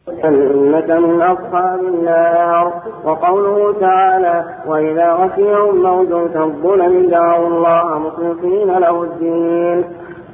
إنك من أصحاب النار. وقوله تعالى وإذا غشيهم موج كالظلل دعوا الله مخلصين له الدين.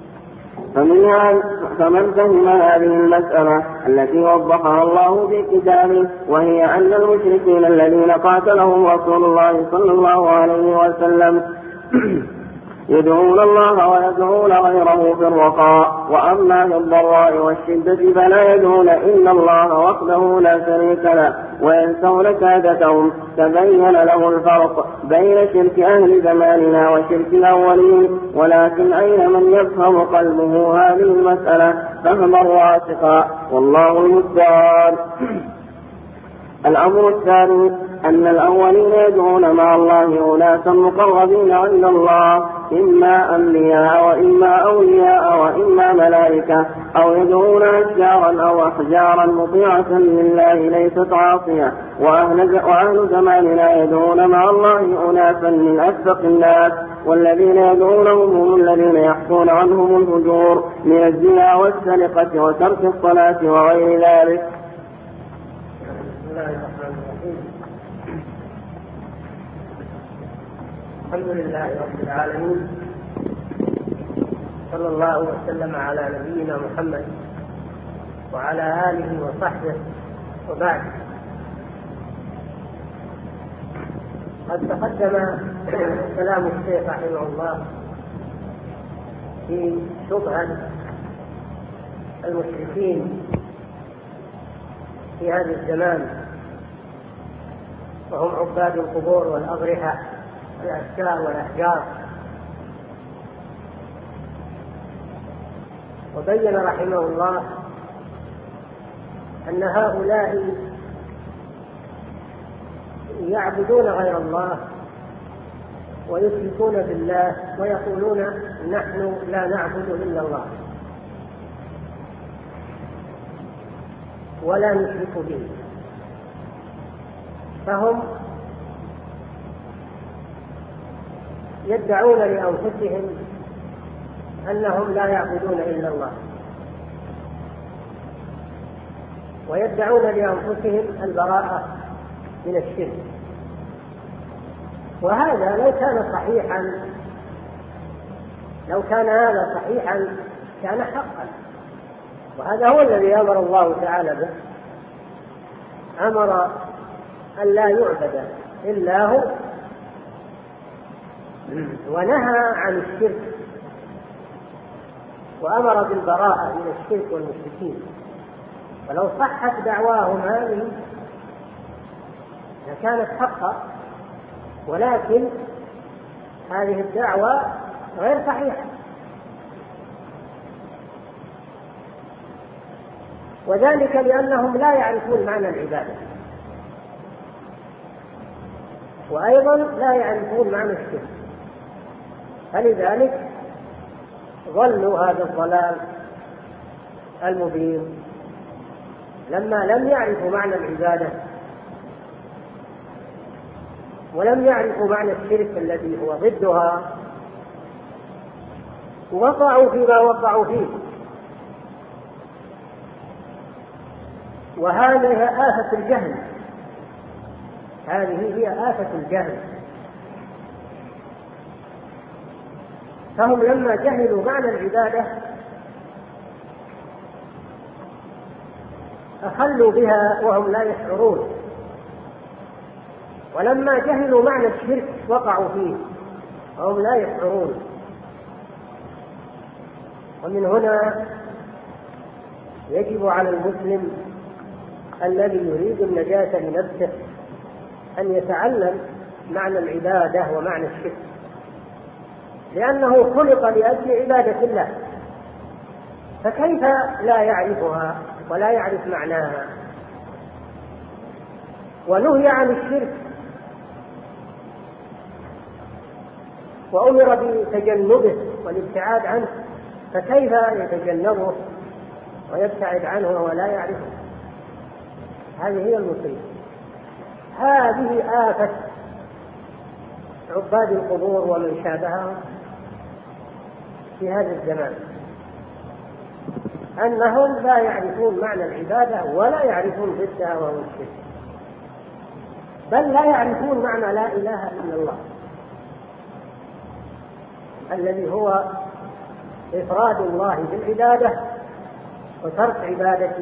فمن فهم هذه المسألة التي وضحها الله في كتابه، وهي أن المشركين الذين قاتلهم رسول الله صلى الله عليه وسلم يدعون الله ويدعون غيره في الرخاء، وأما في الضراء والشدة فلا يدعون إلا الله وحده لا شريك له وينسون كادتهم. تبين له الفرق بين شرك أهل زماننا وشرك الأولين، ولكن أين من يفهم قلبه هذه المسألة فهما راسخا، والله المستعان. الأمر الثاني أن الأولين يدعون مع الله أناسا مقربين عند الله، إما أنبياء وإما أولياء وإما ملائكة، أو يدعون أشجارا أو أحجارا مطيعة لله ليست عاصية. وأهل زماننا يدعون مع الله أناسا من أسبق الناس، والذين يدعونهم هم الذين يحكون عنهم الفجور من الزنا والسرقة وترك الصلاة وغير ذلك. الحمد لله رب العالمين، صلى الله وسلم على نبينا محمد وعلى آله وصحبه، وبعد. قد تقدم كلام الشيخ رحمه الله في شبهة المشركين في هذا الزمان، وهم عباد القبور والأضرحة والأشجار والأحجار. وبين رحمه الله أن هؤلاء يعبدون غير الله ويشركون بالله ويقولون نحن لا نعبد إلا الله ولا نشرك به، فهم يدعون لأنفسهم أنهم لا يعبدون إلا الله، ويدعون لأنفسهم البراءة من الشرك. وهذا لو كان هذا صحيحا كان حقا، وهذا هو الذي أمر الله تعالى به، أمر أن لا يعبد إلا هو، ونهى عن الشرك، وأمر بالبراءة من الشرك والمشركين. ولو صحت دعواهم هذه لكانت حقا، ولكن هذه الدعوة غير صحيحة، وذلك لأنهم لا يعرفون معنى العبادة، وأيضا لا يعرفون معنى الشرك، فلذلك ظلوا هذا الضلال المبين لما لم يعرفوا معنى العبادة ولم يعرفوا معنى الشرك الذي هو ضدها، وقعوا فيما وقعوا فيه. وهذه آفة الجهل، هذه هي آفة الجهل. فهم لما جهلوا معنى العبادة أخلوا بها وهم لا يشعرون، ولما جهلوا معنى الشرك وقعوا فيه وهم لا يشعرون. ومن هنا يجب على المسلم الذي يريد النجاة لنفسه أن يتعلم معنى العبادة ومعنى الشرك، لأنه خلق لأجل عبادة الله، فكيف لا يعرفها ولا يعرف معناها؟ ونهي عن الشرك وأمر بتجنبه والابتعاد عنه، فكيف يتجنبه ويبتعد عنه ولا يعرفه؟ هذه هي المصيبة، هذه آفة عباد القبور ومن شابههم في هذا الزمان. أنهم لا يعرفون معنى العبادة ولا يعرفون ضدها وهو الشرك، بل لا يعرفون معنى لا إله إلا الله الذي هو إفراد الله بالعبادة وترك عبادته.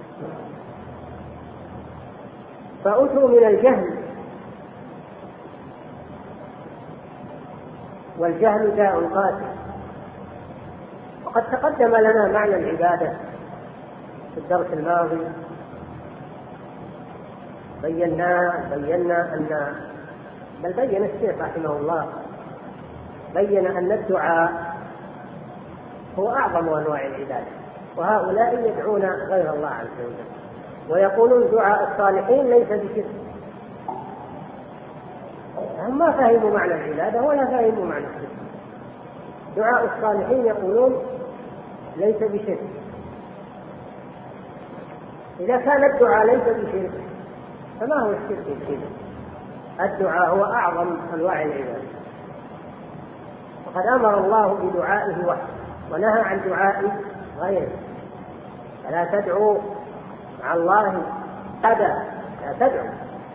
فأتوا من الجهل، والجهل داء قاتل. وقد تقدم لنا معنى العبادة في الدرس الماضي، بينا بين الشيخ رحمه الله بين أن الدعاء هو أعظم أنواع العبادة، وهؤلاء يدعون غير الله عز وجل ويقولون دعاء الصالحين ليس بشرك. هم ما فهموا معنى العبادة ولا فهموا معنى الشرك. دعاء الصالحين يقولون ليس بشرك. إذا كان الدعاء ليس بشرك فما هو الشرك الكبير؟ الدعاء هو أعظم أنواع العبادة، وقد أمر الله بدعائه وحده ونهى عن دعاء غيره. فلا تدعوا مع الله أحدا، لا تدعوا.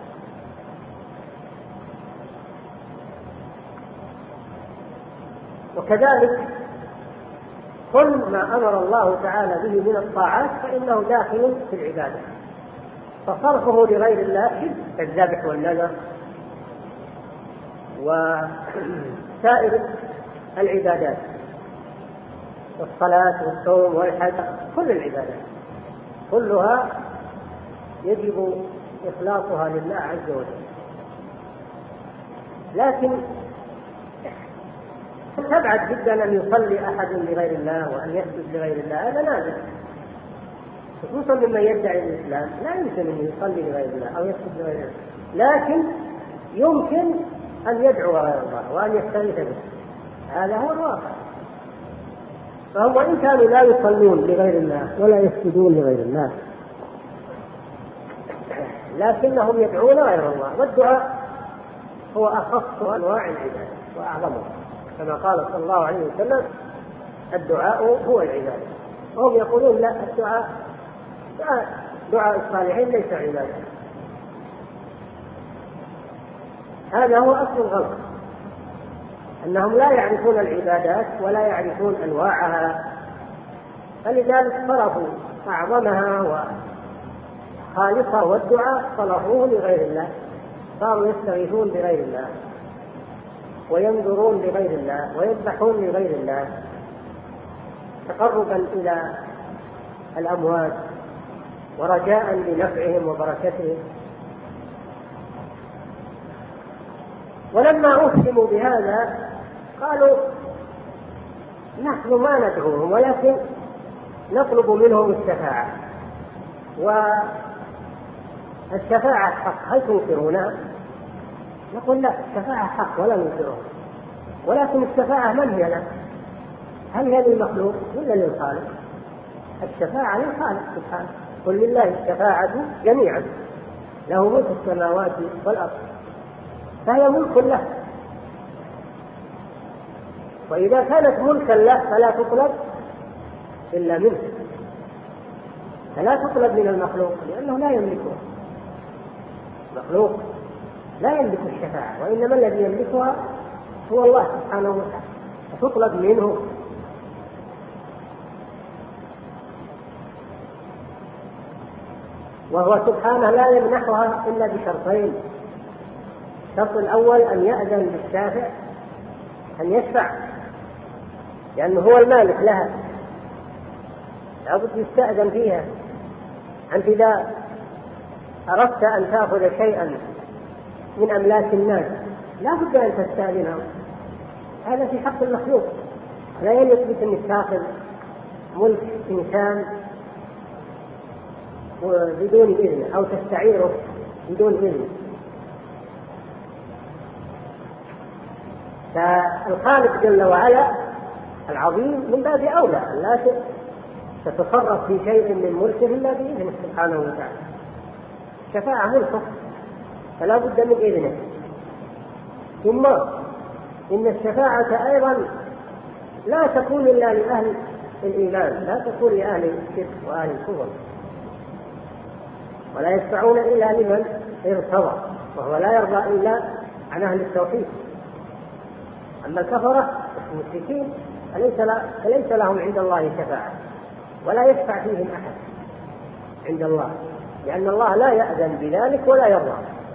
وكذلك كل ما أمر الله تعالى به من الطاعات فإنه داخل في العبادة، فصرفه لغير الله شرك كالذبح والنذر وسائر العبادات، والصلاة والصوم والحج، كل العبادات كلها يجب إخلاصها لله عز وجل. لكن تبعد جدا أن يصلي أحد لغير الله وأن يسجد لغير الله، هذا نادر، خصوصا ممن يدعي الإسلام. لا يمكن أن يصلي لغير الله أو يسجد لغير الله، لكن يمكن أن يدعو غير الله وأن يستغيث به، هذا هو الواقع. فهم وإن كانوا لا يصلون لغير الله ولا يسجدون لغير الله، لكنهم يدعون غير الله، والدعاء هو أخص أنواع العبادة وأعظمها، كما قال صلى الله عليه وسلم الدعاء هو العبادة. وهم يقولون لا، دعاء الصالحين ليس عبادة. هذا هو أصل الغلط، أنهم لا يعرفون العبادات ولا يعرفون أنواعها، فلذلك صرفوا أعظمها وخالصها والدعاء صرفوه لغير الله، صاروا يستغيثون بغير الله وينذرون لغير الله ويذبحون لغير الله تقربا إلى الأموات ورجاء لنفعهم وبركتهم. ولما أفهموا بهذا قالوا نحن ما ندعوهم ولكن نطلب منهم الشفاعة، والشفاعة حق، هل تنكرونها؟ نقول لا، الشفاعة حق ولا ننكرها، ولكن الشفاعة من هي لنا؟ هل هي للمخلوق ولا للخالق؟ الشفاعة للخالق سبحانه، قل لله الشفاعة جميعا، له ملك السماوات والأرض، فهي ملك له، وإذا كانت ملكا له فلا تطلب إلا منه، فلا تطلب من المخلوق لأنه لا يملكها. المخلوق لا يملك الشفاعة، وإنما الذي يملكها هو الله سبحانه وتعالى، فتطلب منه. وهو سبحانه لا يمنحها إلا بشرطين: الشرط الأول أن يأذن للشافع أن يشفع، لأنه هو المالك لها، لابد يستأذن فيها. أنت إذا أردت أن تأخذ شيئا من أملاك الناس لا بد أن تستأذنه، هذا في حق المخلوق. لا يليق بك أن تأخذ ملك إنسان بدون إذن أو تستعيره بدون إذن. فالخالق جل وعلا العظيم من باب أولى لا تتصرف في شيء من ملكه إلا بإذنه سبحانه وتعالى. الشفاعة ملكه فلا بد من إذنه. ثم إن الشفاعة أيضا لا تكون إلا لأهل الإيمان، لا تكون لأهل الشرك وأهل الكفر. ولا يشفعون إلا لمن ارتضى، وهو لا يرضى إلا عن أهل التوحيد. أما الكفرة المشركين فليس لهم عند الله شفاعة، ولا يشفع فيهم أحد عند الله، لأن الله لا يأذن بذلك ولا يرضى.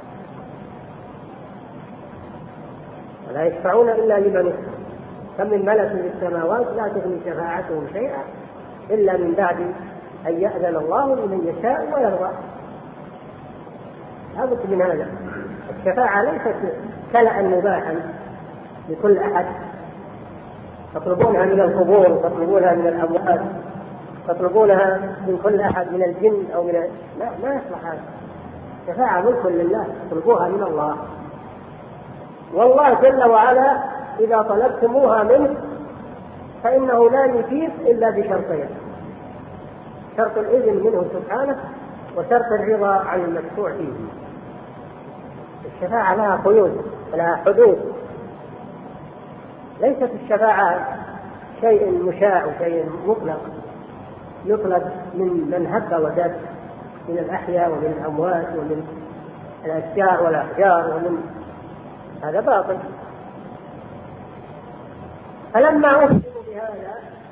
ولا يشفعون إلا لمن ارتضى. كم من ملك في السماوات لا تغني شفاعتهم شيئا إلا من بعد أن يأذن الله لمن يشاء ويرضى. لابد من هذا. الشفاعة ليست كلأ مباحا لكل أحد تطلبونها من القبور، تطلبونها من الأموات، تطلبونها من كل أحد من الجن أو من لا، ما يصلح هذا. الشفاعة ملك لله، تطلبوها من الله، والله جل وعلا إذا طلبتموها منه فإنه لا يجيب إلا بشرطين: شرط الإذن منه سبحانه، وشرط الرضا عن المشفوع فيه. الشفاعة لها قيود، لها حدود. ليست الشفاعة شيء مشاع وشيء مطلق يطلب من هب ودب من الأحياء ومن الأموات ومن الأشجار والأحجار هذا باطل. فلما أفتوا بهذا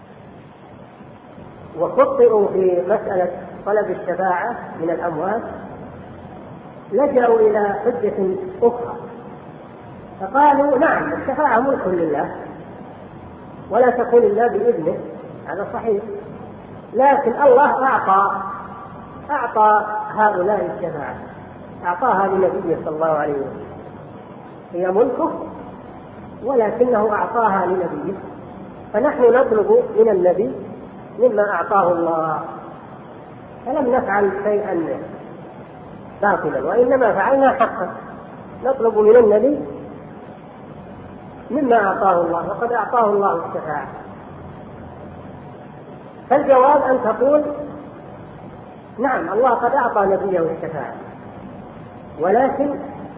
وخطئوا في مسألة طلب الشفاعة من الأموات لجأوا إلى حجة أخرى، فقالوا: نعم، الشفاعة ملك لله ولا تكون إلا بإذنه، هذا صحيح، لكن الله أعطى هؤلاء الشفاعة، أعطاها لنبيه صلى الله عليه وسلم، هي ملكه ولكنه أعطاها لنبيه، فنحن نطلب من النبي مما أعطاه الله، فلم نفعل شيئا باطلا، وإنما فعلنا حقا، نطلب من النبي مما أعطاه الله، وقد أعطاه الله الشفاعة. فالجواب أن تقول: نعم، الله قد أعطى نبيه الشفاعة، ولكن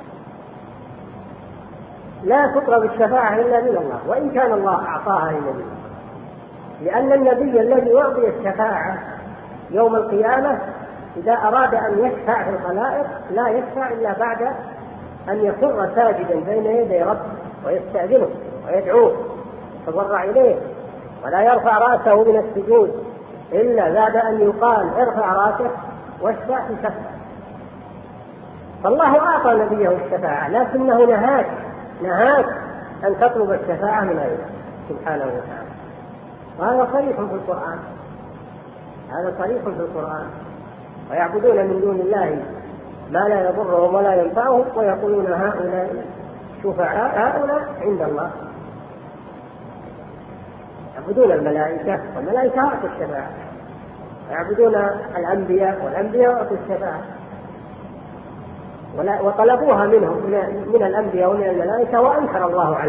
لا تطلب الشفاعة إلا من الله، وإن كان الله أعطاها للنبي، لأن النبي الذي أعطي الشفاعة يوم القيامة إذا أراد أن يشفع في الخلائق لا يشفع إلا بعد أن يخر ساجدا بين يدي ربه ويستأذنه ويدعوه يتضرع إليه، ولا يرفع رأسه من السجود إلا بعد أن يقال: ارفع رأسك واشفع في شفاعة. فالله أعطى نبيه الشفاعة، لكنه نهاك أن تطلب الشفاعة من غيره سبحانه وتعالى، وهذا صريح في القرآن، ويعبدون من دون الله ما لا يضرهم ولا ينفعهم، ويقولون: هؤلاء شفعاؤنا عند الله. يعبدون الملائكة، والملائكة أعطوا الشفاعة، ويعبدون الأنبياء، والأنبياء أعطوا الشفاعة، وطلبوها منهم من الأنبياء ومن الملائكة، وأنكر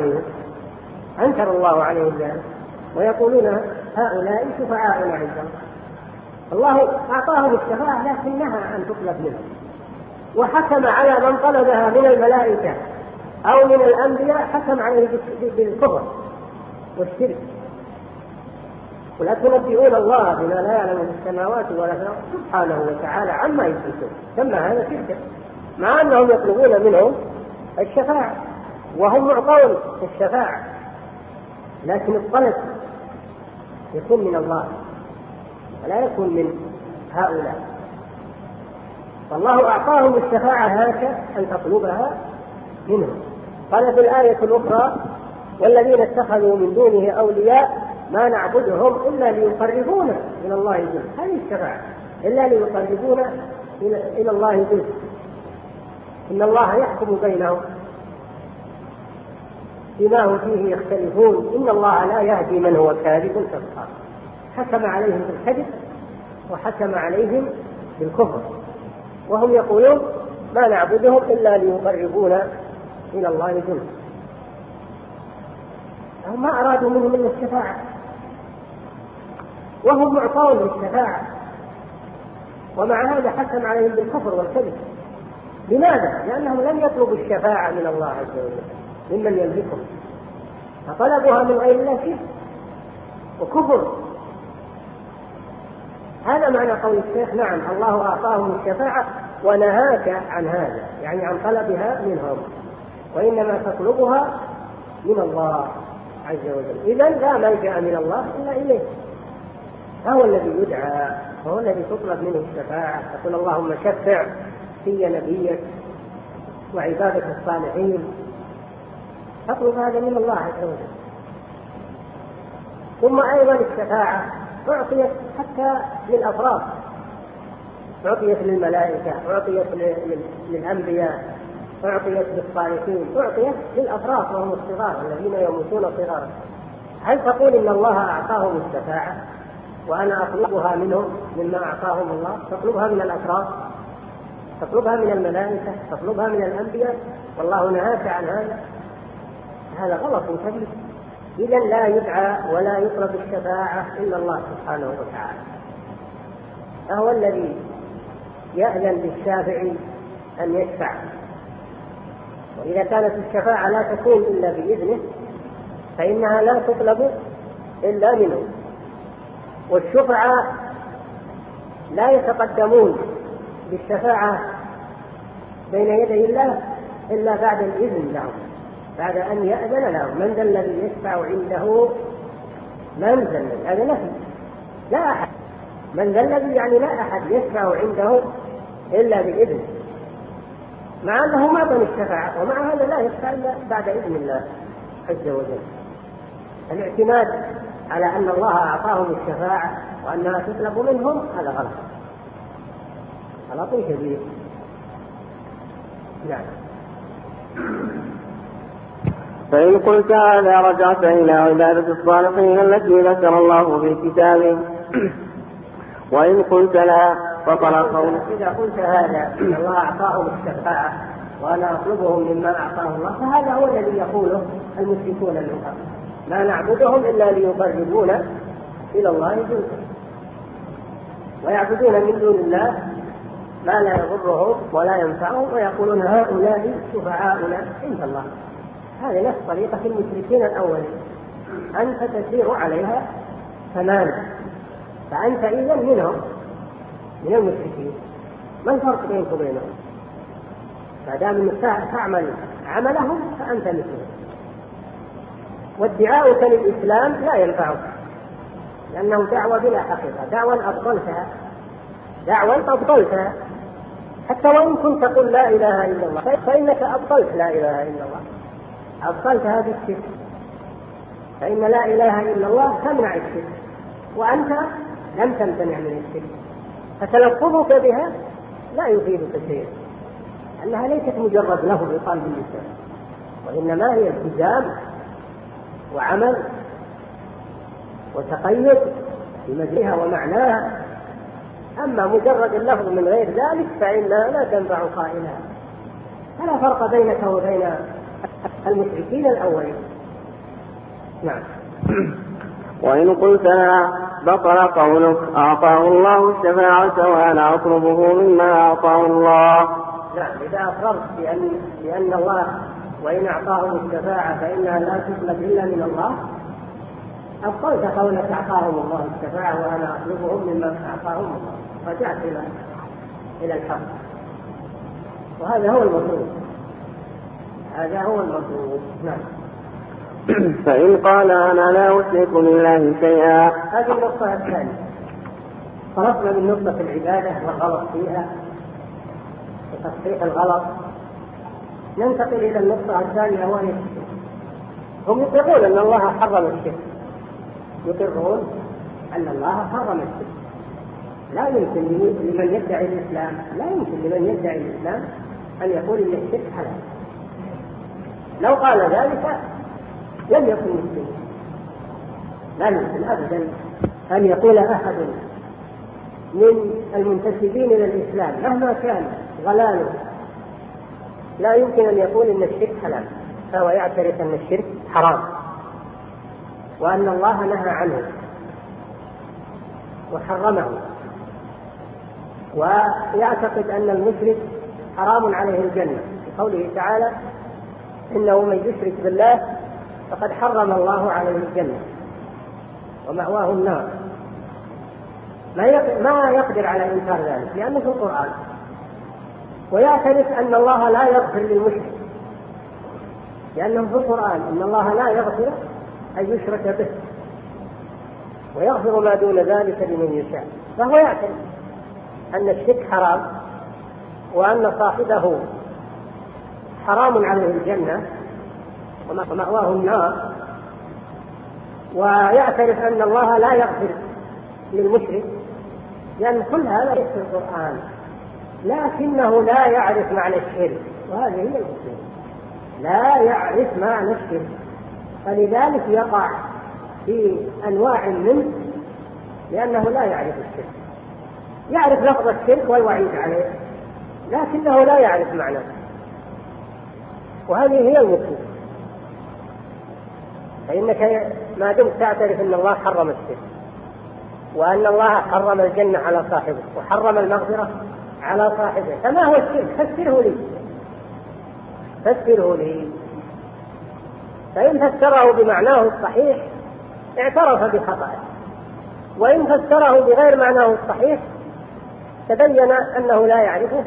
الله عليهم ذلك، ويقولون: هؤلاء شفعاؤنا عند الله. الله أعطاهم الشفاعة لكن نهى أن تطلب منهم، وحكم على من طلبها من الملائكة أو من الأنبياء، حكم عليه بالكفر والشرك. ولا تنبئون الله بما لا يعلم في السماوات ولا في الأرض سبحانه وتعالى عما يشركون، ثم هذا شرك، مع أنهم يطلبون منهم الشفاعة وهم معطون الشفاعة، لكن الطلب يكون من الله ولا يكون من هؤلاء. فالله أعطاهم الشفاعة هكذا أن تطلبها منهم. قال في الآية الأخرى: والذين اتخذوا من دونه أولياء ما نعبدهم إلا ليقربونا إلى الله زلفى. هذه الشفاعة إلا ليقربونا إلى الله زلفى، إن الله يحكم بينهم بما هم فيه يختلفون، إن الله لا يهدي من هو كاذب كفار. حكم عليهم بالكذب وحكم عليهم بالكفر، وهم يقولون: ما نعبدهم إلا ليقربونا إلى الله زلفى. هم ما أرادوا منهم إلا الشفاعة، وهم معطون للشفاعة، ومع هذا حكم عليهم بالكفر والكذب. لماذا؟ لأنهم لم يطلبوا الشفاعة من الله عز وجل ممن يملكهم، فطلبوها من غير الله شرك وكفر هذا معنى قول الشيخ نعم الله أعطاهم الشفاعة ونهاك عن هذا، يعني عن طلبها منهم، وإنما تطلبها من الله عز وجل. إذن لا ملجأ من الله إلا إليه، هو الذي يدعى، هو الذي تطلب منه الشفاعة. تقول اللهم شفع في نبيك وعبادك الصالحين، تطلب هذا من الله عز وجل. ثم أيضا الشفاعة أعطيت حتى للأفراد، أعطيت للملائكة، أعطيت للأنبياء، أعطيت للصالحين، أعطيت للأفراد وهم الصغار الذين يموتون صغارا. هل تقول إن الله أعطاهم الشفاعة وأنا أطلبها منهم مما أعطاهم الله؟ تطلبها من الأفراد، تطلبها من الملائكة، تطلبها من الأنبياء، والله نهاك عن هذا. هذا غلط كبير. إذن لا يدعى ولا يطلب الشفاعة إلا الله سبحانه وتعالى، فهو الذي يأذن للشافع أن يشفع. وإذا كانت الشفاعة لا تكون إلا بإذنه فإنها لا تطلب إلا منه. والشفعاء لا يتقدمون بالشفاعة بين يدي الله إلا بعد الإذن لهم، بعد أن يأذن لهم. من ذا الذي يشفع عنده؟ من ذا الذي؟ هذا نفي، لا أحد. من ذا الذي يعني لا أحد يشفع عنده إلا بإذن، مع أنه معطى الشفاعة، ومع هذا لا يشفع إلا بعد إذن الله عز وجل. الاعتماد على أن الله أعطاهم الشفاعة وأنها تطلب منهم هذا غلط، غلط كبير. نعم. فإن قلت هذا رجعت إلى عبادة الصالحين التي ذكر الله في كتابه، وإن قلت لا فطلع قولك. إذا قلت هذا إن الله أعطاهم الشفاعة وأنا أطلبهم مما أعطاه الله، فهذا هو الذي يقوله المشركون من قبل، ما نعبدهم إلا ليقربونا إلى الله زلفى، ويعبدون من دون الله ما لا يضرهم ولا ينفعهم، ويقولون هؤلاء شفعاؤنا عند الله. هذه نفس طريقة المشركين الأولين، أنت تسير عليها تماما، فأنت إذن منهم، من المشركين. ما الفرق بينك وبينهم؟ ما دام تعمل عملهم فأنت مثلهم. وادعاؤك للإسلام لا ينفعك، لأنه دعوة بلا حقيقة، دعوة أبطلتها، حتى وإن كنت تقول لا إله إلا الله فإنك أبطلت لا إله إلا الله، أبطلت هذه الشرك، فإن لا إله إلا الله تمنع الشرك، وأنت لم تمتنع من الشرك، فتلفظك بها لا يفيدك شيئا، أنها ليست مجرد له بقلب اللسان، وإنما هي التزام وعمل وتقيد بمجيئها ومعناها. أما مجرد اللفظ من غير ذلك فإنها لا تنفع قائلها. فلا فرق بينك وبين المشركين الأولين. نعم. وإن قلت لا بطل قولك أعطاه الله الشفاعة وأنا أطلبه مما أعطاه الله. نعم، إذا أقررت بأن الله وإن أعطاهم الشفاعة فإنها لا تطلب إلا من الله، أبطلت قولك أعطاهم الله الشفاعة وأنا أطلبهم مما أعطاهم الله، رجعت إلى الحق. وهذا هو المطلوب، هذا هو المطلوب. نعم. فإن قال أنا لا أشرك بالله شيئا. هذه النقطة الثانية. خلصنا من نقطة العبادة والغلط فيها وتصحيح الغلط، ننتقل إلى النقطة الثانية وهي الشرك. هم يقرون أن الله حرم الشرك، يقرون أن الله حرم الشرك. لا يمكن لمن يدعي الإسلام، لا يمكن لمن يدعي الإسلام أن يقول إن الشرك حلال. لو قال ذلك لم يكن مسلما. لا يمكن أبدا أن يقول أحد من المنتسبين إلى الإسلام مهما كان ضلاله، لا يمكن أن يقول إن الشرك حلال، فهو يعترف أن الشرك حرام وأن الله نهى عنه وحرمه، ويعتقد أن المشرك حرام عليه الجنة بقوله تعالى إنه من يشرك بالله فقد حرم الله عليه الجنة ومأواه النار. ما يقدر على إنكار ذلك لأنه في القرآن، ويعترف أن الله لا يغفر للمشرك لأنه في القرآن إن الله لا يغفر أن يشرك به ويغفر ما دون ذلك لمن يشاء. فهو يعترف أن الشرك حرام وأن صاحبه حرام عليه الجنة ومأواه النار، ويعترف أن الله لا يغفر للمشرك لأن كل هذا ليس في القرآن، لكنه لا يعرف معنى الشرك، وهذه هي المشكلة، لا يعرف معنى الشرك، فلذلك يقع في أنواع منه لأنه لا يعرف الشرك. يعرف لفظ الشرك والوعيد عليه لكنه لا يعرف معناه، وهذه هي المشكلة. فإنك ما دمت تعترف أن الله حرم الشرك وأن الله حرم الجنة على صاحبه وحرم المغفرة على صاحبه، فما هو الشرك؟ فسره لي. فإن فسره بمعناه الصحيح اعترف بخطأه، وإن فسره بغير معناه الصحيح تبين أنه لا يعرفه.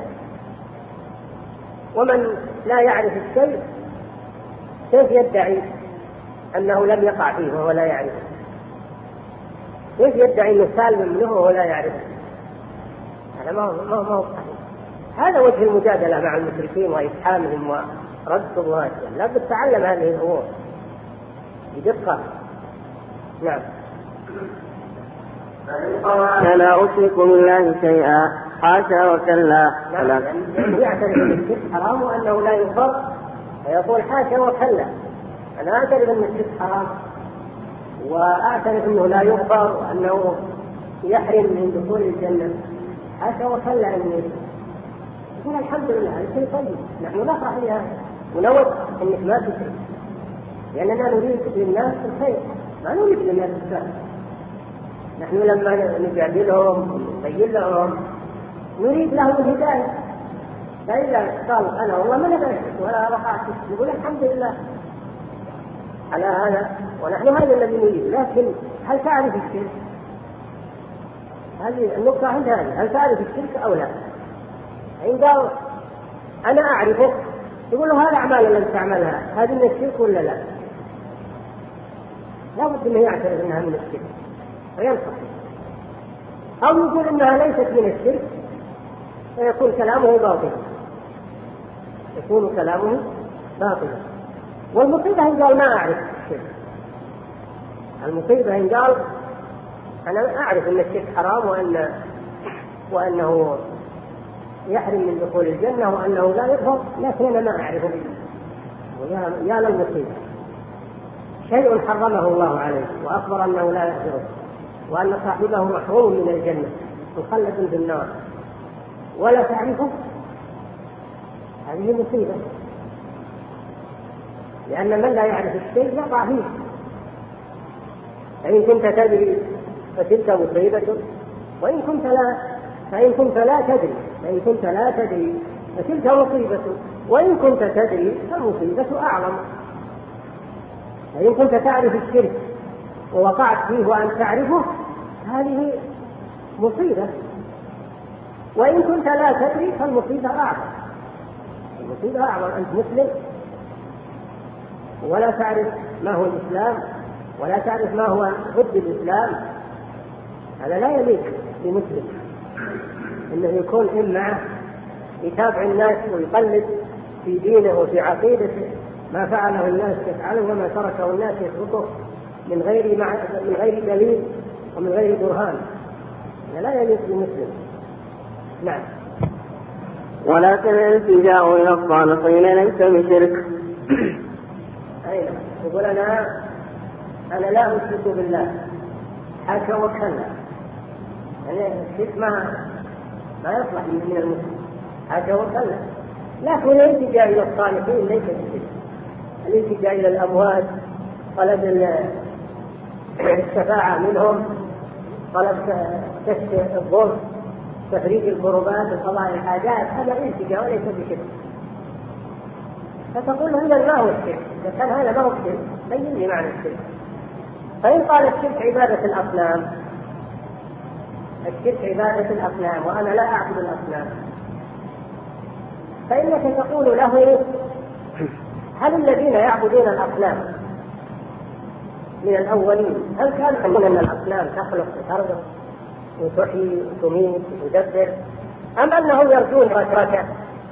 ومن لا يعرف الشيء كيف يدعي أنه لم يقع فيه وهو لا يعرفه؟ كيف يدعي أنه سالم منه وهو لا يعرفه؟ هذا ما هو صحيح. هذا وجه المجادلة مع المشركين وإفحامهم ورد شبهاتهم. لا بد تتعلم هذه الأمور بدقة. نعم. لا أشرك بالله شيئا حاشا وكلا. يعترف أن الشرك حرام وأنه لا يغفر فيقول حاشا وكلا. أنا أعترف أن الشرك حرام وأعترف أنه لا يغفر وأنه يحرم من دخول الجنة، حاشا وكلا أني يقول الحمد لله هذا شيء طيب، نحن نفرح بهذا ونود أنك ما تشرك، لأننا نريد للناس الخير ما نريد للناس الشر. نحن لما نجادلهم ونبين لهم نريد لهم الهداية، فإذا قال أنا والله ما نبغى ولا وقعت نقول الحمد لله على هذا، ونحن هذا الذي نريد. لكن هل تعرف الشرك؟ هذه النقطة عند هذه، هل تعرف الشرك أو لا؟ إن قال أنا أعرفه يقول له هذا أعمال لم تعملها، هذه من الشرك ولا لا؟ لا بد أنه يعترف أنها من الشرك وينصح، أو يقول أنها ليست من الشرك فيكون كلامه باطلا، يكون كلامه باطلا. والمصيبة إن قال ما أعرف الشرك، المصيبة إن قال أنا أعرف أن الشرك حرام وأنه يحرم من دخول الجنة وأنه لا يغفر، لكن أنا ما أعرفه. يا للمصيبة، شيء حرمه الله عليه وأخبر أنه لا يغفره وأن صاحبه محروم من الجنة مخلد في النار ولا تعرفه، هذه مصيبة، لأن من لا يعرف الشيء يقع فيه. فإن كنت تدري فتلك مصيبة، وإن كنت لا تدري فتلك مصيبة، وإن كنت تدري فالمصيبة أعظم. فإن كنت تعرف الشرك ووقعت فيه وأن تعرفه هذه مصيبة، وإن كنت لا تدري فالمصيبة أعظم. المصيبة أعظم، أنت مسلم ولا تعرف ما هو الإسلام ولا تعرف ما هو ضد الإسلام، هذا لا يليق بمسلم إنه يكون معه يتابع الناس ويقلد في دينه وفي عقيدته ما فعله الناس يفعله وما تركه الناس يتركه من غير دليل ومن غير برهان، هذا لا يليق بمسلم. نعم. ولكن الالتجاء إلى الصالحين ليس بشرك. أين يقول أنا لا أشرك بالله حاشا وكلا، يعني الشرك ما يصلح من المسلم حاشا وكلا. لكن الالتجاء إلى الصالحين ليس بشرك. الالتجاء إلى الأموات، طلب الشفاعة منهم، طلب كشف الضر، تفريج الكربات وقضاء الحاجات، هذا الالتجاء وليس بشرك. فتقول هذا ما هو الشرك، إذا كان هذا ما هو الشرك بين لي معنى الشرك. فإن قال الشرك عبادة الأصنام الشرك عبادة الأصنام وأنا لا أعبد الأصنام، فإنك تقول له: هل الذين يعبدون الأصنام من الأولين هل كانوا يقولون أن الأصنام تخلق وترزق وتحيي وتميت وتدبر، أم أنهم يرجون رشركة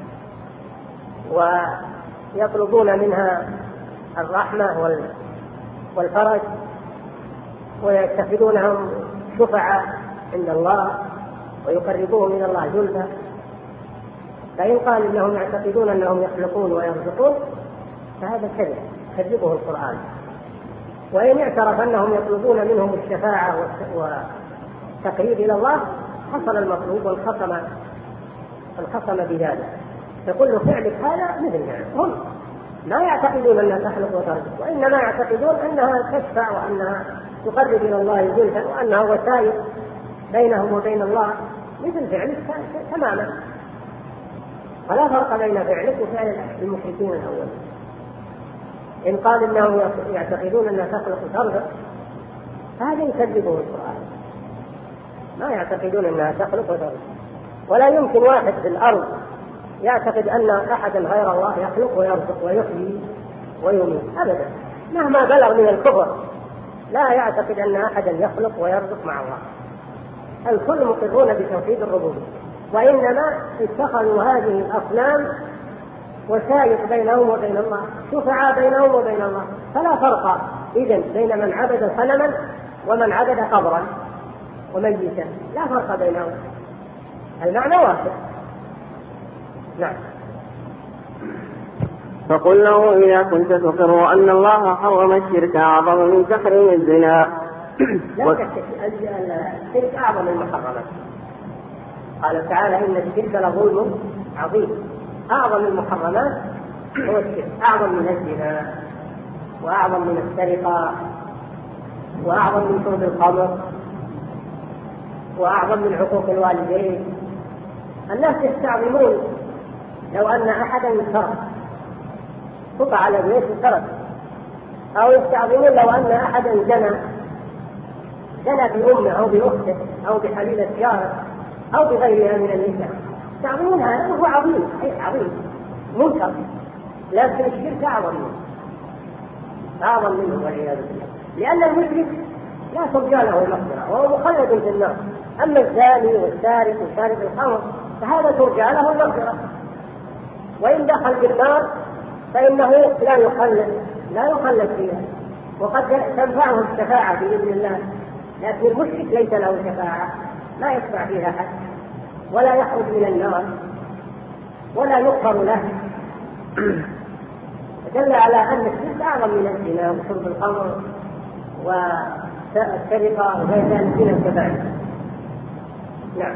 ويطلبون منها الرحمة والفرج ويتخذونهم شفعاء عند الله ويقربوهم من الله زلفى؟ فإن قال إنهم يعتقدون أنهم يخلقون ويرزقون فهذا كذب كذبه القرآن. وإن اعترف أنهم يطلبون منهم الشفاعة والتقريب إلى الله حصل المطلوب والخصم بذلك. فكل فعلك هذا مثل ذلك. هم لا يعتقدون أنها تخلق وترزق، وإنما يعتقدون أنها تشفع وأنها تقرب إلى الله زلفى وأنها وسائل بينهم وبين الله مثل فعلك تماما. فلا فرق بين فعلك وفعل المشركين الأول. إن قال إنهم يعتقدون أنها تخلق وترزق هذا يكذبه القرآن. ما يعتقدون أنها تخلق وترزق، ولا يمكن واحد في الأرض يعتقد أن أحدا غير الله يخلق ويرزق ويحيي ويميت أبدا، مهما بلغ من الكفر لا يعتقد أن أحدا يخلق ويرزق مع الله. الكل مقرون بتوحيد الربوبية، وإنما اتخذوا هذه الأصنام وسائط بينهم وبين الله، شفعاء بينهم وبين الله. فلا فرق إذن بين من عبد صنما ومن عبد قبرا وميتا، لا فرق بينهم، المعنى واحد. نعم. فقل له: إذا كنت تقر أن الله حرم الشرك أعظم من تحريم الزنا. لا شك الشرك أعظم المحرمات. قال تعالى: إن الشرك لظلم عظيم. أعظم المحرمات هو الشرك، أعظم من الزنا وأعظم من السرقة وأعظم من شرب الخمر وأعظم من عقوق الوالدين. الناس يستعظمون لو أن أحدا سرق، قطع على بيت سرق، أو يستعظمون لو أن أحدا زنى بأمه أو بأخته أو بحليلة جاره أو بغيرها من النساء. يستعظمون هذا وهو عظيم، أي عظيم منكر، لكن الشرك أعظم منه والعياذ بالله، لأن المشرك لا ترجى له المغفرة وهو مخلد في النار. أما الزاني والسارق وشارب الخمر فهذا ترجى له المغفرة، وإن دخل بالنار فإنه لا يخلد فيها، وقد تنفعه الشفاعة بإذن الله. لكن المشرك ليس له شفاعة، لا يشفع فيها أحد ولا يخرج من النار ولا يغفر له. دل على أن الشرك أعظم من الزنا وشرب الخمر والسرقة وغير ذلك من الكبائر. نعم.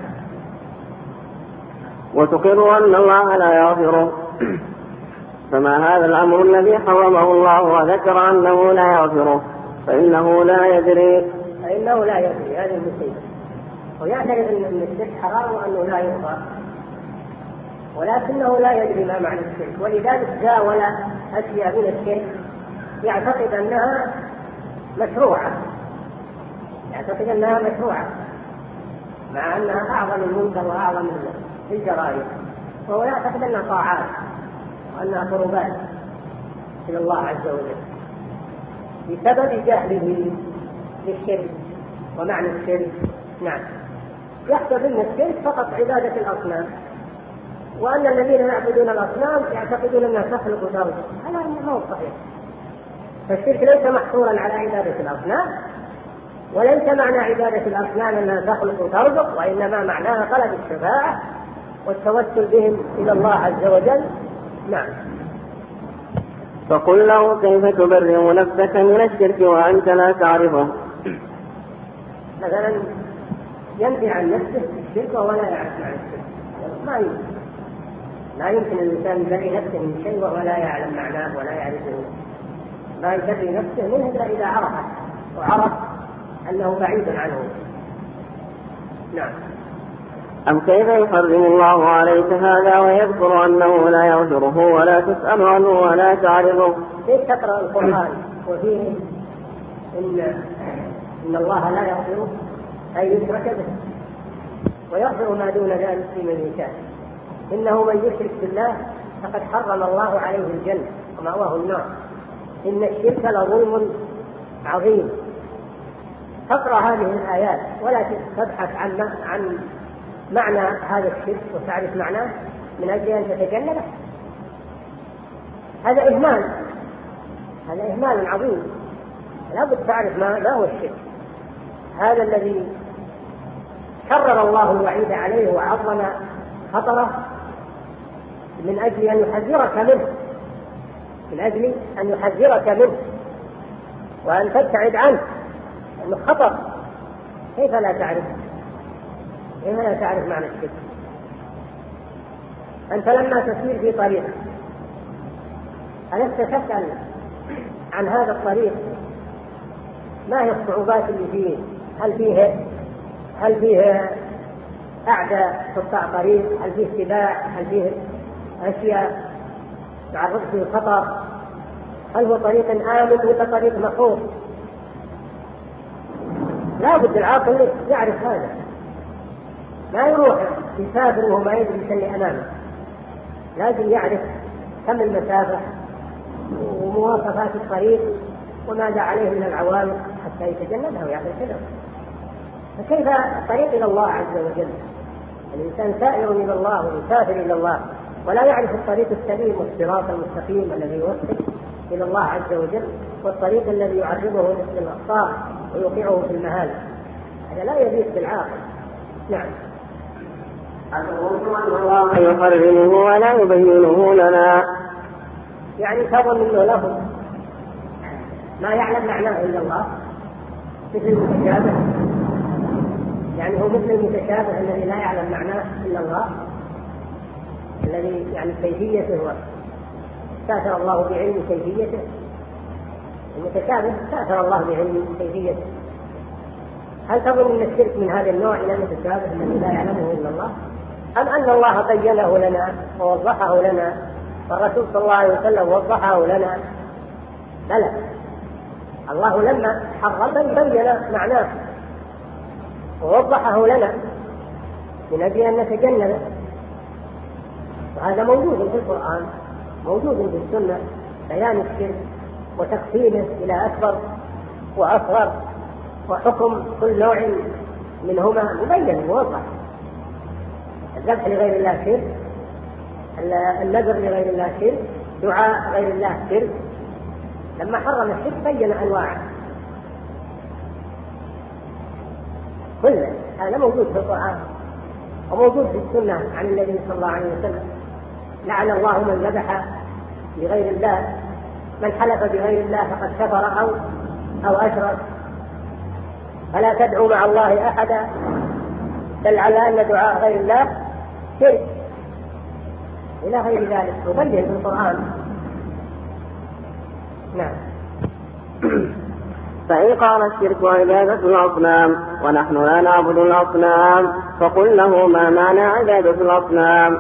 وتقر أن الله لا يغفره، فما هذا الأمر الذي حرمه الله وذكر أنه لا يغفره؟ فإنه لا يدري هذه المصيبة. ويعترف أن الشرك حرام وأنه لا يغفر، ولكنه لا يدري ما معنى الشرك، ولذلك جاول أشياء من الشرك يعتقد أنها مشروعة، مع أنها أعظم المنكر وأعظم الجرائم، وهو يعتقد أنها طاعات وأنها قربات إلى الله عز وجل بسبب جهله للشرك ومعنى الشرك. نعم. يحسب أن الشرك فقط عبادة الأصنام، وأن الذين يعبدون الأصنام يعتقدون أنها تخلق وترزق. هذا ما هو صحيح. فالشرك ليس محصورا على عبادة الأصنام، وليس معنى عبادة الأصنام أنها تخلق وترزق، وإنما معناها طلب الشفاعة والتوسل بهم إلى الله عز وجل. نعم. فقل له: كيف تبرئ نفسك من الشرك وأنت لا تعرفه؟ مثلا ينفي عن نفسه الشرك وهو لا يعرف عن الشرك، ما يمكن الإنسان يبرئ نفسه من شيء وهو لا يعلم معناه ولا يعرفه. ما يبرئ نفسه منه إلا إذا عرفه وعرف أنه بعيد عنه. نعم. أم كيف يحرم الله عليك هذا ويذكر أنه لا يغفره ولا تسأل عنه ولا تعرضه؟ كيف تقرأ القرآن وفيه إن الله لا يغفره أي يشرك به، ويغفر ما دون ذلك لمن يشاء. إنه من يشرك بالله فقد حرم الله عليه الجنة ومأواه النار، إن الشرك لظلم عظيم. تقرأ هذه الآيات ولا تبحث عن معنى هذا الشرك وتعرف معناه من أجل أن تتجنبه، هذا إهمال عظيم. لا بد تعرف ما هو الشرك. هذا الذي كرر الله الوعيد عليه وعظم خطره من أجل أن يحذرك منه وأن تبتعد عنه، لأنه خطر. كيف لا تعرف معنى الشرك؟ أنت لما تسير في طريق ألست تسأل عن هذا الطريق ما هي الصعوبات اللي فيه؟ هل فيه أعداء قطاع طريق؟ هل فيه سباع؟ هل فيه أشياء تعرض فيه الخطر؟ هل هو طريق آمن ولا طريق محفوظ؟ لا بد العاقل يعرف هذا، لا يروح يسافر وهو ما يدري شيء أمامه. لازم يعرف كم المسافة ومواصفات الطريق وماذا عليه من العوائق حتى يتجنبها ويعمل كذا. فكيف الطريق إلى الله عز وجل؟ الإنسان سائر إلى الله ويسافر إلى الله ولا يعرف الطريق السليم والصراط المستقيم الذي يوصل إلى الله عز وجل، والطريق الذي يعرضه للأخطاء ويوقعه في المهالك. هذا لا يليق بالعاقل. نعم. الله يقرره ولا يبينه لنا، يعني تظن انه له ما يعلم معناه الا الله، مثل المتشابه. يعني هو مثل المتشابه الذي لا يعلم معناه الا الله، الذي يعني كيفيته هو استاثر الله بعلم كيفيته. المتشابه استاثر الله بعلم كيفيته. هل تظن ان الشرك من هذا النوع الى المتشابه الذي لا يعلمه الا الله، ام ان الله بينه لنا ووضحه لنا، والرسول صلى الله عليه وسلم وضحه لنا؟ بلى، الله لما حرم بين معناه ووضحه لنا من اجل ان نتجنبه. وهذا موجود في القرآن، موجود في السنة، بيان الشرك وتقسيمه إلى أكبر وأصغر، وحكم كل نوع منهما مبين موضح. الذبح لغير الله شرك، النذر لغير الله شرك، دعاء غير الله شرك. لما حرم الشرك بين أنواعه كله. هذا موجود في القرآن وموجود في السنة عن النبي صلى الله عليه وسلم. لعن الله من ذبح لغير الله، من حلف بغير الله فقد كفر أو أشرك. فلا تدعوا مع الله أحدا، بل على أن دعاء غير الله شرك، إلى غير ذلك مبين في القرآن. نعم. فإن قال الشرك عبادة الأصنام ونحن لا نعبد الأصنام فقل له ما معنى عبادة الأصنام؟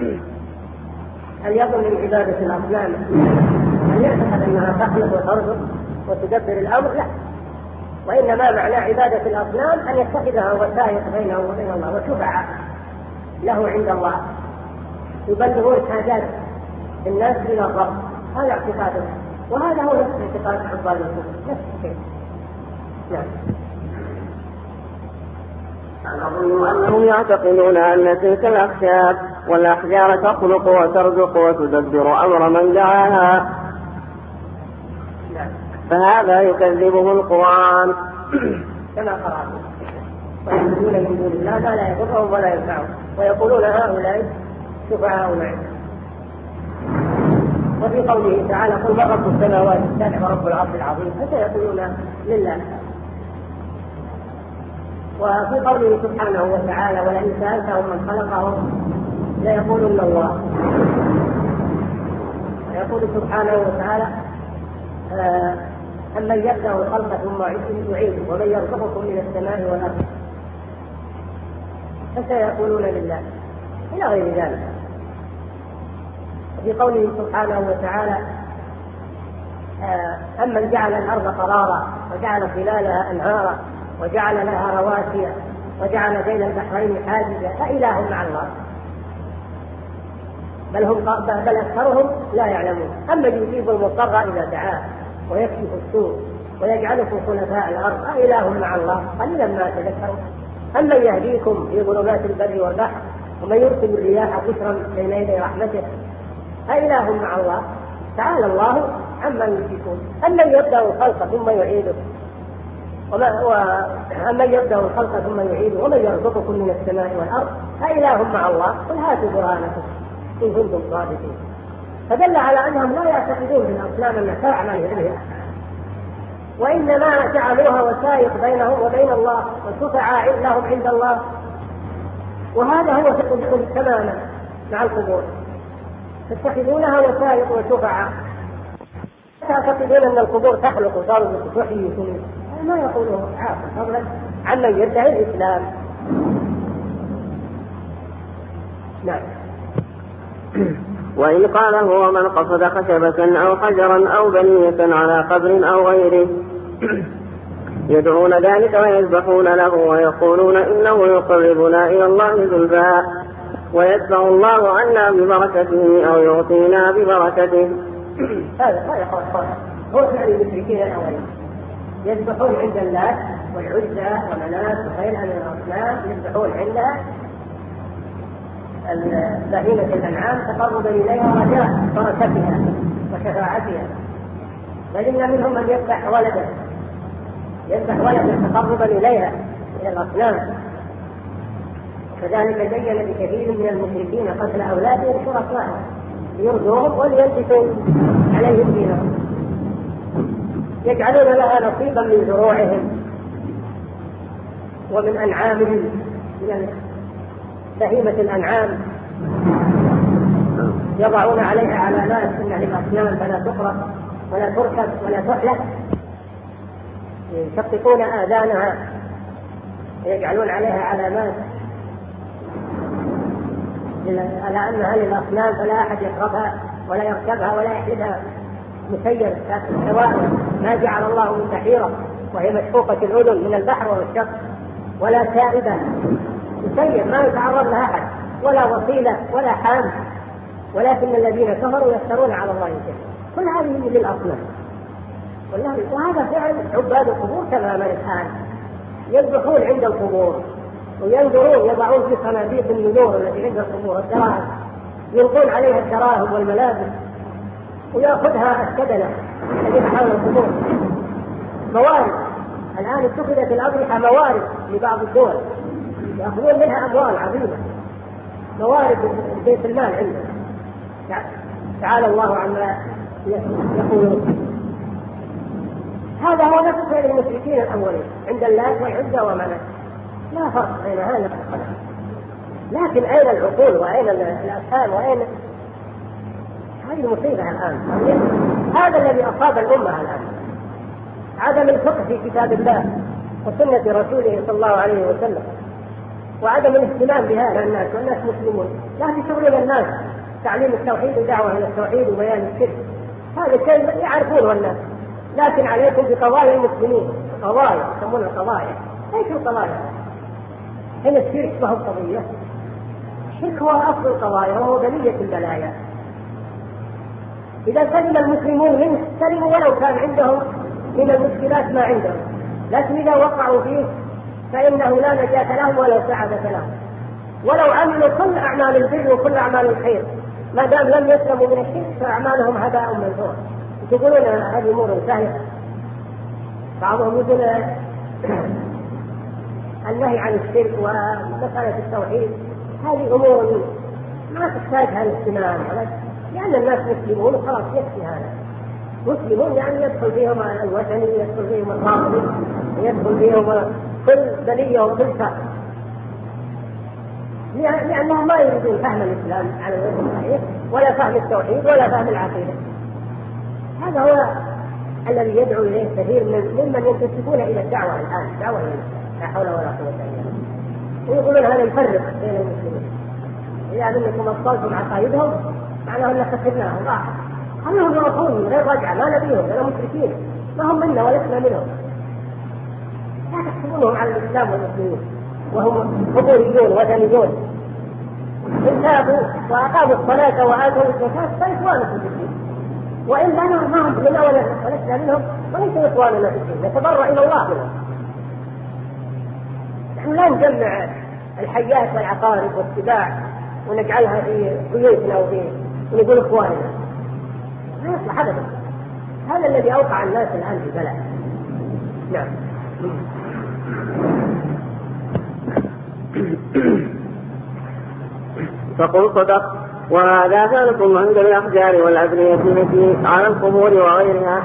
هل يظن من عبادة الأصنام أن يعتقد أنها تخلق وترزق وتدبر الأمر؟ لا، وإنما معنى عبادة الأصنام أن يتخذها وسائط بينه وبين الله وشفعاء له عند الله يبلغون حاجات الناس إلى الرب. هذا اعتقاده، وهذا هو نفس اعتقاد عباد الكفر، نفس الشيء. نعم. أنهم يعتقدون أن تلك الأخشاب والأحجار تخلق وترزق وتدبر أمر من دعاها، فهذا يكذبه القرآن كما قرأت. ويعبدون من دون الله ما لا يضرهم ولا ينفعهم ويقولون هؤلاء شفعاؤنا. وفي قوله تعالى قل من رب السماوات السبع ورب العرش العظيم، فسيقولون لله. وفي قوله سبحانه وتعالى ولئن سألتهم من خلقهم ليقولن الله. يقول سبحانه وتعالى أمن يبدأ الخلق ثم يعيده ومن يرزقكم من السماء والأرض، فسيقولون لله، إلى غير ذلك. في قوله سبحانه وتعالى أمن جعل الأرض قرارا وجعل خلالها أنهارا وجعل لها رواسي وجعل بين البحرين حاجزا أإله مع الله؟ بل أكثرهم لا يعلمون. أما يجيب المضطر إذا دعاه ويكشف السوء ويجعلكم خلفاء الأرض أإله مع الله؟ قليلا ما تذكرون. أما يهديكم في ظلمات البر والبحر ومن يرسل الرياح بشرا بين يدي رحمته أإله مع الله؟ تعالى الله عما يشركون. أمن يبدأ الخلق ثم يعيده أمن يبدأ الخلق ثم يعيده ومن يرزقكم من السماء والأرض أإله مع الله؟ قل هاتوا برهانكم إن كنتم صادقين. فدل على أنهم لا يعتقدون بالأصنام أنها تعمل إليها، وإنما جعلوها وسائط بينهم وبين الله وشفعاء لهم عند الله. وهذا هو تقدم تماما مع القبور، تتخذونها وسائط وشفعاء. تعتقدون أن القبور تخلق وترزق وتحيي وتميت، ما يقوله عاقل فضلا عمن يدعي الإسلام. نعم. وإن قال هو من قصد خشبة أو حجرا أو بنية على قبر أو غيره يدعون ذلك ويذبحون له ويقولون إنه يقربنا إلى الله زلفى ويدفع الله عنا ببركته أو يعطينا ببركته. هذا هو فعل المشركين الأولين، يذبحون عند اللات والعزى ومنات وغيرها من الأصنام، يذبحون عندها بهيمة الأنعام تقربا إليها ورجاء بركتها وشفاعتها. بل إن منهم من يذبح ولدا تقربا إليها إلى الأصنام. كذلك زين بكثير من المشركين قتل أولادهم شركائهم ليرضوهم وليلبسوا عليهم دينهم، يجعلون لها نصيبا من زروعهم ومن أنعامهم من بهيمة الأنعام، يضعون عليها علامات إن للأصنام فلا تقرب ولا تركب ولا تحلق، يشققون آذانها ويجعلون عليها علامات على أنها للأصنام فلا أحد يقربها ولا يركبها ولا يحلبها، مسير سواء ما جعل الله من بحيرة وهي مشقوقة الأذن من البحر والشط، ولا سائبة مسير ما يتعرض لها أحد، ولا وصيلة ولا حام، ولكن الذين كفروا يفترون على الله الكذب. كل هذه للأصنام. وهذا فعل عباد القبور تماما الآن، يذبحون عند القبور وينظرون، يضعون في صناديق النذور التي عند القبور الدراهم، يلقون عليها الدراهم والملابس، ويأخذها السدنة الذين حول القبور. موارد الآن اتخذت الأضرحة موارد لبعض الدول، يأخذون منها أموال عظيمة، موارد بيت المال عندهم. تعالى الله عما يقولون. هذا هو نفس فعل المشركين الأولين عند اللات والعزى ومنات، لا فرق بين هذا والآخر. لكن أين العقول وأين الأفهام وأين هذه المصيبة الآن؟ هذا الذي أصاب الأمة الآن، عدم الفقه في كتاب الله وسنة رسوله صلى الله عليه وسلم، وعدم الاهتمام بهذا الناس، والناس مسلمون لا تشغلون الناس تعليم التوحيد ودعوة إلى التوحيد وبيان الشرك، هذا شيء يعرفونه الناس. لكن عليكم بقضايا المسلمين، قضايا يسمونها قضايا. ايش القضايا؟ هنا الشرك ما هو قضية، الشرك هو أصل القضايا وهو بلية البلايا. إذا سلم المسلمون منه سلموا ولو كان عندهم من المشكلات ما عندهم، لكن إذا وقعوا فيه فإنه لا نجاة لهم ولا سعادة لهم، ولو عملوا كل أعمال البر وكل أعمال الخير ما دام لم يسلموا من الشرك فأعمالهم هباء منثور. يقولون هذه أمور سهلة، بعضهم يقول النهي عن الشرك ومسألة التوحيد هذه أمور ما تحتاجها الاهتمام، لأن الناس مسلمون وخلاص يكفي هذا. مسلمون يعني يدخل فيهم الوثني، يدخل فيهم الرافضي، يدخل فيهم كل بلية وكل شر، لأنهم ما يريدون فهم الإسلام على الوجه الصحيح ولا فهم التوحيد ولا فهم العقيدة. هذا هو الذي يدعو إليه كثير ممن ينتسبون إلى الدعوة الآن، دعوة لا حول ولا قوة إلا بالله، ويقولون هذا يفرق بين المسلمين. إذا أنكم أبطلتم عقائدهم معناه أن خسرناهم راحة، خلوهم يروحون من غير رجعة، ما نبيهم ولا مشركين، ما هم منا ولسنا منهم، لا تحسبونهم على الإسلام والمسلمين، وهم قبوريون وثنيون إن تابوا وأقاموا الصلاة وآتوا الزكاة فإخوانكم في الدين، وإلا ما هم من أولا ولسنا منهم وليسوا إخواننا في الدين، نتبرأ إلى الله منهم. نحن لا نجمع الحيات والعقارب والسباع ونجعلها في بيوتنا ونقول إخواننا، لا يصلح أبدا. هذا الذي أوقع الناس الآن في البلاء. نعم. فقل صدق. وهذا ذلكم عند الأحجار والأبنية التي على القبور وغيرها.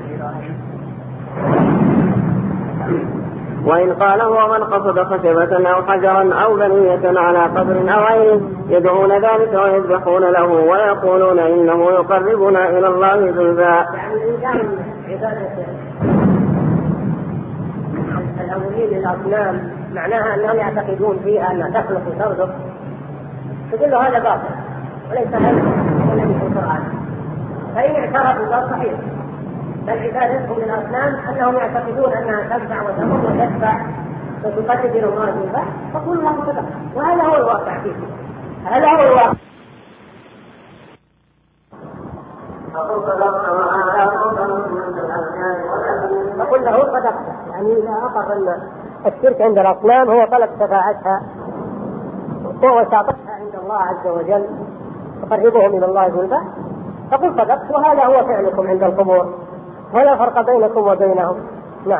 وإن قال هو من قصد خشبة أو حجرا أو بنية على قبر أو غيره يدعون ذلك ويذبحون له ويقولون إنه يقربنا إلى الله زلفى. يعني إن كان عبادة الأولين للأصنام معناها أنهم يعتقدون فيها أنها تخلق وترزق، تقول له هذا باطل وليس هذا الذي في القرآن. فإن اعترفوا قال صحيح، بل عبادتهم للأصنام أنهم يعتقدون أنها تنفع وتضر وتدفع وتقرب إلى الله زلفى، فقل الله صدق. وهذا هو الواقع فيه، هذا هو الواقع. فقل له صدقت، يعني إذا أقر أن الشرك عند الأصنام هو طلب شفاعتها ووساطتها عند الله عز وجل تقربهم إلى الله زلفى، فقل صدقت وهذا هو فعلكم عند القبور ولا فرق بينكم وبينهم. نعم.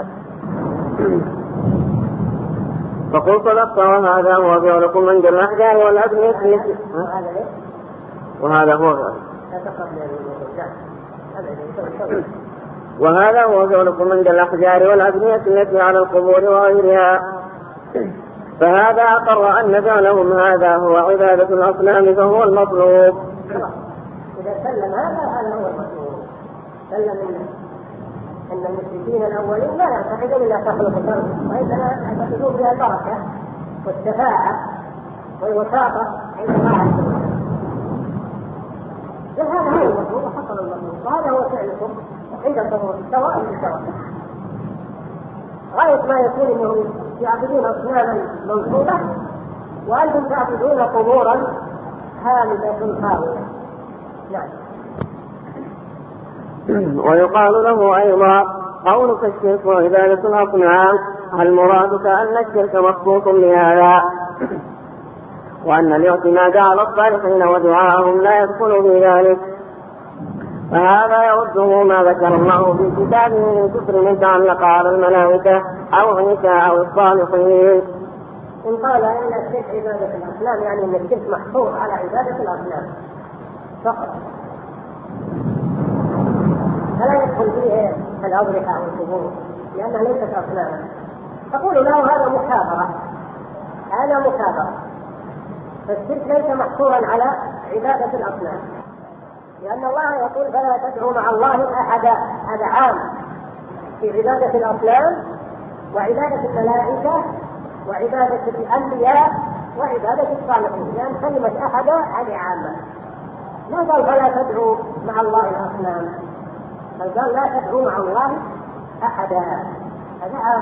فقل صدقت وهذا هو فعلكم عند الأحجار والأبنية وهذا هو فعلكم عند الأحجار والأبنية التي على القبور وغيرها. فهذا أقر أن فعلهم هذا هو عبادة الأصنام فهو المطلوب. إذا سلم هذا هو المطلوب. سلم أن المشركين الأولين لا يعتقدون إلا تخلق الأرض، وإنما يعتقدون بها البركة والشفاعة والوساطة عند الله عز وجل. هذا هو المطلوب وحصل المطلوب، وهذا هو فعلكم عند القبور سواء بسواء. غاية ما يكون أنهم يعبدون أصناما منصوبة وأنتم تعبدون قبورا هامدة خاوية. نعم. ويقال له أيضا قولك الشرك وعبادة الأصنام، هل مرادك أن الشرك مخصوص بهذا وأن الاعتماد على الصالحين ودعاءهم لا يدخل في ذلك؟ فهذا يرده ما ذكر الله في كتابه من كفر يتعلق على الملائكة أو عيسى أو الصالحين. إن قال إن الشرك عبادة الأصنام يعني أن الشرك محصور على عبادة الأصنام فقط، فلا يدخل فيه الأضرحة والقبور لأنها ليست أصناما. تقول له هذا مكابرة، هذا مكابرة. فالشرك ليس محصورا على عبادة الأصنام، لأن الله يقول فلا تدعوا مع الله أحدا. هذا عام في عبادة الأصنام وعبادة الملائكة وعبادة الأنبياء وعبادة الصالحين، لأن كلمة أحدا هذه عامة. ما قال فلا تدعوا مع الله الأصنام، بل قال لا تدعوا مع الله أحدا، هذا عام.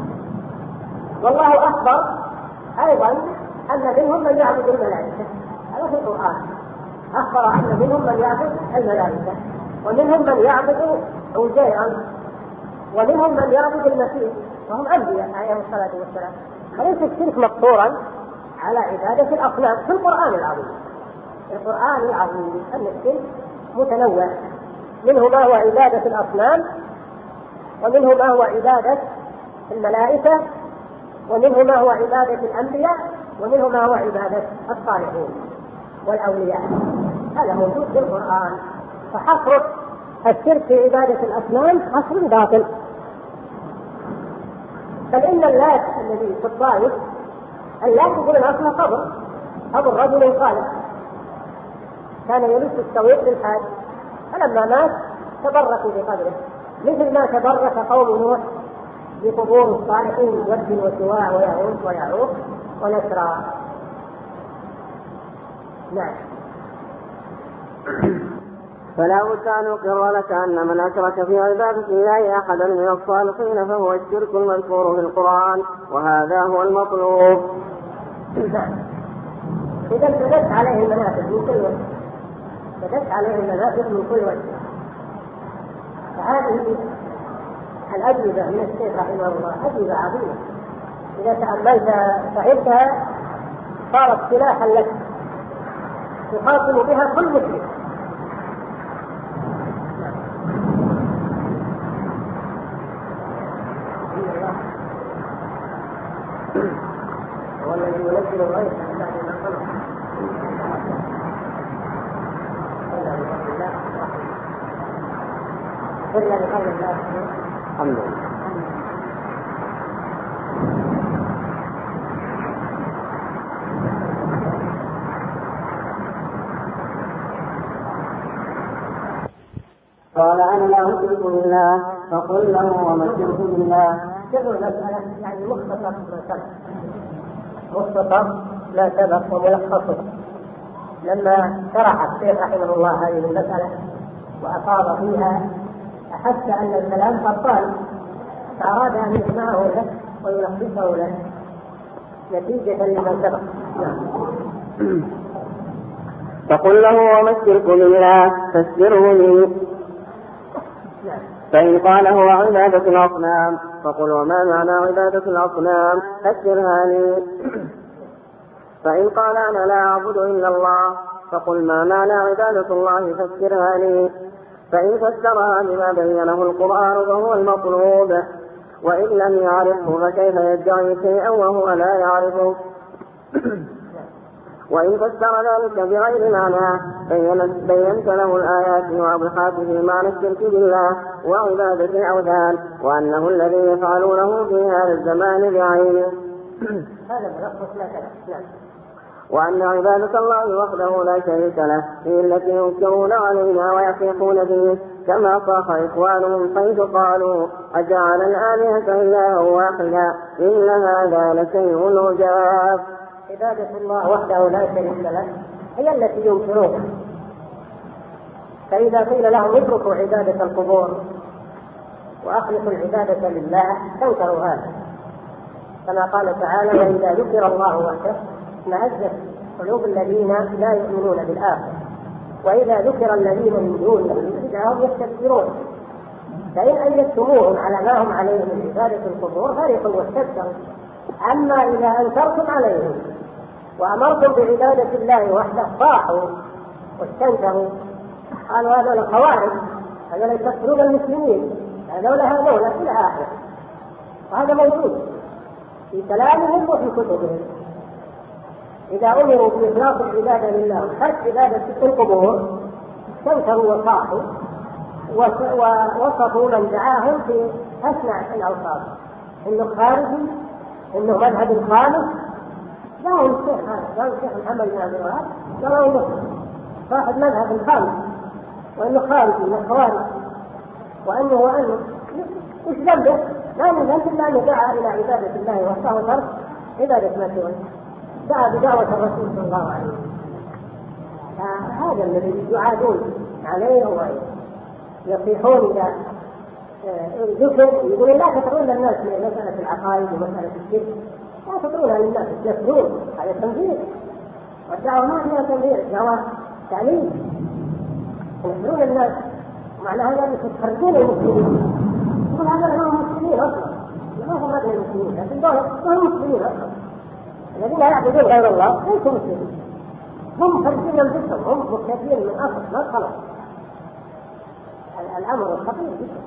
والله أخبر أيضا أن منهم من يعبد الملائكة، هذا في القرآن. أخبر أن منهم من يعبد الملائكة ومنهم من يعبد عزيرا ومنهم من يعبد المسيح وهم أنبياء عليهم الصلاة والسلام. فليس الشرك مقصورا على عبادة الأصنام في القرآن العظيم. القرآن العظيم أن الشرك متنوع، منه ما هو عبادة الأصنام ومنه ما هو عبادة الملائكة ومنه ما هو عبادة الأنبياء ومنه ما هو عبادة الصالحين والأولياء. هذا موجود في القرآن. فحصر الشرك في عبادة الأصنام حصر باطل. بل إن اللات الذي في الطائف، اللات يقول أصلا قبر رجل صالح كان يلف السويق للحاج، فلما مات تبركوا بقبره مثل ما تبرك قوم نوح بقبور الصالحين ود وسواع ويعوق ويعوق ونسرا. نعم. فلا بد أن أقر لك أن من أشرك في عبادة الله أحدا من الصالحين فهو الشرك المذكور في القرآن، وهذا هو المطلوب. إذا بدت عليه المنافذ من كل وجه، بدت عليه المنافذ من كل وجه. فهذه الأجوبة من الشيخ رحمه الله أجوبة عظيمة، إذا تأملت فهمتها صارت سلاحا لك تقاتل بها كل مسلم. هو الذي ينزل الغيث من بعد ما قنط إلا بقول الله. الحمد لله. قال أنا لا أشرك بالله فقل له وما الشرك بالله. سر المسألة يعني مختصر لا سبق وملخصه. لما شرح الشيخ رحمه الله هذه المسألة وأفاض فيها أحس أن الكلام بطال، فأراد أن يسمعه له ويلخصه له نتيجة لما سبق. فقل له وما الشرك بالله فاسره لي. فإن قال هو عبادة الأصنام فقل وما معنى عبادة الأصنام فسرها لي. فإن قال أنا لا أعبد إلا الله فقل ما معنى عبادة الله فسرها لي. فإن فسرها بما بينه القرآن فهو المطلوب، وإن لم يعرفه فكيف يدعي شيئا وهو لا يعرفه. وإن فسر ذلك بغير معنى بينت له الآيات وأبحاث في معنى الشرك بالله وعبادة الأوثان وأنه الذي يفعلونه في هذا الزمان بعينه. وأن عبادة الله وحده لا شريك له هي التي ينكرون علينا ويصيحون فيه، كما صاح إخوانهم حيث قالوا أجعل الآلهة إلها واحدا إن هذا لشيء عجاب. عبادة الله وحده لا شريك له هي التي ينكرونها، فإذا قيل لهم اتركوا عبادة القبور وأخلصوا العبادة لله تنكروا هذا، كما قال تعالى وإذا ذكر الله وحده اشمأزت قلوب الذين لا يؤمنون بالآخرة وإذا ذكر الذين من دونه إذا هم يستكبرون. فإن أنجزتموهم على ما هم عليه من عبادة القبور فرحوا واستكبروا. أما إذا أنكرتم عليهم وأمرتم بعبادة الله وحده صاحوا واستنكروا، قالوا هذا الخوارج، هذا يكفرون المسلمين، هذا دولة إلى آخره. وهذا موجود في كلامهم وفي كتبهم. إذا أمروا بإخلاص العبادة لله وترك عبادة القبور استنكروا وصاحوا ووصفوا من دعاهم في أسمع الأوصاف، إنه خارجي، إنه مذهب خالص. لا الشيخ محمد بن عبد الوهاب قالوا إنه صاحب مذهب خالص وإنه خارجي من الخوارج وأنه إيش ذنبه؟ لا من ذنب إلا أن دعا إلى عبادة الله وحده وترك عبادة ما سواه، دعا بدعوة الرسول صلى الله عليه وسلم. هذا الذي يعادون عليه ويصيحون إلى ذكر يقولون لا تدعون الناس مسألة العقائد ومسألة الشرك، لا تدعونها للناس يكفرون، هذا تنبيه. والدعوة ما فيها تنبيه، الدعوة تعليم. يكفرون الناس معنى هذا أن تخرجون المسلمين، يقول هذا هم مسلمين أصلا، ما هم غير المسلمين، لكن هم مسلمين أصلا. الذين يعبدون غير الله ليسوا مسلمين، هم خارجين انفسهم، هم مكتفين من اصل ما خلق. الامر خطير جدا.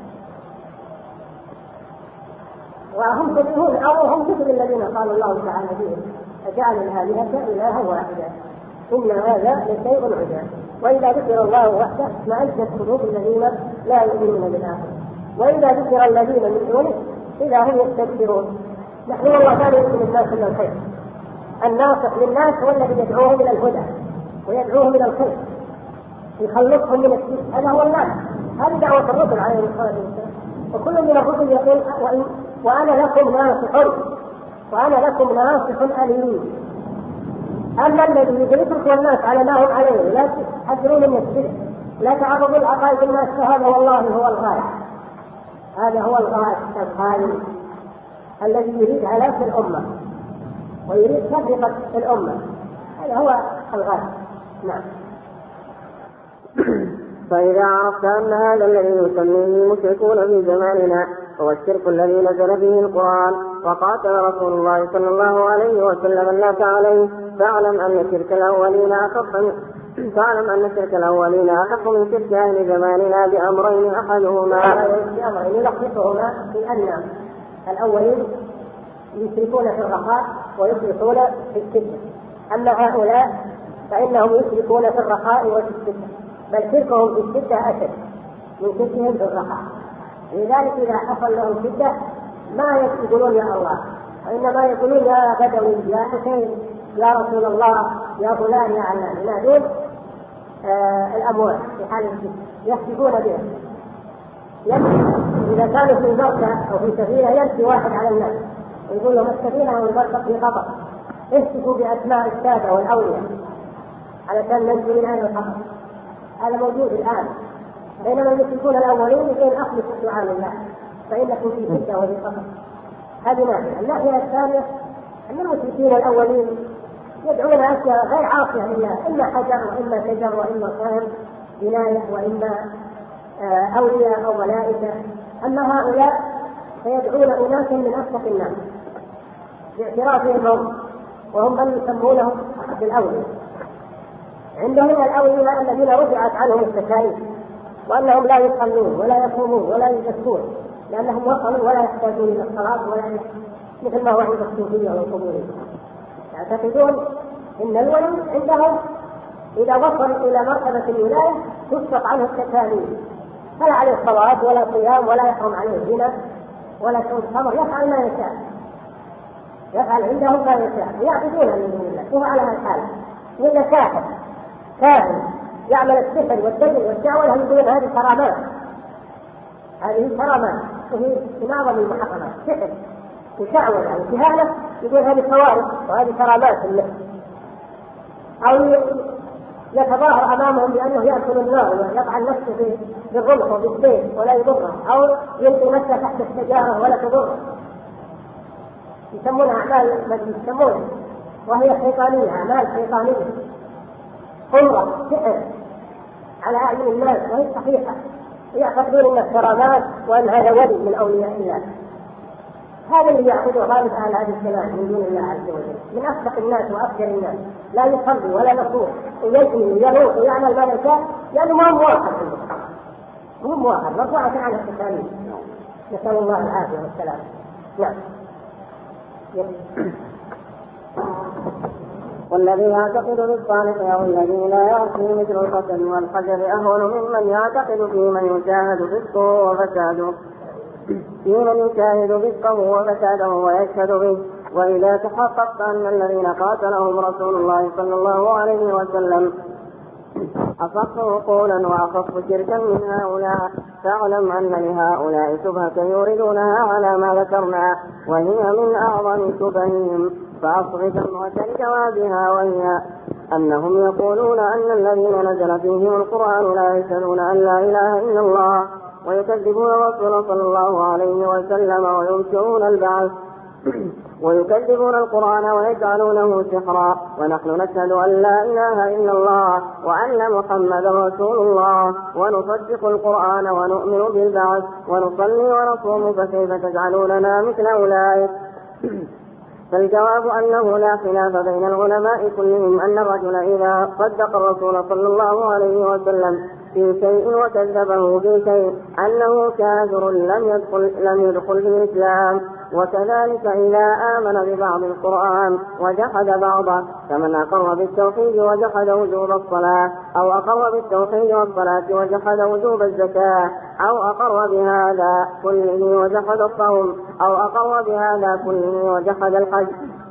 وهم تبعون او هم مثل الذين قال الله تعالى فيهم اجعل الالهه الها واحدا ان هذا لشيء عجاب. واذا ذكر الله وحده اشمأزت قلوب الذين لا يؤمنون بالاخره واذا ذكر الذين من دونه اذا هم يستكبرون. نحن والله لا يؤمن الناس الا الخير. الناصح للناس هو الذي يدعوهم الى الهدى ويدعوهم الى الخير يخلصهم من الشرك، هذا هو الناس. هذه دعوة الرسل عليه الصلاة والسلام. وكل من الرسل يقول وأنا لكم ناصح أليم. أما الذي يترك الناس على ما هم عليه لا تحذرون من الشرك لا تعرض العقائد الناس، فهذا والله هو الغاية، هذا هو الغاية الغاية الذي يريد هلاك الأمة ويريد تفرقة الأمة، هذا هو الغاية. نعم. فإذا عرفت أن هذا الذي يسميه المشركون في زماننا هو الشرك الذي نزل به القرآن وقاتل رسول الله صلى الله عليه وسلم الناس عليه، فاعلم أن شرك الأولين أخف من شرك أهل زماننا بأمرين، أحدهما يلخصهما في أن الأولين يشركون في الرخاء ويشركون في الشدة، أما هؤلاء فإنهم يشركون في الرخاء وفي الشدة، بل شركهم في الشدة أشد من شركهم في الرخاء. لذلك إذا حصل لهم شدة ما يقولون يا الله، وإنما يقولون يا بدوي، يا حسين، يا رسول الله، يا فلان، يا علان، ينادون الأموات في حال الشدة يحسبون بها. إذا كانوا في مركة أو في سفينة يمشي واحد على الناس ويقول لهم السفينة والمركب في خطر، احسبوا بأسماء السادة والأولياء علشان ننجو من هذا الخطر. هذا موجود الآن، بينما المشركون الأولين يقولون أخلصوا سبحان الله فإنكم في شدة وفي خطر. هذه ناحية. الناحية الثانية أن المشركين الأولين يدعون أشياء غير عاصية لله، إما حجر وإما شجر وإما صنم بناية وإما أولياء أو ملائكة. أما هؤلاء فيدعون أناسا من أصدق الناس باعترافهم هم، وهم من يسمونهم بالأولياء. عندهم الأولياء الذين رجعت عنهم التكاليف، وأنهم لا يصلون ولا يصومون ولا يزكون لأنهم وصلوا ولا يحتاجون إلى الصلاة ولا مثل ما هو عند الصوفية والقبورية. يعتقدون إن الولي عندهم إذا وصل إلى مرتبة الولاية تسقط عنه التكاليف، فلا عليه صلاة ولا صيام ولا يحرم عليه زنا ولا شرب خمر، يفعل ما يشاء، يفعل عندهم ما يشاء، يعبدون من دون الله. وهو على هالحال إلا كافر كاهن يعمل السحر والدجل والدعوة، يقولون هذه كرامات، هذه كرامات وهي من أعظم المحرمات، سحر وشعوذة وكهانة، يقول هذه خوارق وهذه كرامات النفس. أو يتظاهر أمامهم بأنه يأكل النار ويضع نفسه بالرمح وبالسيف ولا يضره، أو يلقي نفسه تحت الشجرة ولا تضره، يسمونها أعمال يسمونها وهي شيطانية، أعمال شيطانية قوة سحر على أعين الناس وهي صحيحة، يعتقدون أن الكرامات وأن هذا ولي من أولياء الله. هذا اللي يعبده غالب أهل هذه الزمان من دون الله عز وجل، من أصدق الناس وأفجر الناس، لا يصلي ولا يصوم ويزني ويروح ويعمل ما يشاء، لأنه ما هو واحد عنده، مو موحد مرفوعة عنه التكاليف، نسأل الله العافية والسلام. نعم. والذي يعتقد بالصالح أو الذي لا يعصي مثل القتل والحجر أهون ممن يعتقد في من يشاهد فسقه وفساده، وفساده ويشهد به. وإذا تحققت أن الذين قاتلهم رسول الله صلى الله عليه وسلم أصح عقولا وأخف شركا من هؤلاء، فاعلم أن لهؤلاء شبهة يوردونها على ما ذكرنا، وهي من أعظم شبههم، فأصغ سمعة لجوابها، وهي أنهم يقولون أن الذين نزل فيهم القرآن لا يشهدون أن لا إله إلا الله، ويكذبون الرسول صلى الله عليه وسلم، وينكرون البعث، ويكذبون القرآن ويجعلونه سحرا، ونحن نشهد أن لا إله إلا الله وأن محمدا رسول الله، ونصدق القرآن ونؤمن بالبعث ونصلي ونصوم، فكيف تجعلوننا مثل أولئك؟ فالجواب أنه لا خلاف بين العلماء كلهم أن الرجل إذا صدق الرسول صلى الله عليه وسلم في شيء وكذبه في شيء أنه كافر لم يدخل في الإسلام. وكذلك إذا آمن ببعض القرآن وجحد بعضه، كمن أقر بالتوحيد وجحد وجوب الصلاة، أو أقر بالتوحيد والصلاة وجحد وجوب الزكاة، أو أقر بهذا كله وجحد الصوم، أو أقر بهذا كله وجحد الحج.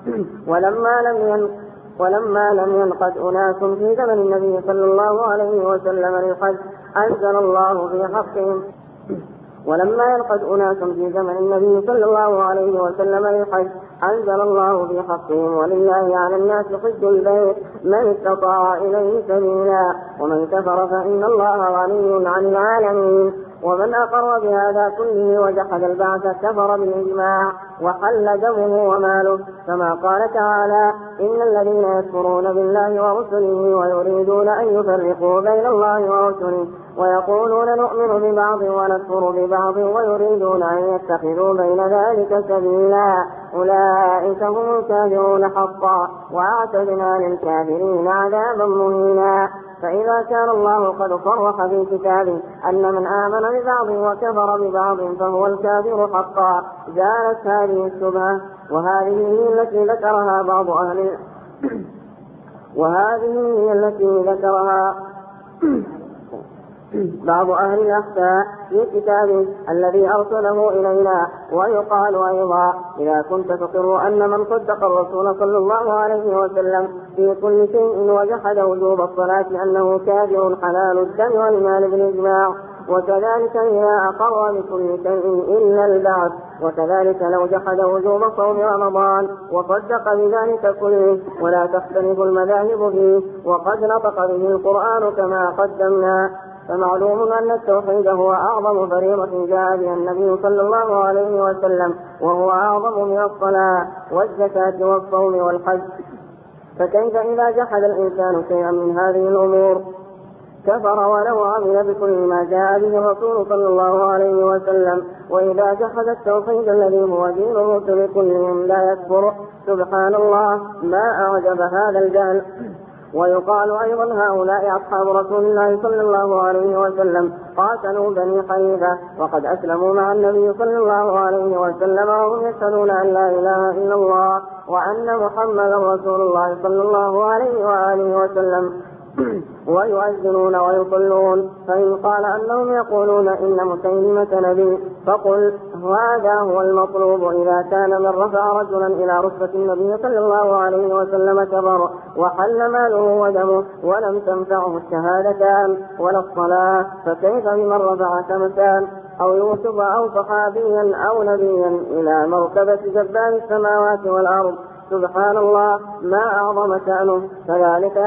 ولما لم ينقض أناس في زمن النبي صلى الله عليه وسلم للحج أنزل الله في حقهم ولما ينقض أناس في زمن النبي صلى الله عليه وسلم للحج أنزل الله في حقهم ولله على الناس حج البيت من استطاع إليه سبيلا ومن كفر فإن الله غني عن العالمين. ومن أقر بهذا كله وجحد البعث كفر بالإجماع وحل دمه وماله، كما قال تعالى: إن الذين يكفرون بالله ورسله ويريدون أن يفرقوا بين الله ورسله ويقولون نؤمن ببعض ونكفر ببعض ويريدون أن يتخذوا بين ذلك سبيلا أولئك هم الكافرون حقا وأعتدنا للكافرين عذابا مهينا. فإذا كان الله قد صرح في كتابه أن من آمن ببعض وكفر ببعض فهو الكافر حقا زالت هذه الشبهة، وهذه هي التي ذكرها بعض أهل الأخفاء في كتابه الذي أرسله إلينا. ويقال أيضا: إذا كنت تقر أن من صدق الرسول صلى الله عليه وسلم في كل شيء وجحد وجوب الصلاة أنه كافر حلال الدم والمال بالإجماع، وكذلك إذا أقر بكل شيء إلا البعث، وكذلك لو جحد وجوب صوم رمضان وصدق بذلك كله ولا تختلف المذاهب فيه وقد نطق به القرآن كما قدمنا. فمعلوم أن التوحيد هو أعظم فريضة جاء بها النبي صلى الله عليه وسلم، وهو أعظم من الصلاة والزكاة والصوم والحج. فكيف إذا جحد الإنسان شيئا من هذه الأمور كفر ولو عمل بكل ما جاء به الرسول صلى الله عليه وسلم؟ وإذا جحد التوحيد الذي هو دين الرسل كلهم لا يكفر. سبحان الله، ما أعجب هذا الجهل. ويقال أيضا: هؤلاء أصحاب رسول الله صلى الله عليه وسلم قاتلوا بني حنيفة وقد أسلموا مع النبي صلى الله عليه وسلم وهم يشهدون أن لا إله إلا الله وأن محمدا رسول الله صلى الله عليه وآله وسلم ويؤذنون ويصلون. فإن قال أنهم يقولون إن مسيلمة نبي فقل هذا هو المطلوب. إذا كان من رفع رجلا إلى رتبة النبي صلى الله عليه وسلم كبر وحل ماله ودمه ولم تنفعه الشهادتان ولا الصلاة، فكيف بمن رفع كمسان أو يوسف أو صحابيا أو نبيا إلى مرتبة جبار السماوات والأرض؟ سبحان الله، ما أعظم شأنه، كذلك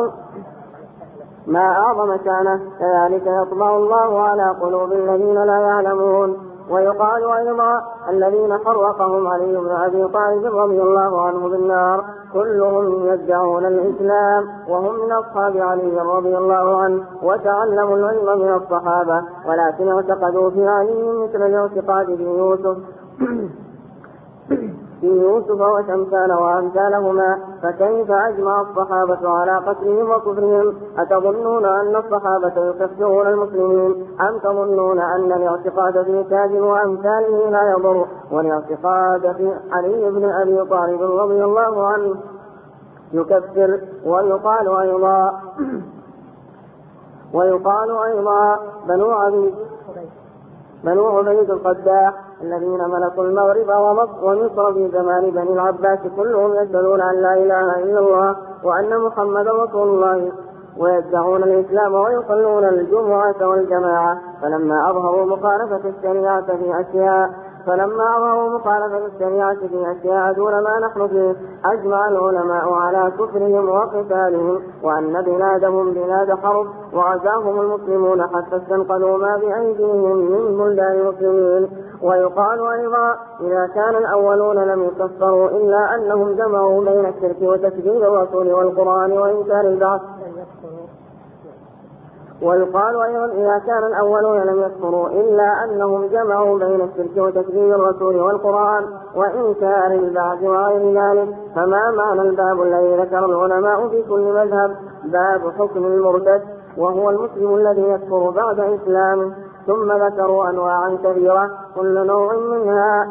يطبع الله على قلوب الذين لا يعلمون. ويقال أيضا: الذين فرقهم علي بن أبي طالب رضي الله عنه بالنار كلهم يدعون الإسلام وهم من أصحاب علي رضي الله عنه وتعلموا العلم من الصحابة، ولكن اعتقدوا في علي مثل الاعتقاد في يوسف وشمسان وأمثالهما. فكيف أجمع الصحابة على قتلهم وكفرهم؟ أتظنون أن الصحابة يكفرون المسلمين أم تظنون أن الاعتقاد في تاج وأمثاله لا يضر، والاعتقاد في علي بن أبي طالب رضي الله عنه يكفر؟ ويقال أيضا بنو عبيد القداح الذين ملكوا المغرب ومصر في زمان بني العباس كلهم يشهدون أن لا إله إلا الله وأن محمدا رسول الله ويدعون الإسلام ويصلون الجمعة والجماعة. فلما أظهروا مخالفة الشريعة في أشياء دون ما نحن فيه أجمع العلماء على كفرهم وقتالهم وأن بلادهم بلاد حرب وغزاهم المسلمون حتى استنقذوا ما بأيديهم من بلدان المسلمين. ويقال أيضا: إذا كان الأولون لم يكفروا إلا أنهم جمعوا بين الشرك وتكذيب الرسول والقرآن وإنكار البعث. ويقال أيضا: إذا كان الأولون لم يكفروا إلا أنهم جمعوا بين الشرك وتكذيب الرسول والقرآن وإنكار البعث وغير ذلك. فما معنى الباب الذي ذكر العلماء في كل مذهب؟ باب حكم المرتد، وهو المسلم الذي يكفر بعد إسلامه. ثم ذكروا أنواعا كثيرة كل نوع منها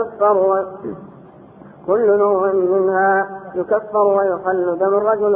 يكفر ويحل دم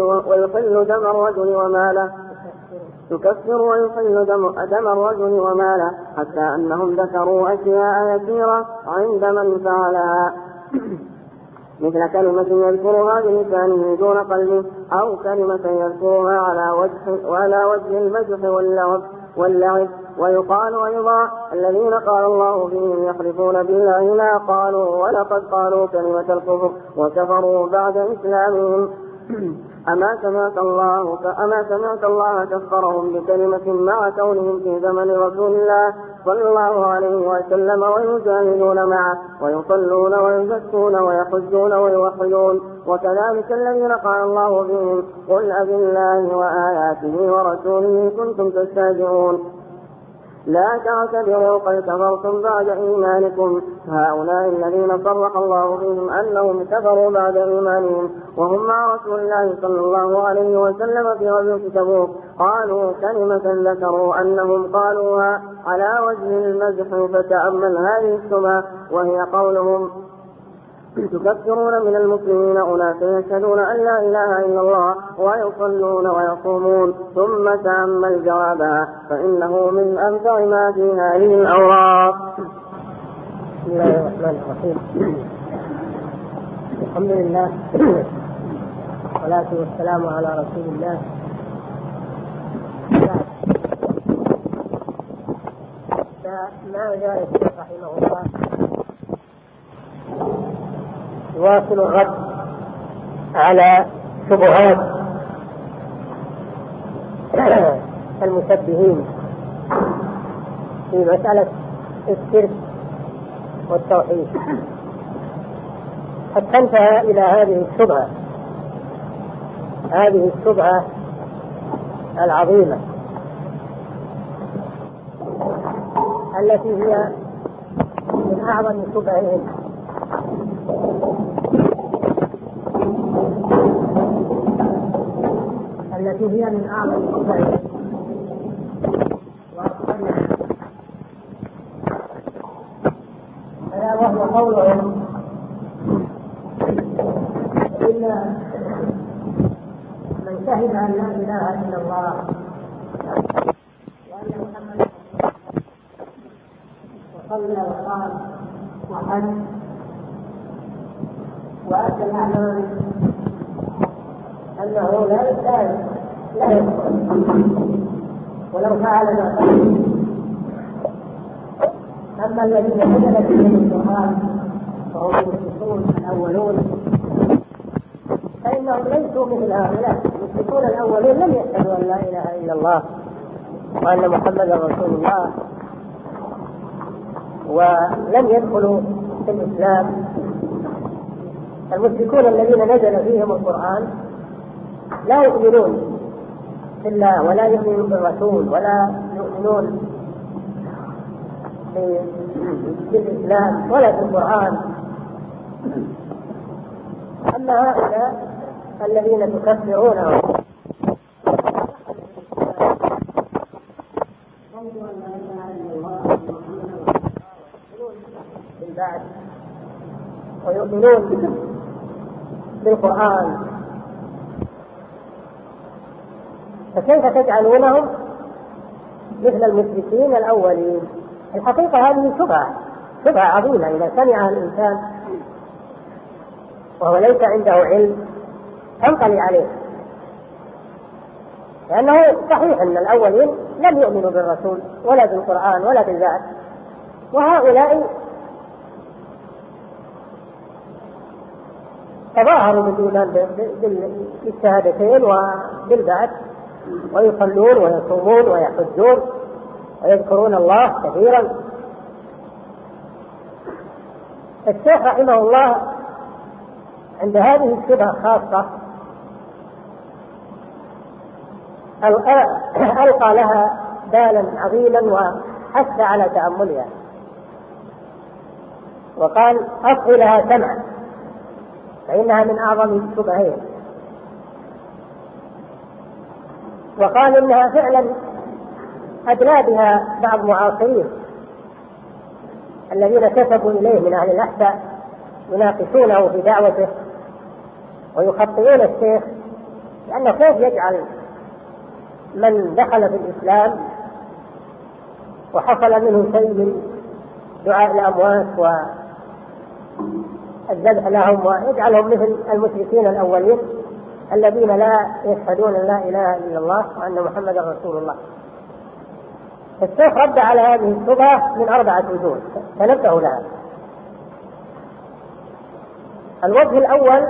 الرجل وماله حتى أنهم ذكروا أشياء يسيرة عند من فعلها مثل كلمة يذكرها بلسانه دون قلبه، أو كلمة يذكرها على وجه المزح واللعب ويقال أيضا الذين قال الله فيهم يحلفون بالله ما قالوا ولقد قالوا كلمة الكفر وكفروا بعد إسلامهم. أما سمعت الله كفرهم بكلمة مع كونهم في زمن رسول الله صلى الله عليه وسلم ويجاهدون معه ويصلون ويزكون ويحجون ويوحدون. وكذلك الذين قال الله فيهم قل أبالله وآياته ورسوله كنتم تستهزئون لا تعتذروا قد كفرتم بعد إيمانكم. هؤلاء الذين صرح الله فيهم أنهم كفروا بعد إيمانهم وهم مع رسول الله صلى الله عليه وسلم في غزوة تبوك قالوا كلمة ذكروا أنهم قالوها على وجه المزح. فتأمل هذه الشبهة وهي قولهم تكفرون من المسلمين أناس يشهدون أن لا إله إلا الله ويصلون ويصومون. ثم تأمل جوابها فإنه من أمتع ما في هذه الأوراق. بسم الله الرحمن الرحيم. الحمد لله والصلاة والسلام على رسول الله. ما جاء رحمه الله يواصل الرد على شبهات المشبهين في مسألة الشرك والتوحيد حتى انتهى إلى هذه الشبهة العظيمة التي هي من أعظم شبههم ألا وهو قولهم إلا من شهد أن لا إله إلا الله وأن محمدا وصلى وقال وحج وأتى الأعمال أنه لا يستاهل ولو فعل ما فعل. أما الذين نزل بهم القرآن فهم المشركون الأولون فإنهم ليسوا مثل هؤلاء. المشركون الأولون لم يشهدوا أن لا إله إلا الله وأن محمدا رسول الله ولم يدخلوا في الإسلام. المشركون الذين نزل فيهم القرآن لا يؤمنون بالله ولا يؤمنون بالرسول ولا يؤمنون بالإسلام ولا بالقرآن. أما هؤلاء الذين تكفرونهم بالبعث ويؤمنون بالقرآن فكيف تجعلونهم مثل المشركين الأولين؟ الحقيقة هذه شبهة عظيمة إذا سمعها الإنسان وهو ليس عنده علم تنطلي عليه، لأنه صحيح أن الأولين لم يؤمنوا بالرسول ولا بالقرآن ولا بالذات، وهؤلاء تظاهروا بالإيمان بالشهادتين وبالبعث ويصلون ويصومون ويحجون ويذكرون الله كثيرا. الشيخ رحمه الله عند هذه الشبهة خاصة ألقى لها بالا عظيما وحث على تأملها وقال أصغي لها سمعا فإنها من أعظم الشبهين. وقال إنها فعلا أدلى بها بعض معاصرين الذين كتبوا إليه من أهل الأحساء يناقشونه في دعوته ويخطئون الشيخ، لأنه كيف يجعل من دخل في الإسلام وحصل منه شيء من دعاء الأموات والذبح لهم ويجعلهم مثل المشركين الأولين الذين لا يشهدون لا إله إلا الله وأن محمدا رسول الله. الشيخ رد على هذه الشبهة من 4 وجوه تنبهوا لها. الوجه الأول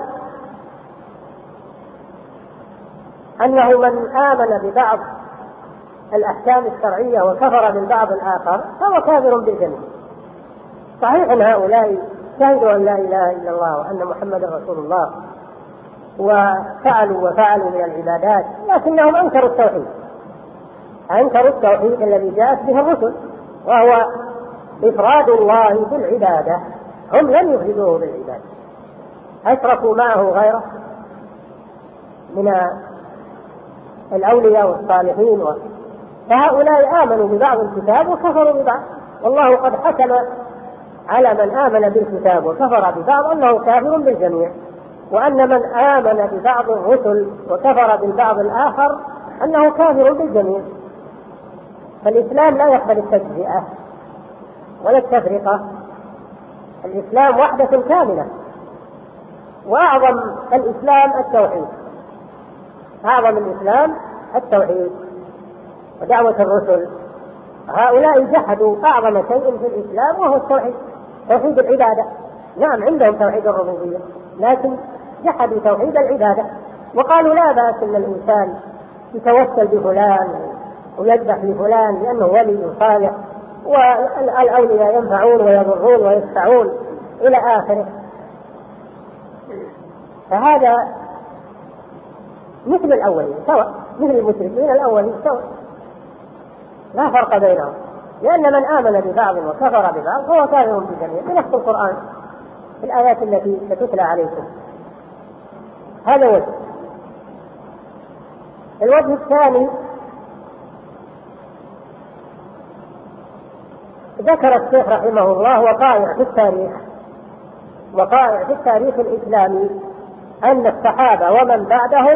أنه من آمن ببعض الأحكام الشرعية وكفر بالبعض الآخر فهو كافر بالجميع. صحيح أن هؤلاء شهدوا أن لا إله إلا الله وأن محمد رسول الله وفعلوا من العبادات، لكنهم أنكروا التوحيد، أنكروا التوحيد الذي جاءت به الرسل، وهو إفراد الله بالعبادة. هم لم يفردوه بالعبادة، أشركوا معه غيره من الأولياء والصالحين، فهؤلاء آمنوا ببعض الكتاب وكفروا ببعض، والله قد حكم على من آمن بالكتاب وكفر ببعض أنه كافر بالجميع، وأن من آمن ببعض الرسل وكفر بالبعض الآخر أنه كافر بالجميع. فالإسلام لا يقبل التجزئة ولا التفرقة، الإسلام وحدة كاملة، وأعظم الإسلام التوحيد، أعظم الإسلام التوحيد ودعوة الرسل. هؤلاء جحدوا أعظم شيء في الإسلام وهو التوحيد، توحيد العبادة. نعم عندهم توحيد الربوبية، لكن جحدوا توحيد العبادة، وقالوا لا بأس أن الإنسان يتوسل بفلان ويذبح لفلان لأنه ولي صالح، والأولياء ينفعون ويضرون ويدفعون إلى آخره. فهذا مثل الأولين سواء، مثل المشركين الأولين سواء، لا فرق بينهم، لأن من آمن ببعض وكفر ببعض هو كافر بالجميع بنص القرآن في الآيات التي ستتلى عليكم. هذا وجه. الوجه الثاني ذكر الشيخ رحمه الله وقائع في التاريخ الإسلامي أن الصحابة ومن بعدهم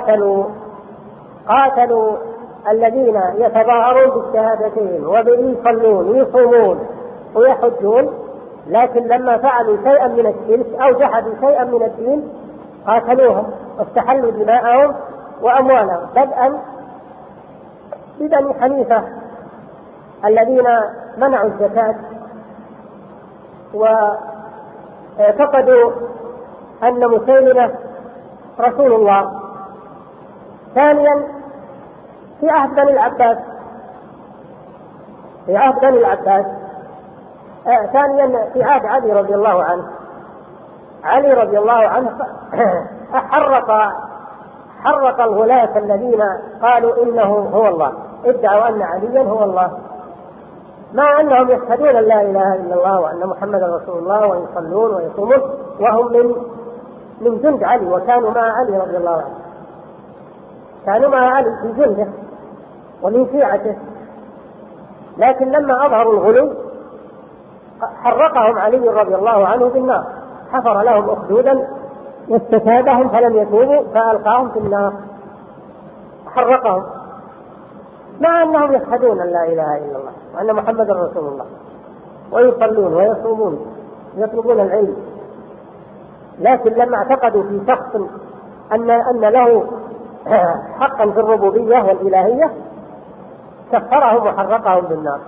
قاتلوا الذين يتظاهرون بالشهادتين ويصلون ويصومون ويحجون، لكن لما فعلوا شيئا من الشرك أو جحدوا شيئا من الدين قاتلوهم واستحلوا دماءهم وأموالهم، بدءا ببني حنيفة الذين منعوا الزكاة واعتقدوا أن مسيلمة رسول الله. ثانيا في عهد بني العباس، ثانيا في عهد علي رضي الله عنه حرق الغلاة الذين قالوا إنه هو الله، ادعوا أن عليا هو الله، مع أنهم يشهدون أن لا إله إلا الله وأن محمد رسول الله ويصلون ويصومون، وهم من جند علي، وكانوا مع علي رضي الله عنه، كانوا مع علي في جنده ومن شيعته، لكن لما أظهروا الغلو حرقهم علي رضي الله عنه بالنار، حفر لهم أخدودا واستتابهم فلم يتوبوا فألقاهم في النار، حرقهم، مع أنهم يشهدون أن لا إله إلا الله وأن محمد رسول الله ويصلون ويصومون يطلبون العلم، لكن لما اعتقدوا في شخص أن له حقا في الربوبية والإلهية كفرهم وحرقهم بالنار.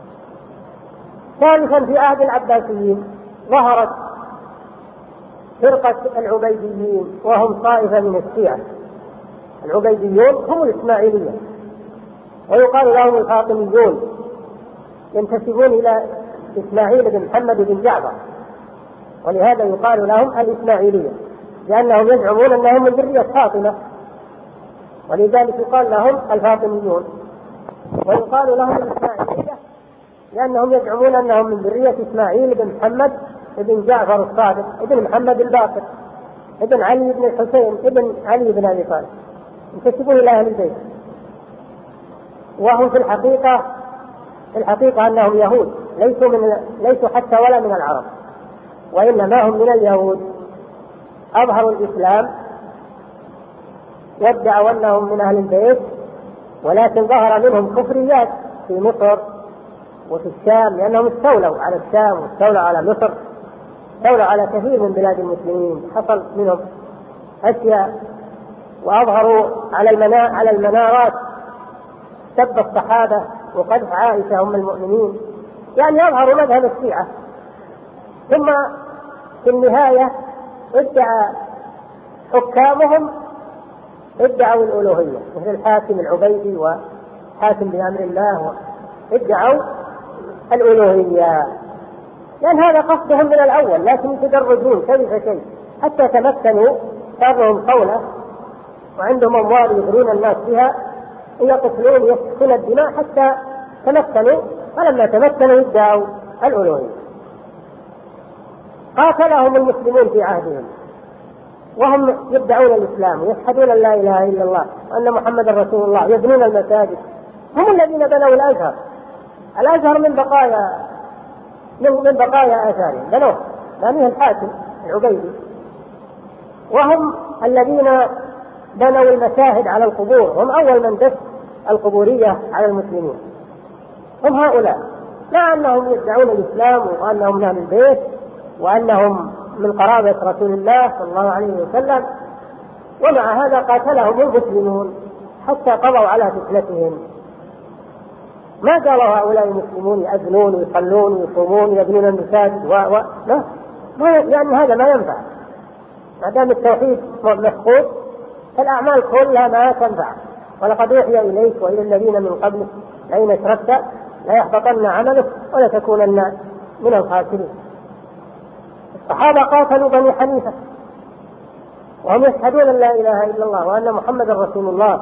ثالثا في عهد العباسيين ظهرت فرقة العبيديين، وهم طائفة من الشيعة. العبيديون هم الإسماعيلية، ويقال لهم الفاطميون، ينتسبون إلى إسماعيل بن محمد بن جعفر، ولهذا يقال لهم الإسماعيلية، لأنهم يزعمون أنهم من ذرية فاطمة، ولذلك يقال لهم الفاطميون. ويقال لهم الإسماعيلية لأنهم يزعمون أنهم من ذرية إسماعيل بن محمد بن جعفر الصادق ابن محمد الباقر ابن علي بن الحسين ابن علي بن أبي طالب، ينتسبون إلى أهل البيت، وهم في الحقيقة أنهم يهود، ليسوا حتى ولا من العرب، وإنما هم من اليهود، أظهروا الإسلام وادعوا أنهم من أهل البيت، ولكن ظهر منهم كفريات في مصر وفي الشام، لأنهم استولوا على الشام واستولوا على مصر، استولوا على كثير من بلاد المسلمين، حصل منهم أشياء، وأظهروا على المنارات سب الصحابة وقذف عائشة أم المؤمنين، يعني يظهر مذهب الشيعة. ثم في النهاية ادعى حكامهم ادعوا الألوهية، مثل الحاكم العبيدي وحاكم بأمر الله ادعوا الألوهية، لأن هذا قصدهم من الأول، لكن يتدرجون شيء فشيء حتى تمكنوا، صار لهم قولة وعندهم أموال يغرون الناس بها، يقتلون يسفكون الدماء حتى تمكنوا، ولما تمكنوا ادعوا الألوهية. قاتلهم المسلمون في عهدهم وهم يدعون الإسلام ويشهدون أن لا إله إلا الله وأن محمد رسول الله، يبنون المساجد، هم الذين بنوا الأزهر. الأزهر من بقايا آثارهم، بنوه بنيه الحاكم العبيدي، وهم الذين بنوا المشاهد على القبور، هم أول من دس القبورية على المسلمين، هم هؤلاء، مع أنهم يدعون الإسلام وأنهم من أهل البيت وأنهم من قرابة رسول الله صلى الله عليه وسلم، ومع هذا قاتلهم المسلمون حتى قضوا على فتنتهم. ما قالوا هؤلاء المسلمون يأذنون ويصلون ويصومون ويبنون المساجد لا، يعني هذا ما ينفع، ما دام التوحيد مفقود فالأعمال كلها ما تنفع. ولقد أوحي إليك وإلى الذين من قبلك لئن أشركت ليحبطن عملك ولتكونن من الخاسرين. الصحابة قاتلوا بني حنيفة وهم يشهدون أن لا إله إلا الله وأن محمد رسول الله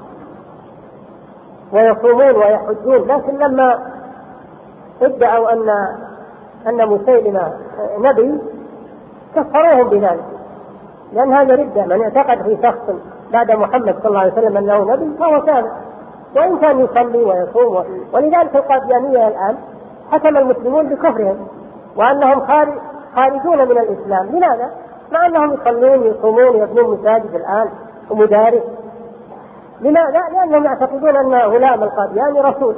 ويصومون ويحجون، لكن لما ادعوا أن مسيلمة نبي كفروهم بذلك، لأن هذا ردة. من اعتقد في شخص بعد محمد صلى الله عليه وسلم أنه نبي فهو كافر، وإن كان يصلي ويصوم. ولذلك القاديانية الآن حكم المسلمون بكفرهم وأنهم خارجون من الإسلام. لماذا؟ مع أنهم يصلون ويصومون ويبنون مساجد الآن ومدارس. لماذا؟ لأنهم يعتقدون أن غلام القادياني رسول.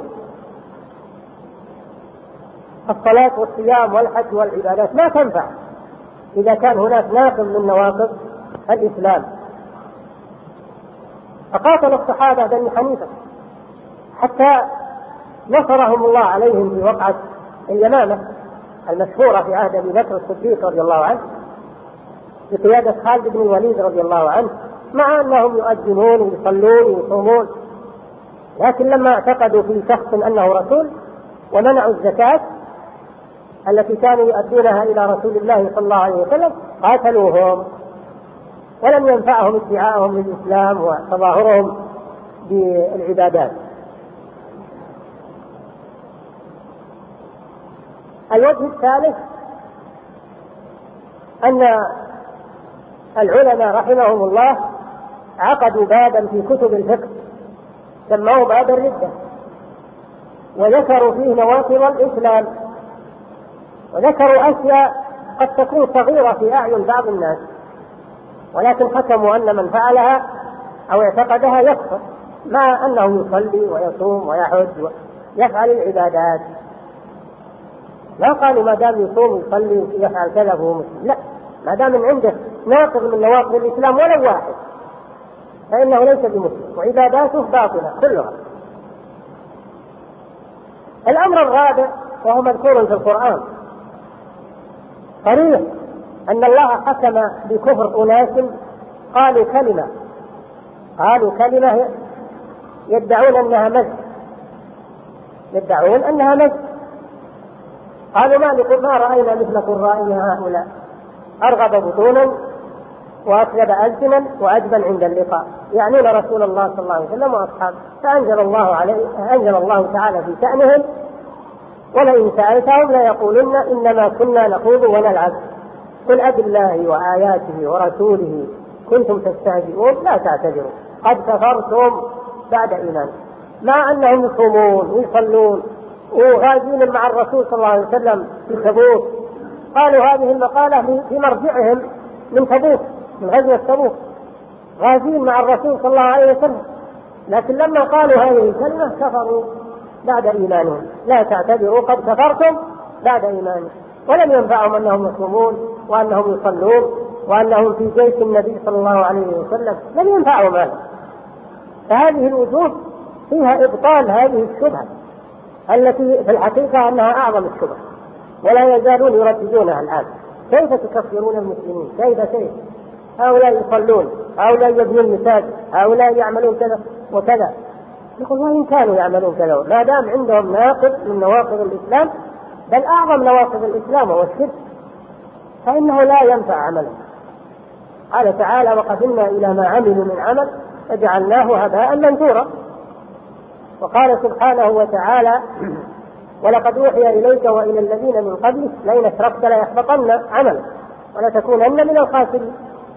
الصلاة والصيام والحج والعبادات ما تنفع إذا كان هناك ناقض من نواقض الإسلام. فقاتل الصحابة بني حنيفة حتى نصرهم الله عليهم في وقعة اليمامة المشهورة في عهد أبي بكر الصديق رضي الله عنه بقيادة خالد بن الوليد رضي الله عنه، مع أنهم يؤذنون ويصلون ويصومون، لكن لما اعتقدوا في شخص أنه رسول ومنعوا الزكاة التي كانوا يؤدونها إلى رسول الله صلى الله عليه وسلم قاتلوهم، ولم ينفعهم ادعاءهم للإسلام وتظاهرهم بالعبادات. الوجه الثالث أن العلماء رحمهم الله عقدوا بابا في كتب الفقه سموه باب الردة، وذكروا فيه نواقض الإسلام، وذكروا أشياء قد تكون صغيرة في أعين بعض الناس، ولكن حكموا أن من فعلها أو اعتقدها يكفر، مع أنه يصلي ويصوم ويحج ويفعل العبادات. لا قالوا ما دام يصوم ويصلي ويفعل كذا فهو مسلم، لا، ما دام عنده ناقض من نواقض الإسلام ولو واحد فإنه ليس بمسلم وعباداته باطلة كلها. الأمر الرابع وهو مذكور في القرآن صريح أن الله حكم بكفر أناس قالوا كلمة يدعون أنها مزج، قالوا ما رأينا مثل قرائنا هؤلاء أرغب بطونا وأكذب ألسنا وأجبن عند اللقاء، يعنون رسول الله صلى الله عليه وسلم وأصحابه. فأنزل الله تعالى في شأنهم ولئن سألتهم ليقولن إنما كنا نخوض ونلعب قل أبالله وآياته ورسوله كنتم تستهزئون لا تعتذروا قد كفرتم بعد إيمان. مع أنهم يصومون ويصلون وغازين مع الرسول صلى الله عليه وسلم في تبوك، قالوا هذه المقالة في مرجعهم من تبوك، من غزوة تبوك، غازين مع الرسول صلى الله عليه وسلم، لكن لما قالوا هذه الكلمة كفروا بعد إيمانهم. لا تعتذروا قد كفرتم بعد إيمانهم. ولم ينفعهم أنهم يصومون وأنهم يصلون وأنهم في جيش النبي صلى الله عليه وسلم، لم ينفعهم هذا. فهذه الوجوه فيها إبطال هذه الشبهة التي في الحقيقة أنها أعظم الشبه، ولا يزالون يرددونها الآن. كيف تكفرون المسلمين؟ كيف هؤلاء يصلون، هؤلاء يبنون مساجد، هؤلاء يعملون كذا وكذا. يقول وإن كانوا يعملون كذا، ما دام عندهم ناقض من نواقض الإسلام، بل أعظم نواقض الإسلام هو الشرك، فإنه لا ينفع عمله. قال تعالى وقدمنا إلى ما عملوا من عمل فجعلناه هباء منثورا. وقال سبحانه وتعالى ولقد أوحي إليك وإلى الذين من قبلك لئن أشركت ليحبطن عملك ولتكونن من الخاسرين.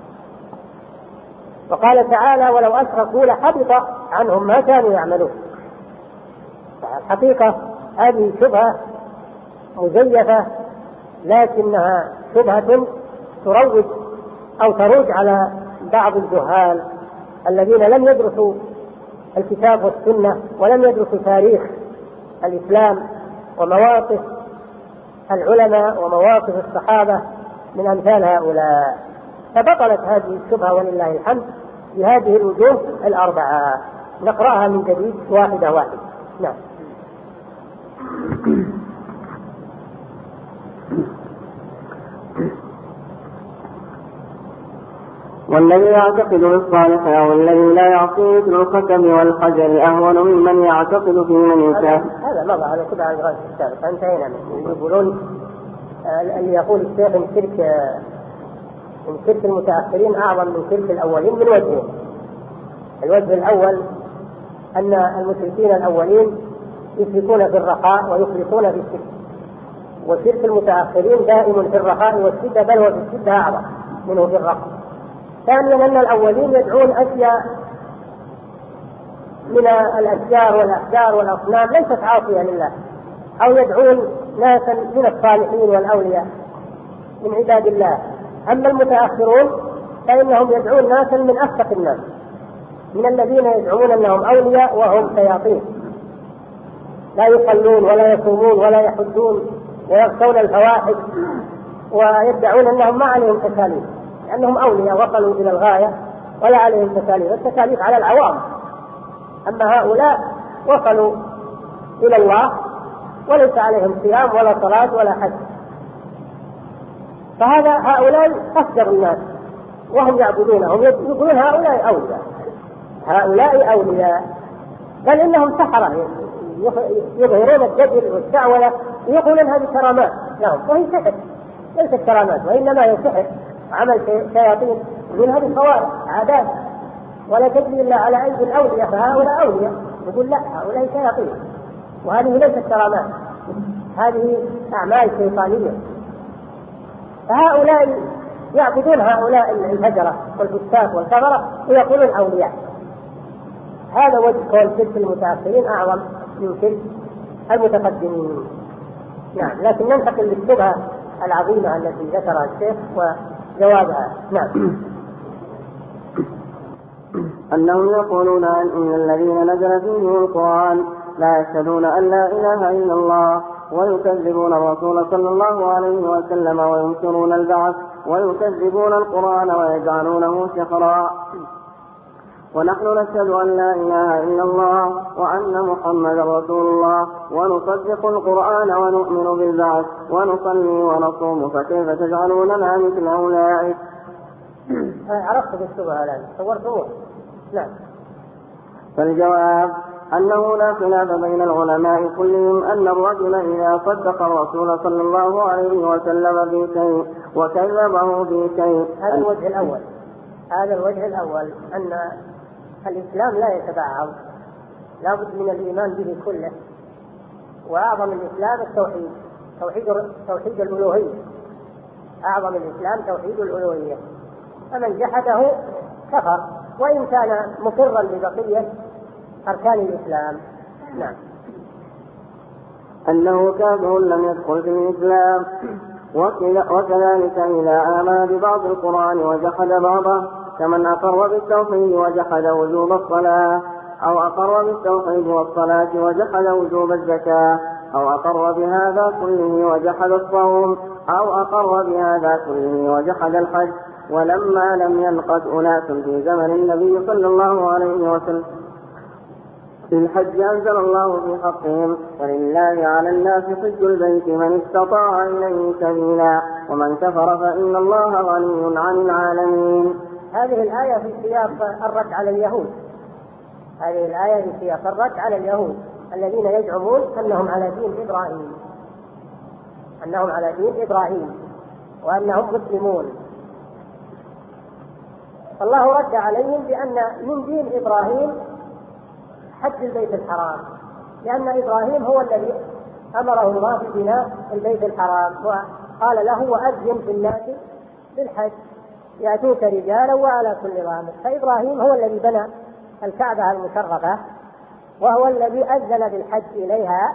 وقال تعالى ولو أشركوا لحبط عنهم ما كانوا يعملون. الحقيقة هذه شبهة مزيفة، لكنها شبهة تروج أو تروج على بعض الجهال الذين لم يدرسوا الكتاب والسنة ولم يدرسوا تاريخ الإسلام ومواقف العلماء ومواقف الصحابة من أمثال هؤلاء، فبطلت هذه الشبهة ولله الحمد بهذه الوجوه الأربعة. نقرأها من جديد واحدة واحدة. نعم. والذي يعتقد بالصالح أو الذي لا يعصي مثل الختم والحجر أهون ممن يعتقد في من يشاء. هذا مضى على كتب عن الغاز السابق، انتهينا منه. يقولون اللي يقول الشيخ من شرك المتأخرين أعظم من شرك الأولين من وجهين. الوجه الأول أن المشركين الأولين يشركون في الرخاء ويخلصون في الشرك، وشرك المتأخرين دائم في الرخاء والشدة، بل هو في الشدة أعظم منه في الرخاء. ثانيا أن الأولين يدعون أشياء من الأشجار والأحجار والأصنام ليست عاصية لله، أو يدعون ناسا من الصالحين والأولياء من عباد الله. أما المتأخرون فإنهم يدعون ناسا من أفسق الناس، من الذين يدعون أنهم أولياء وهم شياطين، لا يصلون ولا يصومون ولا يحجون ويغشون الفواحش، ويدعون أنهم ما عليهم تكاليف لأنهم أولياء وصلوا إلى الغاية ولا عليهم تكاليف، التكاليف على العوام. أما هؤلاء وصلوا إلى الله وليس عليهم صيام ولا صلاة ولا حج، هؤلاء أفجر الناس وهم يعبدونهم، يقولون هؤلاء أولياء، هؤلاء أولياء، بل إنهم سحرة يظهرون الدجل والدعوة ويقولون هذه كرامات لهم، وهي سحر ليست كرامات، وإنما هي سحر عمل شياطين. يقول هذه خوارق عادات ولا تجري إلا على أيدي الأولياء، فهؤلاء أولياء. يقول لا، هؤلاء شياطين وهذه ليست كرامات، هذه أعمال شيطانية. فهؤلاء يعبدون هؤلاء الهجرة والفساق والكفرة ويقولون أولياء. هذا وجه قول شرك المتأخرين أعظم من شرك المتقدمين. نعم، لكن ننتقل للشبهة العظيمة التي ذكرها الشيخ وجوابها. نعم. أنهم يقولون إن الذين نزل فيهم القرآن لا يشهدون أن لا إله إلا الله، ويكذبون الرسول صلى الله عليه وسلم، وينكرون البعث، ويكذبون القرآن ويجعلونه سحرا. ونحن نشهد أن لا إله إلا الله وأن محمدا رسول الله، ونصدق القرآن ونؤمن بالبعث، ونصلي ونصوم، فكيف تجعلوننا مثل أولئك؟ عرفت بالشبهة الآن، صورتموه. نعم. فالجواب أنه لا خلاف بين العلماء كلهم أن الرجل إذا صدق الرسول صلى الله عليه وسلم في شيء وكذبه في شيء. هذا الوجه الأول. هذا الوجه الأول أن الإسلام لا يتبعض، لا بد من الإيمان به كله، وأعظم الإسلام التوحيد، توحيد الألوهية. أعظم الإسلام توحيد الألوهية، فمن جحده كفر وإن كان مقرا ببقية أركان الإسلام. نعم. أنه كافر لم يدخل في الإسلام، وكذلك إذا آمن ببعض القرآن وجحد بعضه، كمن أقر بالتوحيد وجحد وجوب الصلاة، أو أقر بالتوحيد والصلاة وجحد وجوب الزكاة، أو أقر بهذا كله وجحد الصوم، أو أقر بهذا كله وجحد الحج. ولما لم ينقض أناس في زمن النبي صلى الله عليه وسلم في الحج أنزل الله في حقهم ولله على الناس حج البيت من استطاع إليه سبيلا ومن كفر فإن الله غني عن العالمين. هذه الآية في سياق الرد على اليهود. هذه الآية في سياق الرد على اليهود الذين يزعمون أنهم على دين إبراهيم وأنهم مسلمون. الله رد عليهم بأن من دين إبراهيم حج البيت الحرام، لأن إبراهيم هو الذي أمره الله ببناء البيت الحرام وقال له وأذن في الناس بالحج يأتوك رجالا وعلى كل ضامر. فإبراهيم هو الذي بنى الكعبة المشرفة وهو الذي أذن بالحج إليها.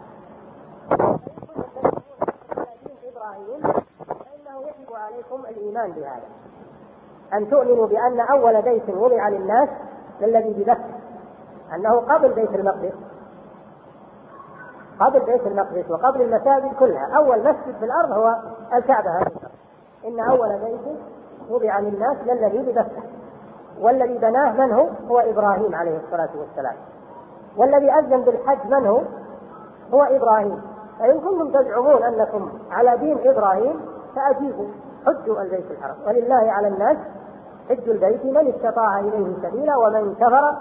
إبراهيم فإنه يجب عليكم الإيمان بهذا، أن تؤمنوا بأن أول بيت وضع للناس الذي بمكة، أنه قبل بيت المقدس وقبل المساجد كلها. أول مسجد في الأرض هو الكعبة هذه. إن أول بيت وضع للناس الذي بمكة، والذي بناه من هو إبراهيم عليه الصلاة والسلام، والذي أذن بالحج من هو إبراهيم. فإن كنتم تزعمون أنكم على دين إبراهيم فأجيبوا حجوا البيت الحرام ولله على الناس حج البيت من استطاع إليه سبيلا ومن كفر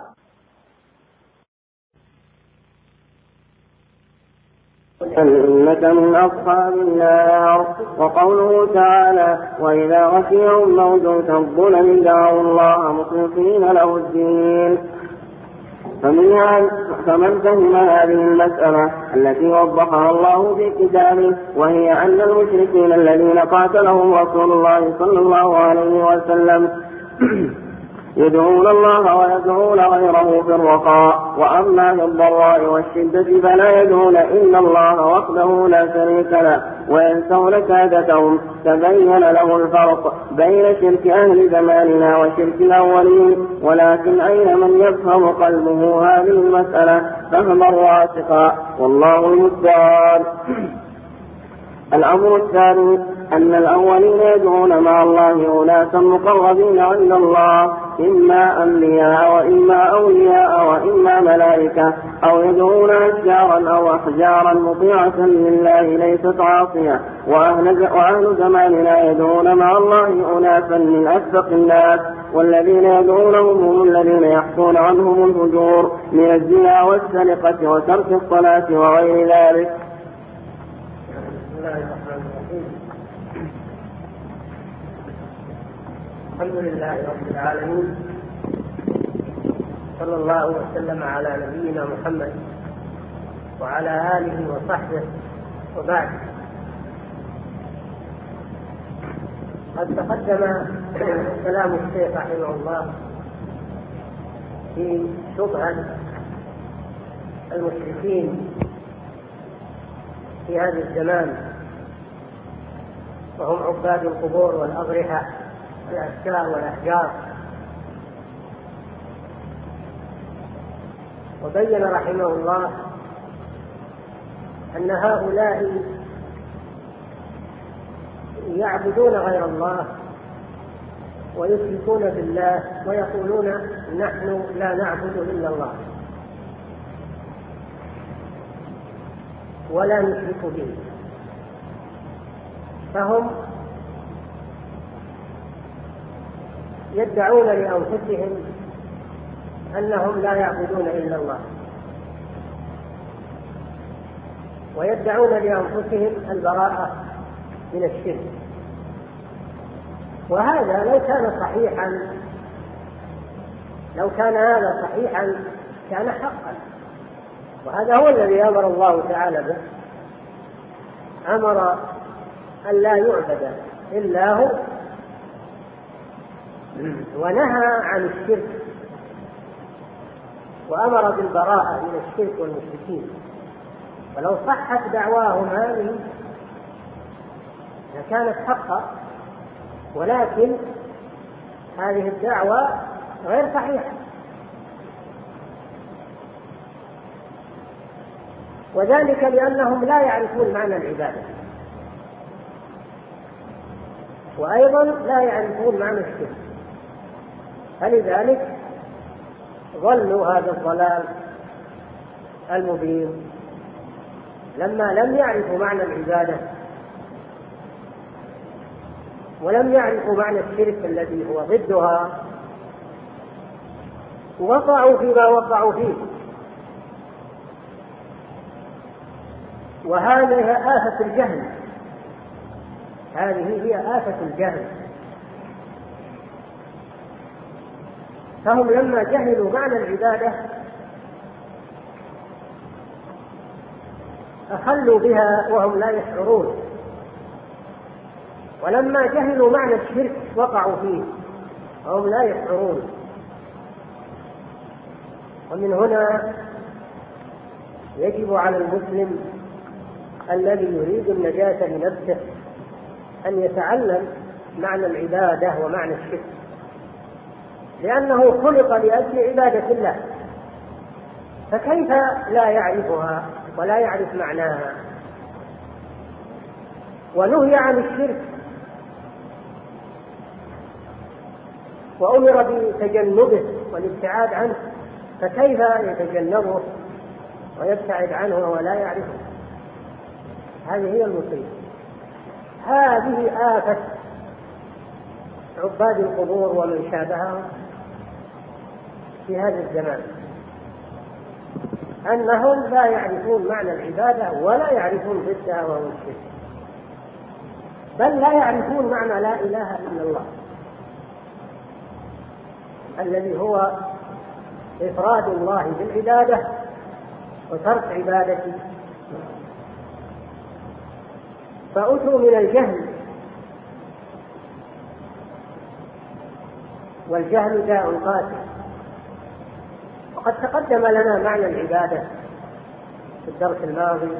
إنك من أصحاب النار. وقوله تعالى وإذا غشيهم موج كالظلل دعوا الله مخلصين له الدين. فمن فهم هذه المسألة التي وضحها الله في كتابه، وهي أن المشركين الذين قاتلهم رسول الله صلى الله عليه وسلم يدعون الله ويدعون غيره في الرخاء، وأما في الضراء والشدة فلا يدعون إلا الله وحده لا شريك له وينسون كادتهم. تبين له الفرق بين شرك أهل زماننا وشرك الأولين، ولكن أين من يفهم قلبه هذه المسألة فهما راسخا والله المستعان. الأمر الثاني أن الأولين يدعون مع الله أناسا مقربين عند الله، إما أنبياء وإما أولياء وإما ملائكة، أو يدعون أشجارا أو أحجارا مطيعة لله ليست عاصية. وأهل زماننا يدعون مع الله أناسا من أسبق الناس، والذين يدعونهم هم الذين يحكون عنهم الفجور من الزنا والسرقة وترك الصلاة وغير ذلك. الحمد لله رب العالمين، صلى الله وسلم على نبينا محمد وعلى آله وصحبه. وبعد، قد تقدم كلام الشيخ رحمه الله في شبهة المشركين في هذا الزمان، وهم عباد القبور والأضرحة والأشجار والأحجار. وبين رحمه الله أن هؤلاء يعبدون غير الله ويشركون بالله ويقولون نحن لا نعبد إلا الله ولا نشرك به. فهم يدعون لأنفسهم أنهم لا يعبدون إلا الله، ويدعون لأنفسهم البراءة من الشرك. وهذا لو كان هذا صحيحا كان حقا، وهذا هو الذي أمر الله تعالى به. أمر أن لا يعبد إلا هو، ونهى عن الشرك، وأمر بالبراءة من الشرك والمشركين. ولو صحت دعواهم هذه لكانت حقا، ولكن هذه الدعوة غير صحيحة، وذلك لأنهم لا يعرفون معنى العبادة، وأيضا لا يعرفون معنى الشرك، فلذلك ظلوا هذا الضلال المبين لما لم يعرفوا معنى العبادة ولم يعرفوا معنى الشرك الذي هو ضدها وقعوا فيما وقعوا فيه. وهذه آفة الجهل، هذه هي آفة الجهل. فهم لما جهلوا معنى العبادة أخلوا بها وهم لا يشعرون، ولما جهلوا معنى الشرك وقعوا فيه وهم لا يشعرون. ومن هنا يجب على المسلم الذي يريد النجاة لنفسه أن يتعلم معنى العبادة ومعنى الشرك، لأنه خلق لأجل عبادة الله، فكيف لا يعرفها ولا يعرف معناها؟ ونهي عن الشرك وأمر بتجنبه والابتعاد عنه، فكيف يتجنبه ويبتعد عنه ولا يعرفه؟ هذه هي المصيبة، هذه آفة عباد القبور ومن شابههم في هذا الزمان، أنهم لا يعرفون معنى العبادة ولا يعرفون ضدها وهو الشرك، بل لا يعرفون معنى لا إله إلا الله الذي هو إفراد الله بالعبادة وترك عبادته. فأتوا من الجهل، والجهل داء قاتل. وقد تقدم لنا معنى العبادة في الدرس الماضي،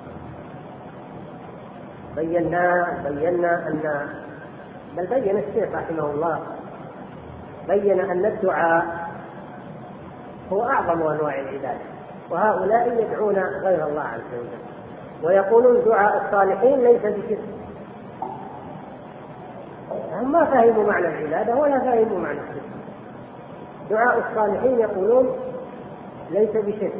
بينا أن بل بين الشيخ رحمه الله بين أن الدعاء هو أعظم أنواع العبادة، وهؤلاء يدعون غير الله عز وجل ويقولون دعاء الصالحين ليس بشرك. هم ما فهموا معنى العبادة ولا فهموا معنى الشرك. دعاء الصالحين يقولون ليس بشرك.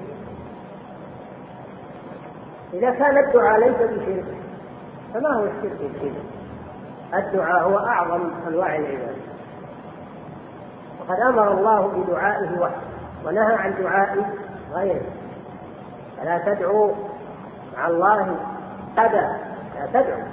إذا كان الدعاء ليس بشرك فما هو الشرك الشرك؟ الدعاء هو أعظم أنواع العبادة، وقد أمر الله بدعائه وحده ونهى عن دعاء غيره. فلا تدعوا مع الله أحدا، لا تدعوا.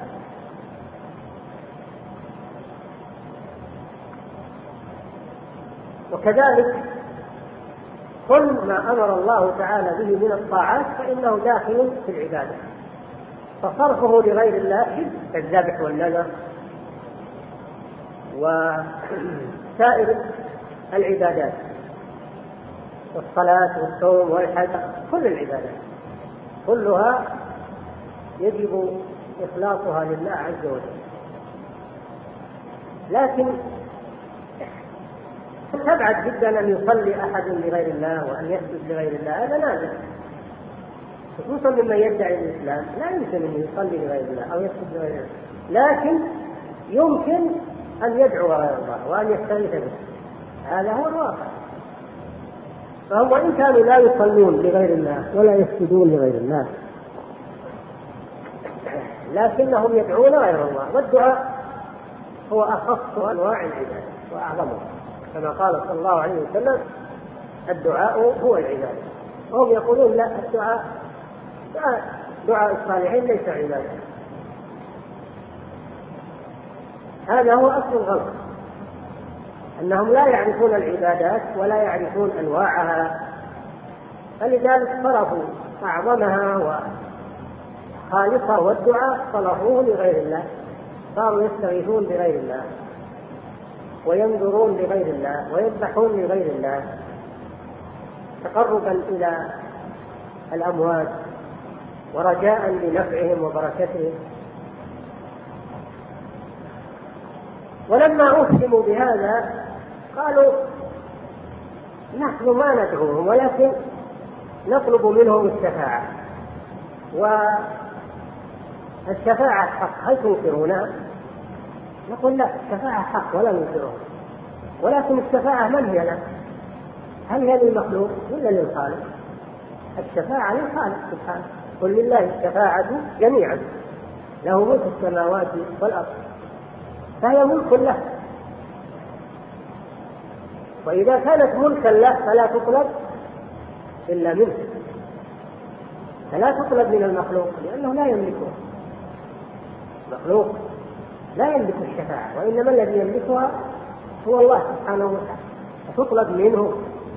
وكذلك كل ما أمر الله تعالى به من الطاعات فإنه داخل في العبادة، فصرفه لغير الله كالذبح والنذر وسائر العبادات، والصلاة والصوم والحج، كل العبادات كلها يجب إخلاصها لله عز وجل. لكن تبعد جدا أن يصلي أحد لغير الله وأن يسجد لغير الله، هذا نادر، خصوصا ممن يدعي الإسلام. لا يمكن أن يصلي لغير الله أو يسجد لغير الله، لكن يمكن أن يدعو غير الله وأن يستغيث به، هذا هو الواقع. فهم وإن كانوا لا يصلون لغير الله ولا يسجدون لغير الله، لكنهم يدعون غير الله، والدعاء هو أخص أنواع العبادة وأعظمها، كما قال صلى الله عليه وسلم الدعاء هو العبادة. وهم يقولون لا، دعاء الصالحين ليس عبادة. هذا هو أصل الغلط، أنهم لا يعرفون العبادات ولا يعرفون أنواعها، فلذلك صرفوا أعظمها وخالصها والدعاء صرفوه لغير الله، صاروا يستغيثون بغير الله وينظرون لغير الله ويذبحون لغير الله تقربا إلى الأموات ورجاء لنفعهم وبركتهم. ولما أفهموا بهذا قالوا نحن ما ندعوهم ولكن نطلب منهم الشفاعة، والشفاعة حق، هل تنكرونها؟ نقول لا، الشفاعة حق ولا ننكرها، ولكن الشفاعة من هي لنا؟ هل هي للمخلوق ولا للخالق؟ الشفاعة للخالق سبحانه، قل لله الشفاعة جميعا له ملك السماوات والأرض، فهي ملك له، وإذا كانت ملكا له فلا تطلب إلا منه، فلا تطلب من المخلوق لأنه لا يملكها، المخلوق لا يملك الشفاعة، وإنما الذي يملكها هو الله سبحانه وتعالى، فتطلب منه.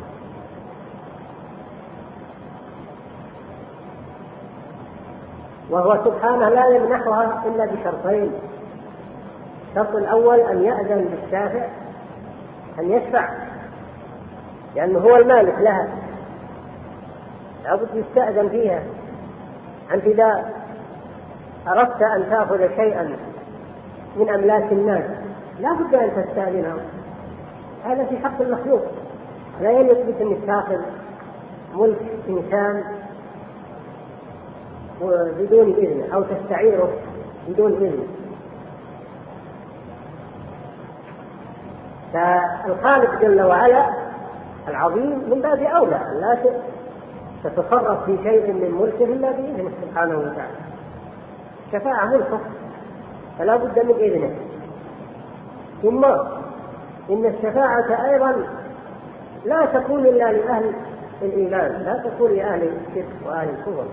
وهو سبحانه لا يمنحها إلا بشرطين: الشرط الأول أن يأذن للشافع أن يشفع، لأنه هو المالك لها، لابد يستأذن فيها. أنت إذا أردت أن تأخذ شيئا من أملاك الناس لا بد أن تستأذنه، هذا في حق المخلوق، لا يثبت أن تأخذ ملك إنسان بدون إذن أو تستعيره بدون إذن. فالخالق جل وعلا العظيم من باب أولى لا تتصرف في شيء من ملكه إلا بإذنه سبحانه وتعالى. الشفاعة ملكه فلا بد من إذنه. ثم إن الشفاعة أيضا لا تكون إلا لأهل الإيمان، لا تكون لأهل الشرك وأهل الكفر،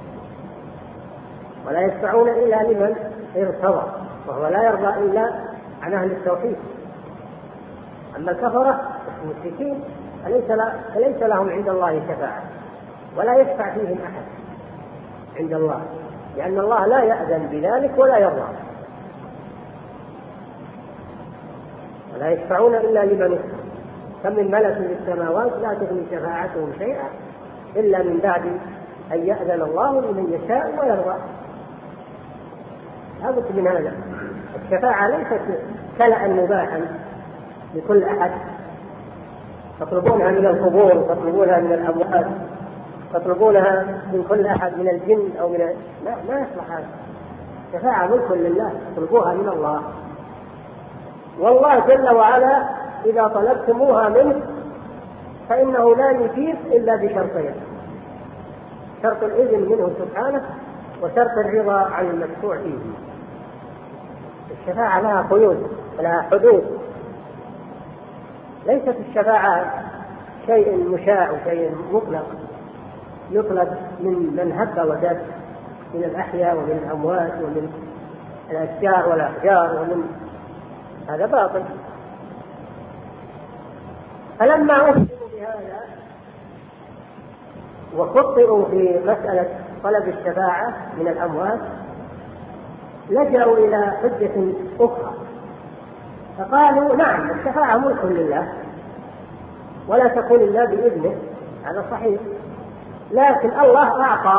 ولا يشفعون إلا لمن ارتضى، وهو لا يرضى إلا عن أهل التوحيد. أما الكفرة المشركين فليس لهم عند الله شفاعة، ولا يشفع فيهم أحد عند الله، لأن الله لا يأذن بذلك ولا يرضى. ولا يشفعون إلا لمن ارتضى، كم من ملك في السماوات لا تغني شفاعتهم شيئا إلا من بعد أن يأذن الله لمن يشاء ويرضى. لابد من هذا. الشفاعة ليست كلأ مباحا لكل أحد تطلبونها من القبور، تطلبونها من الأموات، تطلبونها من كل أحد من الجن أو من ما يصلح هذا. الشفاعة ملك لله، تطلبوها من الله، والله جل وعلا إذا طلبتموها منه فإنه لا يجيب إلا بشرطين: شرط الإذن منه سبحانه، وشرط الرضا عن المشفوع فيه. الشفاعة لها قيود، لها حدود، ليست الشفاعة شيء مشاع وشيء مطلق يطلب من هب ودب من الأحياء ومن الأموات ومن الأشجار والأحجار ومن هذا باطل. فلما أخبروا بهذا وخطئوا في مسألة طلب الشفاعة من الأموات لجأوا إلى حجة أخرى، فقالوا: نعم الشفاعة ملك لله ولا تكون إلا بإذنه، هذا صحيح، لكن الله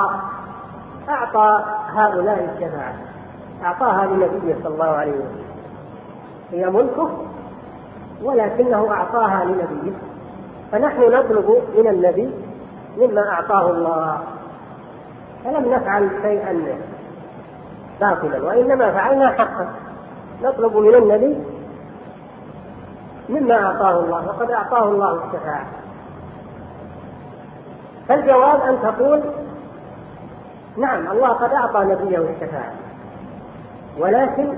أعطى هؤلاء الشفاعة، أعطاها لنبيه صلى الله عليه وسلم، هي ملكه ولكنه أعطاها لنبيه، فنحن نطلب من النبي مما أعطاه الله، فلم نفعل شيئا باطلا وإنما فعلنا حقا، نطلب من النبي مما أعطاه الله، وقد أعطاه الله الشفاعة. فالجواب أن تقول: نعم الله قد أعطى نبيه الشفاعة، ولكن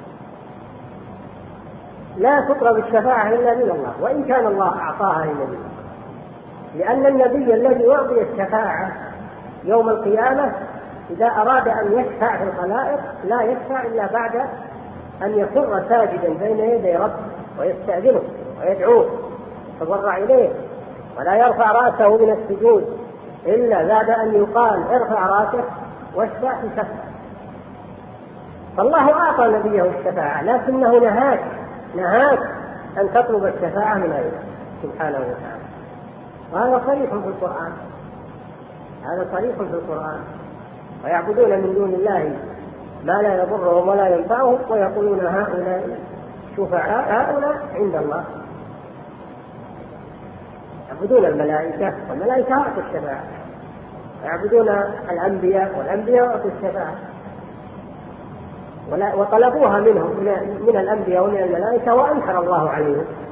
لا تطلب الشفاعة إلا من الله، وإن كان الله أعطاها للنبي، لأن النبي الذي يعطي الشفاعة يوم القيامة إذا أراد أن يشفع في الخلائق لا يشفع إلا بعد أن يخر ساجدا بين يدي ربه ويستأذنه ويدعوه يتضرع إليه، ولا يرفع رأسه من السجود إلا بعد أن يقال: ارفع رأسك واشفع في شفع. فالله أعطى نبيه الشفاعة، لكنه نهاك أن تطلب الشفاعة من غيره سبحانه وتعالى، وهذا صريح في القرآن، هذا صريح في القرآن. ويعبدون من دون الله ما لا يضرهم ولا ينفعهم ويقولون هؤلاء شفعاؤنا عند الله. يعبدون الملائكة والملائكة أعطوا الشفاعة، ويعبدون الأنبياء والأنبياء أعطوا الشفاعة، وطلبوها منهم من الأنبياء ومن الملائكة، وأنكر الله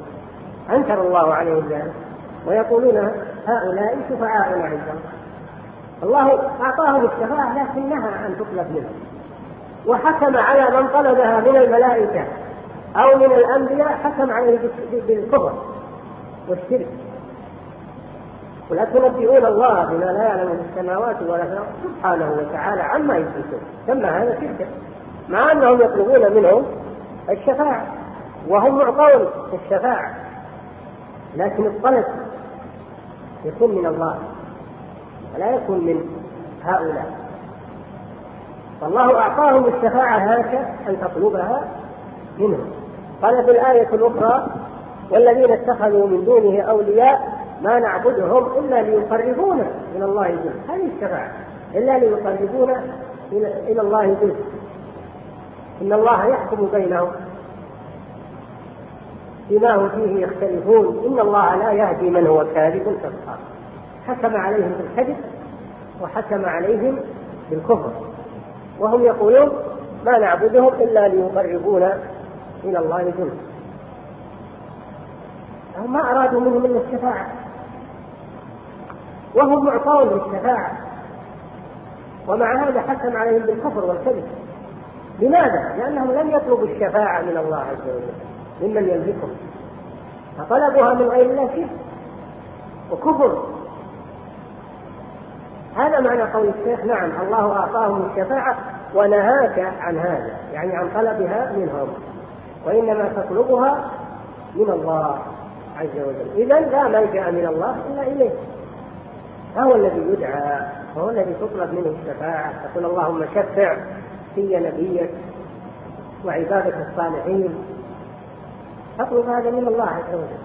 عليهم ذلك، ويقولون هؤلاء شفعاؤنا عند الله. الله أعطاهم الشفاعة لكن نهى أن تطلب منهم، وحكم على من طلبها من الملائكة أو من الأنبياء حكم عليه بالكفر والشرك. ولا تنبئون الله بما لا يعلم في السماوات ولا في الأرض سبحانه وتعالى عما يشركون، سمى هذا شركا، مع أنهم يطلبون منهم الشفاعة وهم معطون الشفاعة، لكن الطلب يكون من الله ولا يكون من هؤلاء. فالله أعطاهم الشفاعة هكذا أن تطلبها منهم. قال في الآية الأخرى: والذين اتخذوا من دونه أولياء ما نعبدهم إلا ليقربونا إلى الله زلفى. هذه الشفاعة إلا ليقربونا إلى الله زلفى. إن الله يحكم بينهم بما هم فيه يختلفون، إن الله لا يهدي من هو كاذب كفار. حكم عليهم بالكذب وحكم عليهم بالكفر، وهم يقولون ما نعبدهم إلا ليقربونا إلى الله زلفى. هم ما أرادوا منهم إلا الشفاعة، وهم معطون بالشفاعة، ومع هذا حكم عليهم بالكفر والكذب. لماذا؟ لأنهم لم يطلبوا الشفاعة من الله عز وجل ممن يملكهم، فطلبها من غير الله شرك وكفر. هذا معنى قول الشيخ: نعم الله أعطاهم الشفاعة ونهاك عن هذا، يعني عن طلبها منهم، وإنما تطلبها من الله عز وجل. إذن لا ملجأ من الله إلا إليه، هو الذي يدعى، هو الذي تطلب منه الشفاعة. تقول اللهم شفع في نبيك وعبادك الصالحين، تطلب هذا من الله عز وجل.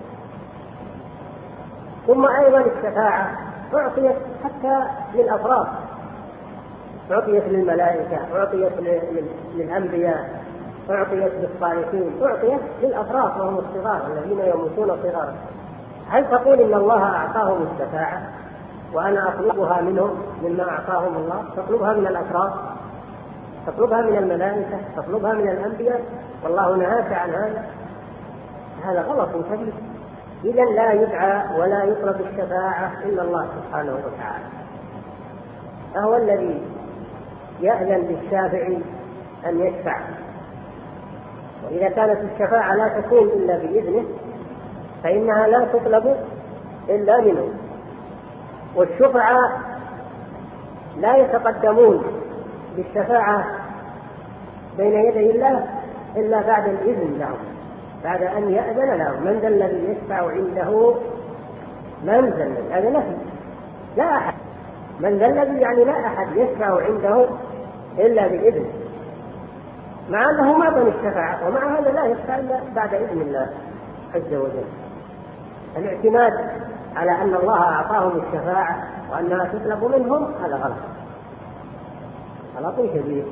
ثم أيضا الشفاعة أعطيت حتى للأفراد، أعطيت للملائكة، أعطيت للأنبياء، أعطيت للصالحين، أعطيت للأفراد وهم الصغار الذين يموتون صغارا. هل تقول إن الله أعطاهم الشفاعة وأنا أطلبها منهم مما أعطاهم الله؟ تطلبها من الأفراد، تطلبها من الملائكة، تطلبها من الأنبياء، والله نهاك عن هذا. هذا غلط كبير. إذن لا يدعى ولا يطلب الشفاعة إلا الله سبحانه وتعالى، فهو الذي يأذن للشافع أن يشفع. وإذا كانت الشفاعة لا تكون إلا بإذنه فإنها لا تطلب إلا منه. والشفعاء لا يتقدمون بالشفاعة بين يدي الله إلا بعد الإذن لهم، بعد أن يأذن لهم. من ذا الذي يشفع عنده؟ من ذا الذي، هذا نفي، لا أحد. من ذا الذي يعني لا أحد يشفع عنده إلا بإذن، مع أنه معطى الشفاعة، ومع هذا لا يشفع إلا بعد إذن الله عز وجل. الاعتماد على أن الله أعطاهم الشفاعة وأنها تطلب منهم هذا غلط، غلط كبير.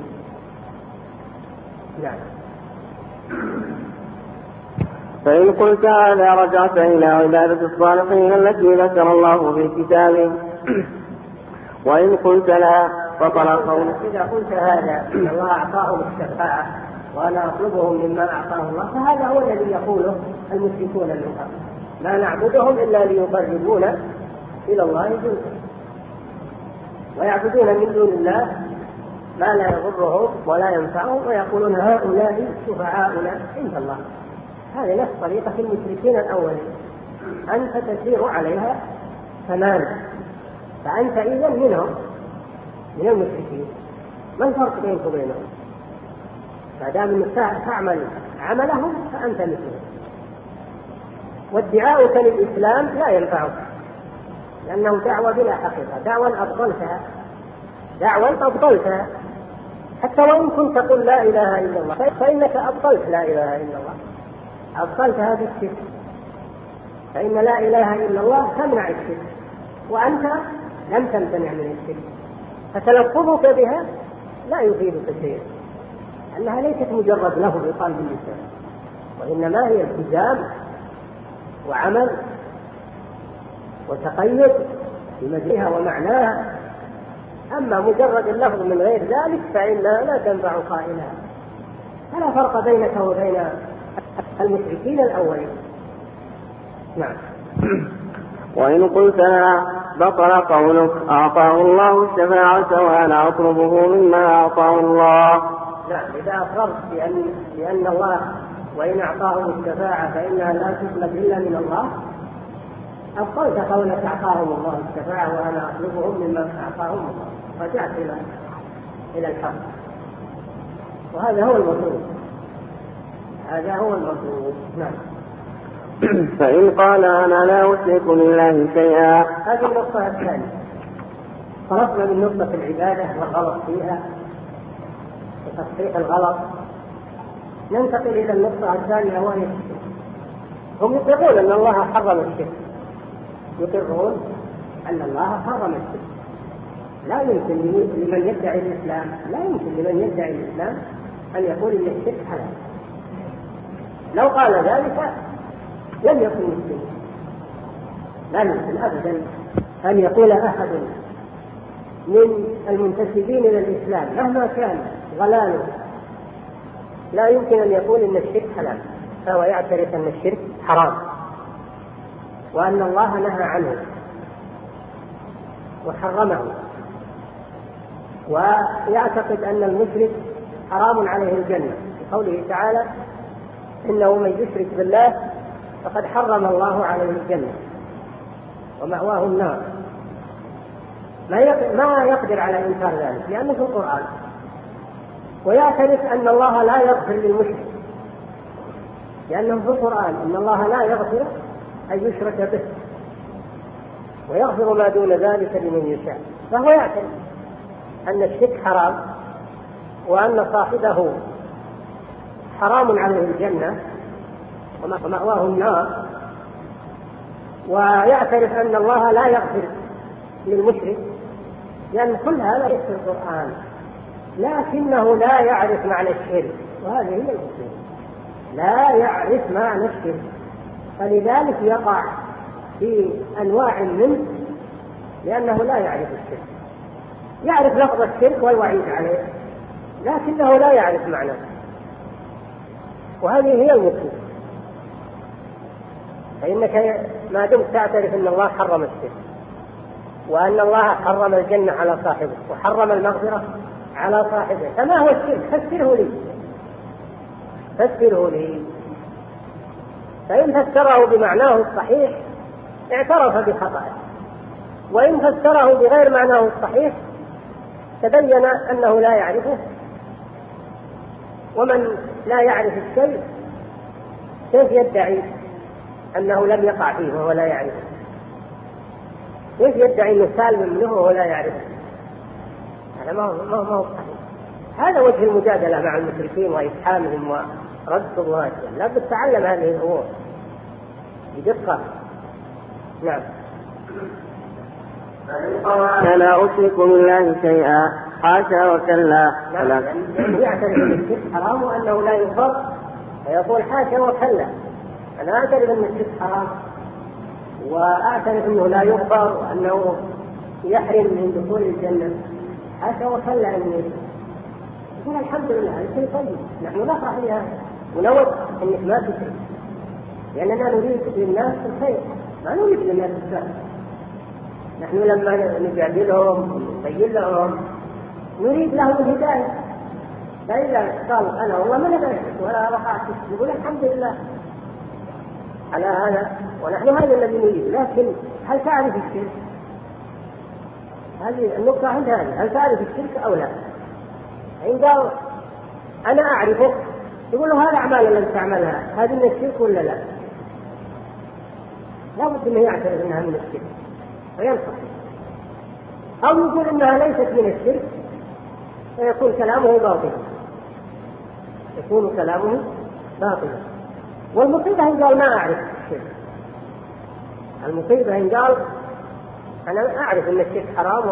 نعم. فإن قلت هذا رجعت إلى عبادة الصالحين التي ذكر الله في كتابه، وإن قلت لا فطلع قولك. إذا قلت هذا أن الله أعطاهم الشفاعة وأنا أطلبهم مما أعطاه الله، فهذا هو الذي يقوله المشركون من قبل: لا نعبدهم إلا ليقربونا إلى الله زلفى. ويعبدون من دون الله ما لا يضرهم ولا ينفعهم، ويقولون هؤلاء شفعاؤنا عند الله. هذه نفس طريقة المشركين الأولين، أنت تسير عليها تماما، فأنت إذن منهم، من المشركين. ما الفرق بينك وبينهم؟ ما دام تعمل عملهم فأنت مثلهم. وادعاؤك للإسلام لا ينفعك، لأنه دعوة بلا حقيقة، دعوة أبطلتها. حتى وإن كنت تقول لا إله إلا الله فإنك أبطلت لا إله إلا الله، أبطلتها بالشرك، فإن لا إله إلا الله تمنع الشرك، وأنت لم تمتنع من الشرك، فتلفظك بها لا يفيدك شيئا، أنها ليست مجرد له بقلب اللسان، وإنما هي التزام وعمل وتقيد بمجيئها ومعناها. أما مجرد اللفظ من غير ذلك فإنها لا تنفع قائلها. فلا فرق بينك وبين المشركين الأولين. نعم. وإن قلت لا بطل قولك أعطاه الله الشفاعة وأنا أطلبه مما أعطاه الله. نعم، إذا أقررت بأن الله وإن أعطاهم الشفاعة فإنها لا تطلب إلا من الله، أبطلت قولك أعطاهم الله الشفاعة وأنا أطلبهم مما أعطاهم الله، رجعت إلى الحق، وهذا هو المطلوب، هذا هو المطلوب. نعم. فإن قال أنا لا أشرك بالله شيئا. هذه النقطة الثانية. خلصنا من نقطة العبادة والغلط فيها وتصحيح الغلط، ننتقل إلى النقطة الثانية وهي الشرك. هم يقرون أن الله حرم الشرك، يقرون أن الله حرم الشرك. لا يمكن لمن يدعي الإسلام، لا يمكن لمن يدعي الإسلام أن يقول إن الشرك حلال. لو قال ذلك لم يكن مسلما، لا يمكن أبدا أن يقول أحد من المنتسبين إلى الإسلام مهما كان ضلاله، لا يمكن أن يقول إن الشرك حلال، فهو يعترف أن الشرك حرام وأن الله نهى عنه وحرمه، ويعتقد أن المشرك حرام عليه الجنة بقوله تعالى إنه من يشرك بالله فقد حرم الله عليه الجنة ومأواه النار. ما يقدر على إنكار ذلك لأنه في القرآن. ويعترف أن الله لا يغفر للمشرك لأنه في القرآن إن الله لا يغفر أن يشرك به ويغفر ما دون ذلك لمن يشاء. فهو يعترف أن الشرك حرام وأن صاحبه حرام عليه الجنة ومأواه النار، ويعترف أن الله لا يغفر للمشرك لأن كل هذا في القرآن، لكنه لا يعرف معنى الشرك، وهذه هي المشكلة، لا يعرف معنى الشرك، فلذلك يقع في أنواع منه لأنه لا يعرف الشرك. يعرف لفظ الشرك والوعيد عليه لكنه لا يعرف معناه، وهذه هي المشكلة. فإنك ما دمت تعترف أن الله حرم الشرك وأن الله حرم الجنة على صاحبه وحرم المغفرة على صاحبه، فما هو الشرك؟ فسره لي. فإن فسره بمعناه الصحيح اعترف بخطأه، وإن فسره بغير معناه الصحيح تبين أنه لا يعرفه. ومن لا يعرف الشيء كيف يدعي أنه لم يقع فيه وهو لا يعرفه؟ كيف يدعي أنه سالم منه وهو لا يعرفه؟ هذا ما هو صحيح. هذا وجه المجادلة مع المشركين وإفحامهم ورد شبهاتهم. لا بد تعلم هذه الأمور بدقة. نعم. أنا لا أشرك بالله شيئا حاشا وكلا. يعترف أن الشرك حرام وأنه لا يغفر فيقول حاشا وكلا. أنا أعترف أن الشرك حرام وأعترف أنه لا يغفر وأنه يحرم من دخول الجنة، حاشا وكلا أنه يقول الحمد لله هذا شيء طيب، نحن نفرح بهذا ونود أنك ما تشرك، لأننا نريد للناس الخير ما نريد للناس الشر. نحن لما نجادلهم ونبين لهم نريد لهم الهداية، فإذا قال أنا والله ما نبغى ولا وقعت نقول الحمد لله على هذا، ونحن هذا الذي نريد. لكن هل تعرف الشرك؟ هذه النقطة عند هذه، هل تعرف الشرك أو لا؟ إن قال أنا أعرفه يقول له هذا أعمال لم تعملها، هذه من الشرك ولا لا؟ لا بد أنه يعترف أنها من الشرك وينصح، أو يقول أنها ليست من الشرك فيكون كلامه باطلا. والمصيبة إن قال ما أعرف الشرك، المصيبة إن قال أنا أعرف أن الشرك حرام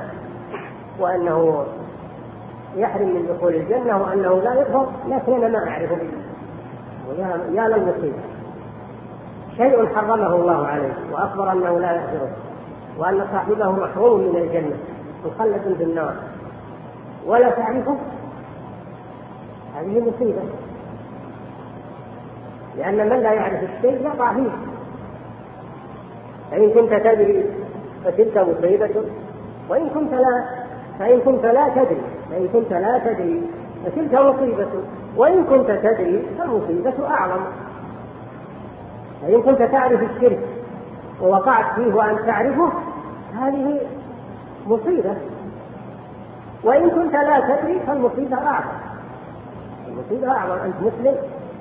وأنه يحرم من دخول الجنة وأنه لا يغفر، لكن أنا ما أعرفه. يا للمصيبة، شيء حرمه الله عليه وأخبر أنه لا يغفره، وأن صاحبه محروم من الجنة مخلد في النار ولا تعرفه، هذه مصيبة. لأن من لا يعرف الشيء يقع فيه. فإن كنت تدري فتلك مصيبة، فإن كنت لا تدري فتلك مصيبة، وإن كنت تدري فالمصيبة أعظم. فإن كنت تعرف الشرك ووقعت فيه وأن تعرفه هذه مصيبة، وإن كنت لا تدري فالمصيبة أعظم. أنت مسلم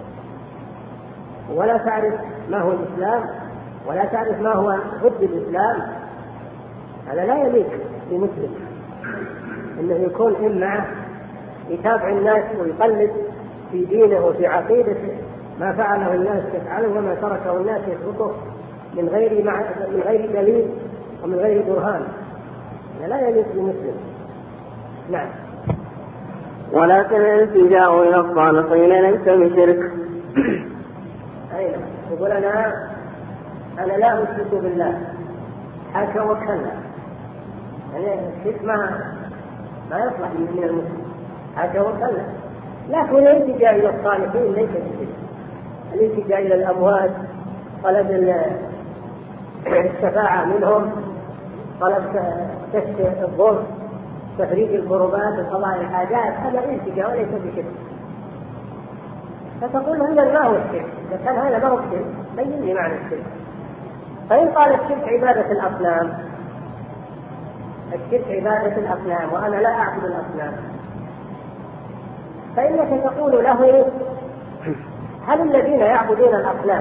ولا تعرف ما هو الإسلام ولا تعرف ما هو ضد الإسلام، هذا لا يليق بمسلم إنه يكون معه يتابع الناس ويقلد في دينه وفي عقيدته ما فعله الناس يفعله وما تركه الناس يتركه من غير دليل ومن غير برهان، هذا لا يليق بمسلم. نعم. ولكن الالتجاء إلى الصالحين ليس بشرك. أين يقول أنا لا أشرك بالله، حاشا وكلا، يعني الشرك ما يصلح من المسلم، حاشا وكلا. لكن الالتجاء إلى الصالحين ليس بشرك. الالتجاء إلى الأموات، طلب الشفاعة منهم، طلب كشف الضر، تفريج الكربات وقضاء الحاجات، هذا الالتجاء وليس بشرك. فتقول هذا ما هو الشرك، إذا كان هذا ما هو الشرك بين لي معنى الشرك. فإن قال الشرك عبادة الأصنام وأنا لا أعبد الأصنام، فإنك تقول له هل الذين يعبدون الأصنام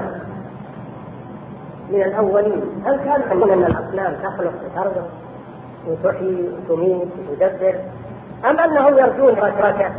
من الأولين هل كانوا يقولون أن الأصنام تخلق وترزق وتحيي وتميت وتدبر، أم أنهم يرجون ركركة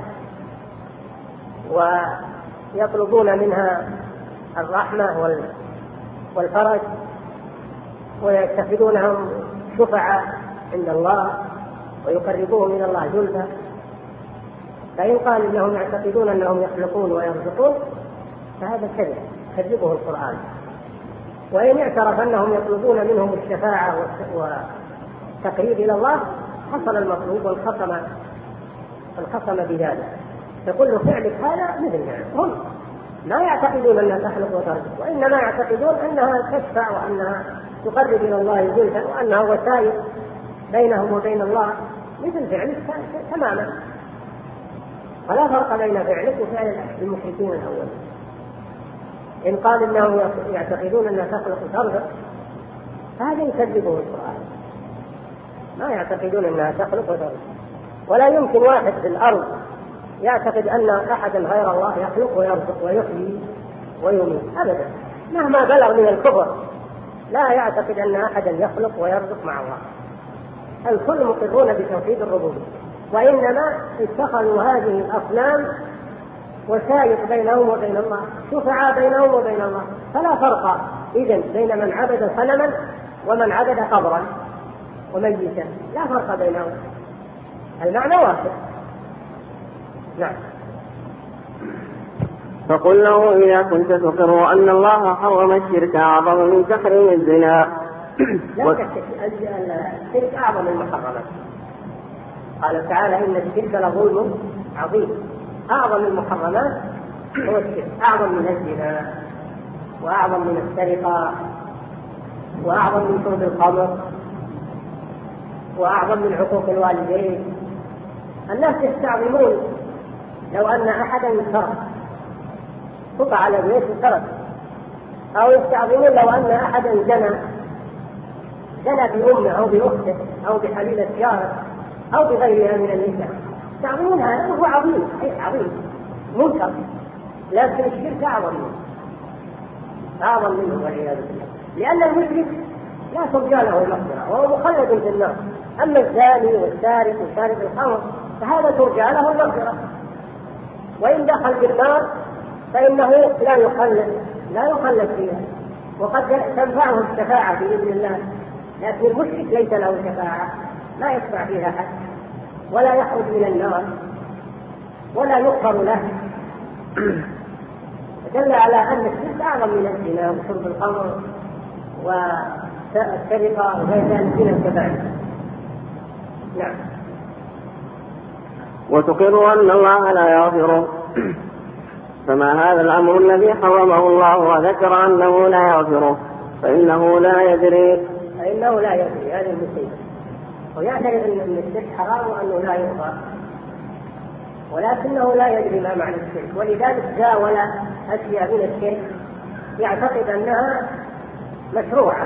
ويطلبون منها الرحمة والفرج ويتخذونهم شفعاء عند الله ويقربوهم من الله زلفى؟ فإن قال إنهم يعتقدون أنهم يخلقون ويرزقون فهذا كذب كذبه القرآن. وإن اعترف أنهم يطلبون منهم الشفاعة والتقريب إلى الله حصل المطلوب والخصم بذلك. فكل فعلك هذا مثل ذلك. هم لا يعتقدون أنها تخلق وترزق، وإنما يعتقدون أنها تشفع وأنها تقرب إلى الله زلفى وأنها وسائل بينهم وبين الله مثل فعلك تماما. فلا فرق بين فعلك وفعل المشركين الأول. إن قال إنهم يعتقدون أنها تخلق وترزق هذا يكذبه القرآن، ما يعتقدون أنها تخلق وترزق. ولا يمكن واحد في الأرض يعتقد أن أحدا غير الله يخلق ويرزق ويحيي ويميت أبدا، مهما بلغ من الكفر لا يعتقد أن أحدا يخلق ويرزق مع الله. الكل مقرون بتوحيد الربوبية، وإنما اتخذوا هذه الأصنام وسائط بينهم وبين الله، شفعاء بينهم وبين الله. فلا فرق إذن بين من عبد صنما ومن عبد قبرا وميتا، لا فرق بينهم، المعنى واحد. نعم. فقل له إذا كنت تقر أن الله حرم الشرك أعظم من تحريم الزنا. لا الشرك أعظم من المحرمات. قال تعالى إن الشرك لظلم عظيم. أعظم المحرمات هو الشرك، أعظم من الزنا وأعظم من السرقة وأعظم من شرب الخمر وأعظم من عقوق الوالدين. الناس يستعظمون لو أن أحدا سرق قطع على بيت سرق، أو يستعظمون لو أن أحدا زنى بأمه أو بأخته أو بحليلة جاره أو بغيرها من النساء، يستعظمون هذا وهو عظيم، عظيم منكر، لكن الشرك أعظم منه والعياذ بالله، لأن المشرك لا ترجى له المغفرة وهو مخلد في النار. أما الزاني والسارق وشارب الخمر فهذا ترجى له المغفرة، وإن دخل بالنار فإنه لا يخلد فيها، وقد تنفعه الشفاعة بإذن الله. لكن المشرك ليس له شفاعة، لا يشفع فيها أحد ولا يخرج من النار ولا يغفر له. دل على أن الشرك أعظم من الزنا وشرب الخمر والسرقة وغير ذلك من الكبائر. نعم. وتقر أن الله لا يغفر، فما هذا الأمر الذي حرمه الله وذكر أنه لا يغفره، فإنه لا يدري فإنه لا يدري هذه المصيبة، ويعترف أن الشرك حرام وأنه لا يرضى، ولكنه لا يدري ما معنى الشرك، ولذلك زاول أشياء من الشرك يعتقد أنها مشروعة،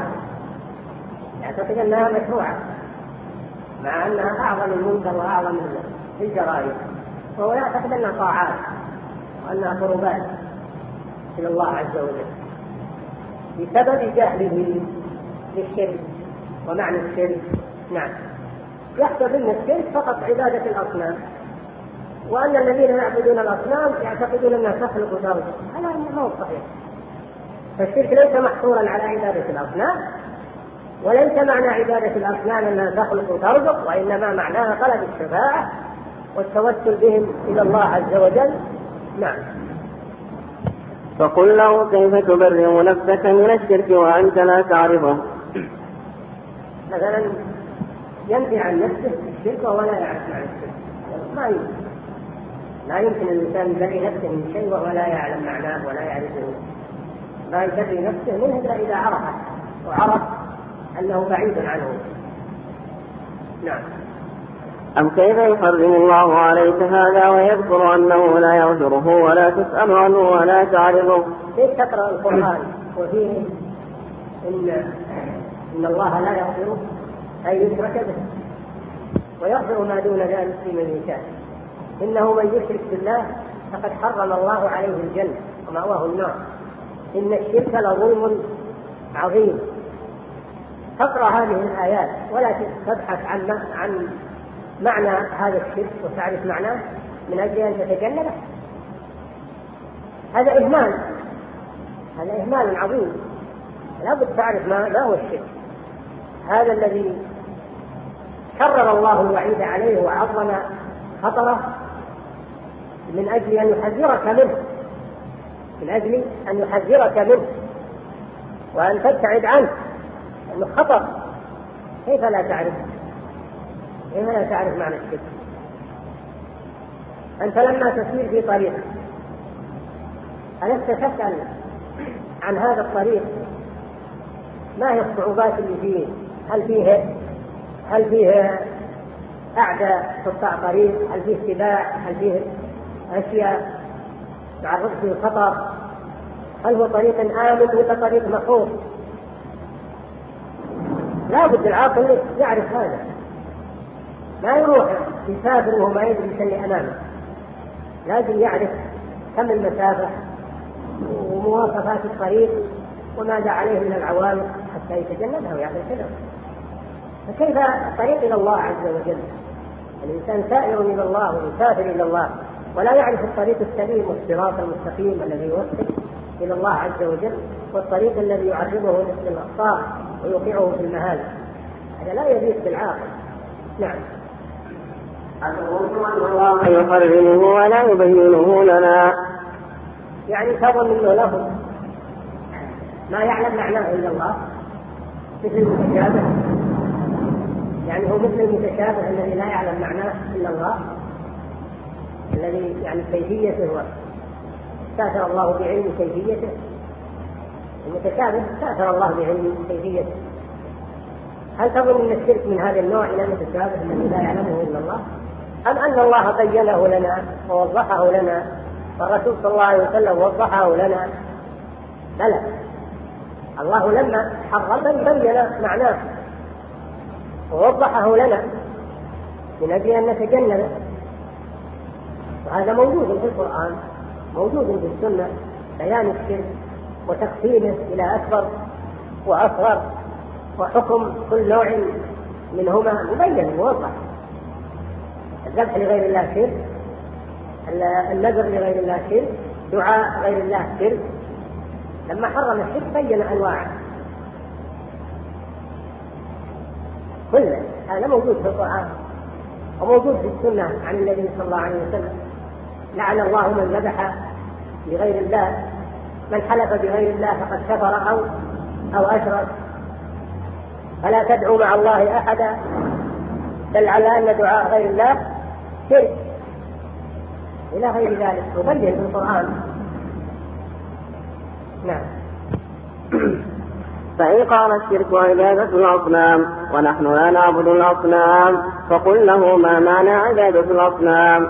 مع أنها أعظم المنكر وأعظم الجرائم، وهو يعتقد أنها طاعات وأنها قربات إلى الله عز وجل بسبب جهله للشرك ومعنى الشرك. نعم، يحسب أن الشرك فقط عبادة الأصنام، وأن الذين يعبدون الأصنام يعتقدون أنها تخلق وترزق، هذا ما هو صحيح. فالشرك ليس محصورا على عبادة الأصنام، وليس معنى عبادة الأصنام أنها تخلق وترزق، وإنما معناها طلب الشفاعة والتوسل بهم إلى الله عز وجل. نعم. فقل له كيف تبرئ نفسك من الشرك وأنت لا تعرفه؟ مثلا ينفي عن نفسه الشرك وهو لا يعرف معنى الشرك، لا يمكن الإنسان يبرئ نفسه من شيء وهو لا يعلم معناه ولا يعرفه، لا يبرئ نفسه منه إلا إذا عرفه وعرف أنه بعيد عنه. نعم. أم كيف يحرم الله عليك هذا ويذكر أنه لا يغفره ولا تسأل عنه ولا تعرضه؟ ليش تقرأ القرآن وفيه إن الله لا يغفره أي يشرك به، ويغفر ما دون ذلك لمن يشاء؟ إنه من يشرك بالله فقد حرم الله عليه الجنة ومأواه النار، إن الشرك لظلم عظيم. تقرأ هذه الآيات ولا تبحث عن معنى هذا الشرك وتعرف معناه من أجل أن تتجنبه، هذا إهمال عظيم. لا بد تعرف ما هو الشرك، هذا الذي كرر الله الوعيد عليه وعظم خطره من أجل أن يحذرك منه وأن تبتعد عنه، لأنه خطر. كيف لا تعرف معنى الشرك؟ أنت لما تسير في طريق ألست تسأل عن هذا الطريق ما هي الصعوبات اللي فيه؟ هل فيه أعداء قطاع طريق؟ هل فيه سباع؟ هل فيه أشياء تعرض فيه الخطر؟ هل هو طريق آمن ولا طريق مخوف؟ لا بد العاقل يعرف هذا، ما يروح يسافر وهو ما يدري شيء أمامه، لازم يعرف كم المسافة ومواصفات الطريق وماذا عليه من العوامل حتى يتجنبها ويعمل كذا. فكيف الطريق إلى الله عز وجل؟ الإنسان سائر إلى الله ويسافر إلى الله ولا يعرف الطريق السليم والصراط المستقيم الذي يوصل إلى الله عز وجل، والطريق الذي يعرضه للأخطاء ويوقعه في المهالك، هذا لا يليق بالعاقل. نعم. الله يحرمه ولا يبينه لنا، يعني تظن انه له ما يعلم معناه الا الله، مثل المتشابه، يعني هو مثل المتشابه الذي لا يعلم معناه الا الله، الذي يعني كيفيته استاثر الله بعلم كيفيته. المتشابه استاثر الله بعلم كيفيته. هل تظن ان الشرك من هذا النوع الى المتشابه الذي لا يعلمه الا الله، ام ان الله بينه لنا ووضحه لنا، والرسول صلى الله عليه وسلم وضحه لنا؟ بلى، الله لما حرم بين معناه ووضحه لنا من اجل ان نتجنبه، وهذا موجود في القرآن موجود في السنة، بيان الشرك وتقسيمه إلى أكبر وأصغر وحكم كل نوع منهما مبين موضح. الذبح لغير الله شرك، النذر لغير الله شرك، دعاء غير الله شرك. لما حرم الشرك بين أنواعه كله، هذا موجود في القرآن وموجود في السنة عن النبي صلى الله عليه وسلم. لعن الله من ذبح لغير الله، من حلف بغير الله فقد كفر أو أشرك. فلا تدعوا مع الله أحدا، بل على أن دعاء غير الله شرك إلى غير ذلك، مبين في القرآن. نعم. فإن قال الشرك عبادة الأصنام ونحن لا نعبد الأصنام فقل له ما معنى عبادة الأصنام؟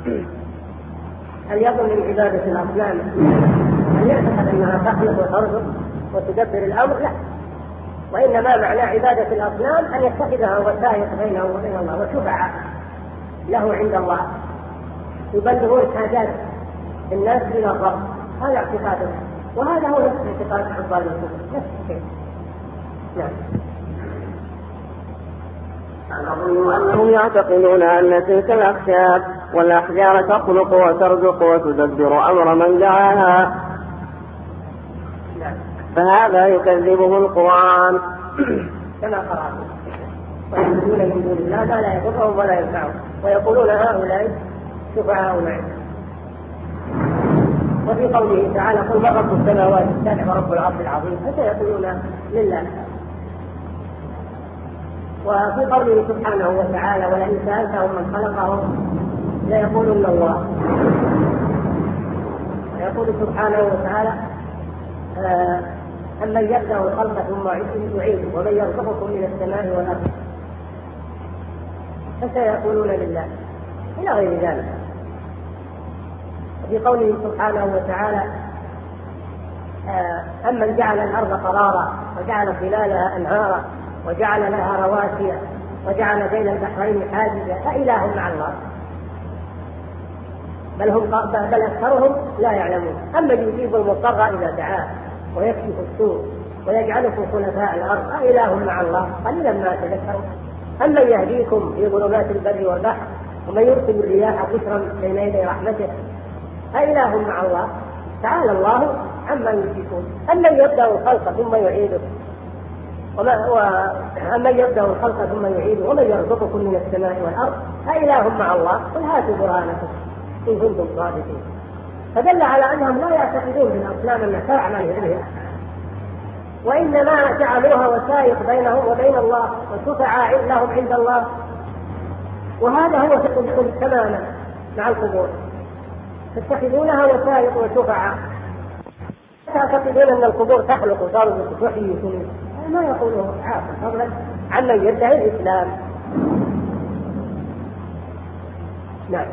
هل يظن من عبادة الأصنام أن يعتقد أنها تخلق وترزق وتدبر الأمر؟ لا، وإنما معنى عبادة الأصنام أن يتخذها وسائط بينه وبين الله وشفعاء له عند الله يبلغون حاجات الناس إلى الرب. هذا اعتقاده، وهذا هو نفس اعتقاد عباد الكفر، نفس الشيء. نعم. أظن أنهم يعتقدون أن تلك الأخشاب والأحجار تخلق وترزق وتدبر أمر من دعاها، فهذا يكذبه القرآن كما قرأنا. ويعبدون من دون الله ما لا يضرهم ولا ينفعهم ويقولون هؤلاء شفعاؤنا. وفي قوله تعالى قل من رب السماوات السبع ورب العرش العظيم فسيقولون لله. وفي قوله سبحانه وتعالى ولئن سألتهم من خلقهم ليقولن الله. ويقول سبحانه وتعالى أمن يبدأ الخلق ثم يعيده ومن يرزقكم من السماء والأرض فسيقولون لله إلى غير ذلك. في قوله سبحانه وتعالى أمن جعل الأرض قرارا وجعل خلالها أنهارا وجعل لها رواسي وجعل بين البحرين حاجزا أإله مع الله؟ بل أكثرهم لا يعلمون. أمن يجيب المضطر إذا دعاه ويكشف السوء ويجعلكم خلفاء الأرض أإله مع الله؟ قليلا ما تذكرون. أمن يهديكم في ظلمات البر والبحر ومن يرسل الرياح بشرا بين يدي رحمته أإله مع الله؟ تعالى الله عما يشركون. أمن يبدأ الخلق ثم يعيده أمن يبدأ الخلق ثم يعيده ومن يرزقكم من السماء والأرض أإله مع الله؟ قل هاتوا برهانكم إن كنتم صادقين. فدل على أنهم لا يعتقدون بالأصنام أنها تعمل بهم، وإنما جعلوها وسائط بينهم وبين الله وشفعاء لهم عند الله. وهذا هو شغل تماما مع القبور، تتخذونها وسائط وشفعاء. تعتقدون أن القبور تخلق وترزق وتحيي وتميت، ما يقوله عاقل فضلا عمن يدعي الإسلام. نعم.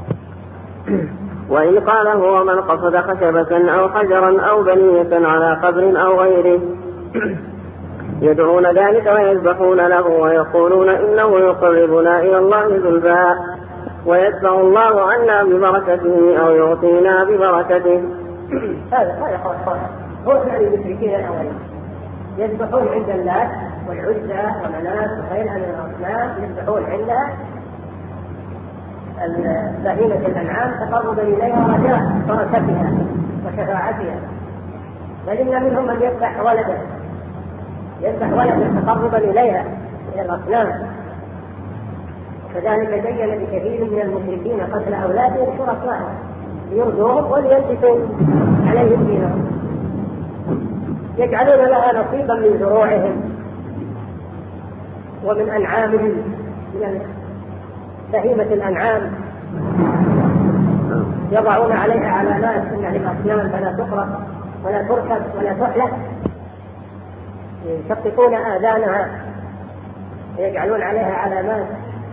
وإن قال هو من قصد خشبة أو حجرا أو بنية على قبر أو غيره يدعون ذلك ويذبحون له ويقولون إنه يقربنا إلى الله زلفى ويدفع الله عنا ببركته أو يعطينا ببركته. هذا هو فعل المشركين الأولين، يذبحون عند اللات والعزى ومنات وغيرها من الأصنام، يذبحون عندها بهيمة الأنعام تقربا إليها رجاء بركتها وشفاعتها. بل إن منهم من يذبح ولدا تقربا إليها إلى الأصنام. كذلك زين بكثير من المشركين قتل أولادهم شركائهم ليرضوهم وليلبسوا عليهم دينهم، يجعلون لها نصيبا من زروعهم ومن أنعامهم من بهيمة الأنعام، يضعون عليها علامات إنها للأصنام فلا تقرب ولا تركب ولا تحلق، يشققون آذانها ويجعلون عليها علامات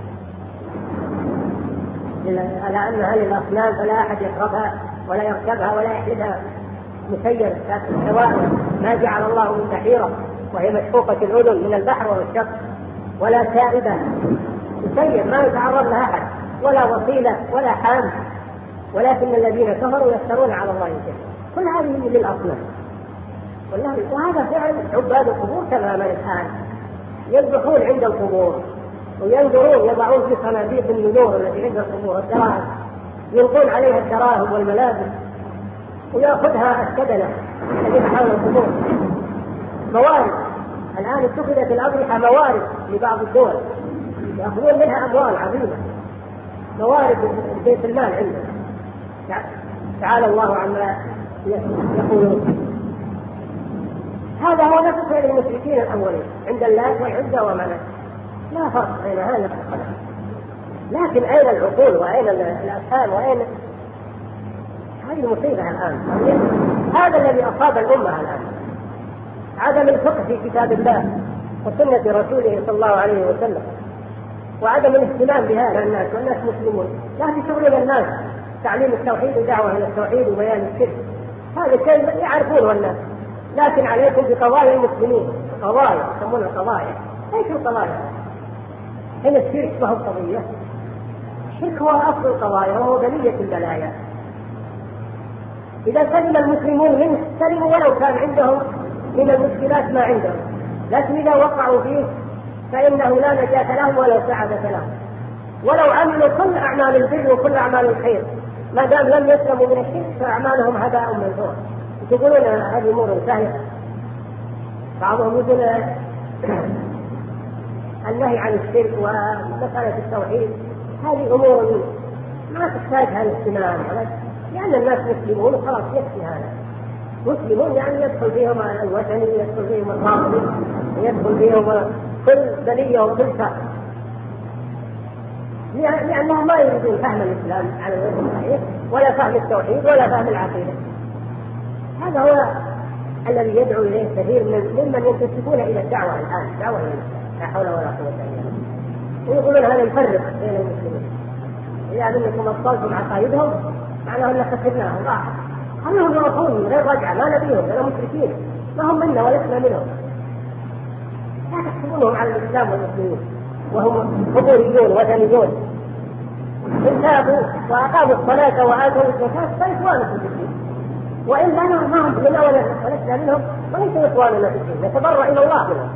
على أنها للأصنام فلا أحد يقربها ولا يركبها ولا يحلبها، مسيرة سواء ما جعل الله من بحيرة وهي مشقوقة الأذن من البحر والشط، ولا سائبة مسير ما يتعرض لها أحد، ولا وصيلة ولا حام، ولكن الذين كفروا يفترون على الله الكذب. كل هذه للأصنام. وهذا فعل عباد القبور تماما الآن، يذبحون عند القبور وينظرون، يضعون في صناديق النذور التي عند القبور الدراهم، يلقون عليها الدراهم والملابس، ويأخذها السدنة الذين حول القبور. موارد الآن اتخذت الأضرحة موارد لبعض الدول، يأخذون منها أموال عظيمة، موارد بيت المال عندهم. تعالى الله عما يقولون. هذا هو نفس فعل المشركين الأولين عند اللات والعزى ومنات، لا فرق بين هذا والآخر. لكن أين العقول وأين الأفهام وأين هذه المصيبة الآن؟ هذا الذي أصاب الأمة الآن، عدم الفقه في كتاب الله وسنة رسوله صلى الله عليه وسلم، وعدم الاهتمام بهذا الناس، والناس مسلمون، لا تشغلون الناس تعليم التوحيد ودعوة إلى التوحيد وبيان الشرك، هذا شيء يعرفونه الناس، لكن عليكم بقضايا المسلمين، قضايا يسمونها قضايا. ايش القضايا؟ هنا الشرك وهو قضية، الشرك هو أصل القضايا وهو بلية البلايا. إذا سلم المسلمون منه سلموا ولو كان عندهم من المشكلات ما عندهم، لكن إذا وقعوا فيه فإنه لا نجاة لهم ولا سعادة لهم، ولو عملوا كل أعمال البر وكل أعمال الخير ما دام لم يسلموا من الشرك فأعمالهم هباء منثور. يقولون هذه أمور سهلة، بعضهم يقول النهي عن الشرك ومسألة التوحيد هذه أمور ما تحتاجها الاهتمام، لأن الناس مسلمون وخلاص يكفي هذا. مسلمون يعني يدخل فيهم الوثني، يدخل فيهم الرافضي، يدخل فيهم كل بلية وكل شر، لأنهم ما يريدون فهم الإسلام على الوجه الصحيح ولا فهم التوحيد ولا فهم العقيدة. هذا هو الذي يدعو إليه كثير ممن ينتسبون إلى الدعوة الآن، دعوة لا حول ولا قوة إلا بالله، ويقولون هذا يفرق بين المسلمين. إذا أنكم أبطلتم عقائدهم معناه أن خسرناهم، خلوهم يروحون غير رجعة، ما نبيهم، ولا مشركين، ما هم منا ولسنا منهم. لا تحسبونهم على الإسلام والمسلمين وهم قبوريون وثنيون. إن تابوا وأقاموا الصلاة وآتوا الزكاة فإخوانكم في الدين، وإن لنا ما هم منا ولسنا منهم وليسوا إخواننا في الدين، نتبرأ إلى الله منهم.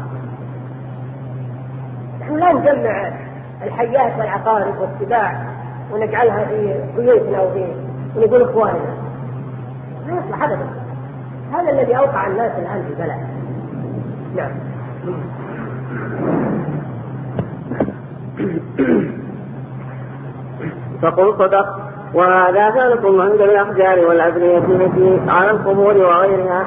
نحن لا نجمع الحيات والعقارب والسباع ونجعلها في بيوتنا ونقول إخواننا، لا يصلح أبدا. هذا الذي أوقع الناس الآن في بلاء. نعم. فقل صدق. وهذا ذلكم عند الأحجار والأبنية التي على القبور وغيرها.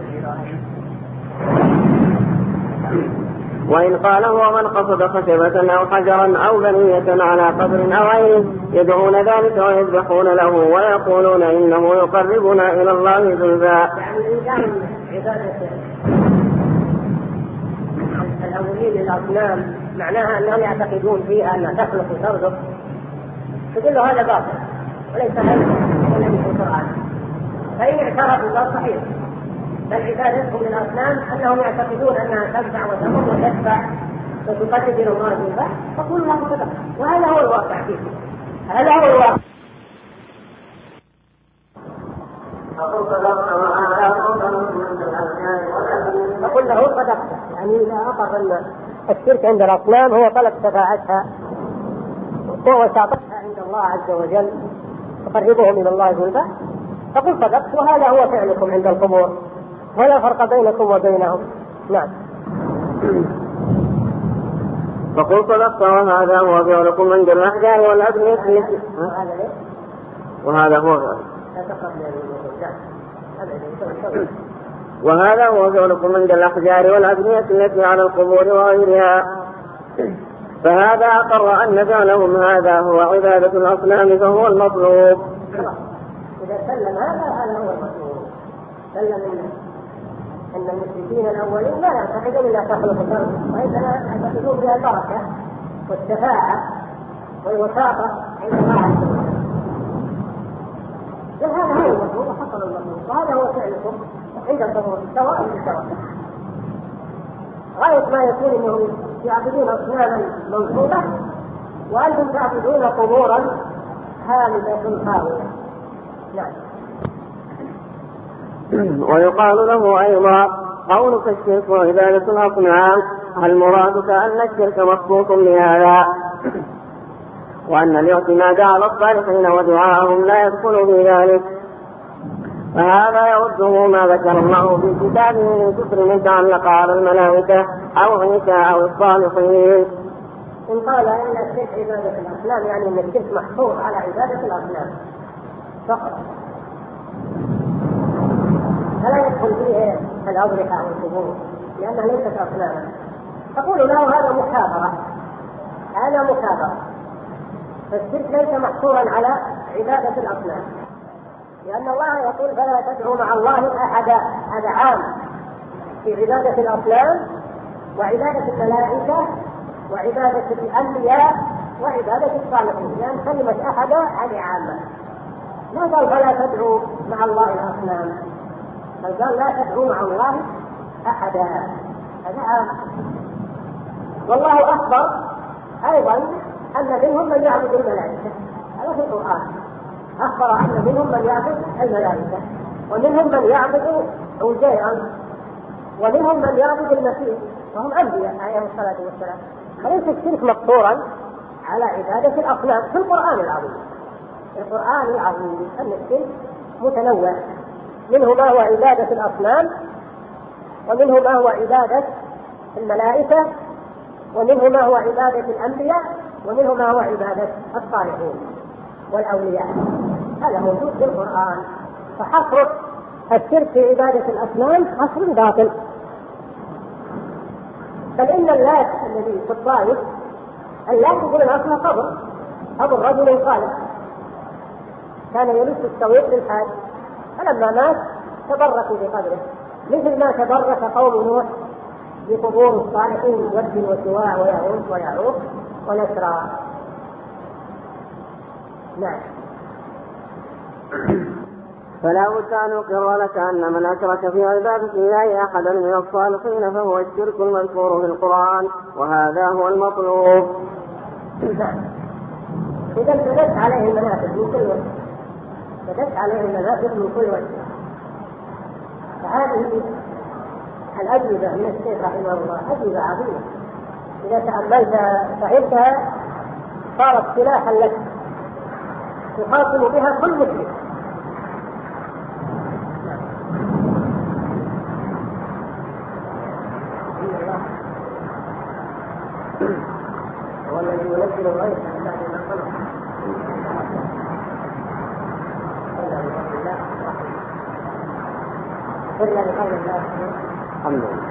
وإن قال هو من قصد خشبة أو حجرا أو بنية على قبر أو عين يدعون ذلك ويذبحون له ويقولون إنه يقربنا إلى الله زلفى. يعني عبادة الأولين للأصنام معناها أنهم يعتقدون فيها أنها تخلق وترزق، تقول له هذا باطل وليس هذا الذي في القرآن. فإن اعترفوا الله صحيح، بل عبادتهم للأصنام أنهم يعتقدون أنها تنفع وتضر وتدفع وتقرب إلى الله زلفى، فقول الله صدق. وهذا هو الواقع فيه، هذا هو الواقع. فقل له صدقت، يعني إذا أقر أن الشرك عند الأصنام هو طلب شفاعتها ووساطتها عند الله عز وجل تقربهم إلى الله زلفى، فقل صدقت، وهذا هو فعلكم عند القبور ولا فرق بينكم وبينهم. نعم. فقل صدقت وهذا هو فعلكم عند الأحجار والأبنية وهذا هو فعلكم عند الأحجار والأبنية التي على القبور وغيرها. فهذا أقر أن فعلهم هذا هو عبادة الأصنام فهو المطلوب. إذا سلم هذا هو المطلوب. سلم أن المشركين الأولين لا يعتقدون إلا تخلق الأرض، وإنما يعتقدون بها البركة والشفاعة والوساطة عند الله عز وجل. هذا هو المطلوب وحصل المطلوب، وهذا هو فعلكم عند القبور سواء بسواء. غاية ما يكون أنهم يعبدون أصناما منصوبة وأنتم تعبدون قبورا هامدة خاوية. نعم. ويقال له أيضا قولك الشرك وعبادة الأصنام، المراد كأن الشرك مخصوص بهذا، وأن الاعتماد على الصالحين ودعاءهم لا يدخل في ذلك. فهذا يرده ما ذكر الله في كتابه من كفر من تعلق على الملائكة أو عيسى أو الصالحين. إن قال أن الشرك عبادة الأصنام يعني أن الشرك محصور على عبادة الأصنام فقط، فلا يدخل فيه الأضرحة والقبور لأنها ليست أصناما. تقول له هذا مكابرة، هذا مكابرة. فالشرك ليس محصورا على عبادة الأصنام، لأن الله يقول فلا تدعوا مع الله أحدا، هذا عام. في عبادة الأصنام وعبادة الملائكة وعبادة الأنبياء وعبادة الصالحين، لأن كلمة أحد هذه عامة. ما قال فلا تدعوا مع الله الأصنام، بل قال لا تدعوا مع الله أحدا، هذا عام. والله أخبر أيضا أن منهم من يعبد الملائكة، هذا في القرآن، أخبر أن منهم من يعبد الملائكة ومنهم من يعبد عزيرا ومنهم من يعبد المسيح وهم أنبياء عليهم الصلاة والسلام. فليس الشرك مقصورا على عبادة الأصنام في القرآن العظيم. القرآن العظيم أن الشرك متنوع، منه ما هو عبادة الأصنام ومنه ما هو عبادة الملائكة ومنه ما هو عبادة الأنبياء ومنه ما هو عبادة الصالحين والأولياء. هذا موجود في القرآن. فحصر الشرك في عبادة الأصنام حصر باطل. بل إن اللات الذي في الطائف اللات يقول أصلها قبر رجل صالح كان يلف السويق للحاج، فلما مات تبركوا بقبره مثل ما تبرك قوم نوح بقبور الصالحين ود وسواع ويغوث ويعوق ونسرا. نعم. فلا بد أن أقر لك أن من أشرك في عبادة الله أحدا من الصالحين فهو الشرك المذكور في القرآن، وهذا هو المطلوب. إذا بدت عليه المنافق من كل وجه، بدت عليه المنافق من كل وجه. فهذه الأجوبة من الشيخ رحمه الله أجوبة عظيمة، إذا تأملت فهمتها صارت سلاحا لك تخاطب بها كل مسلم. هو الذي ينزل الغيث من بعد ما قنط. إلا بقول الله. الحمد لله.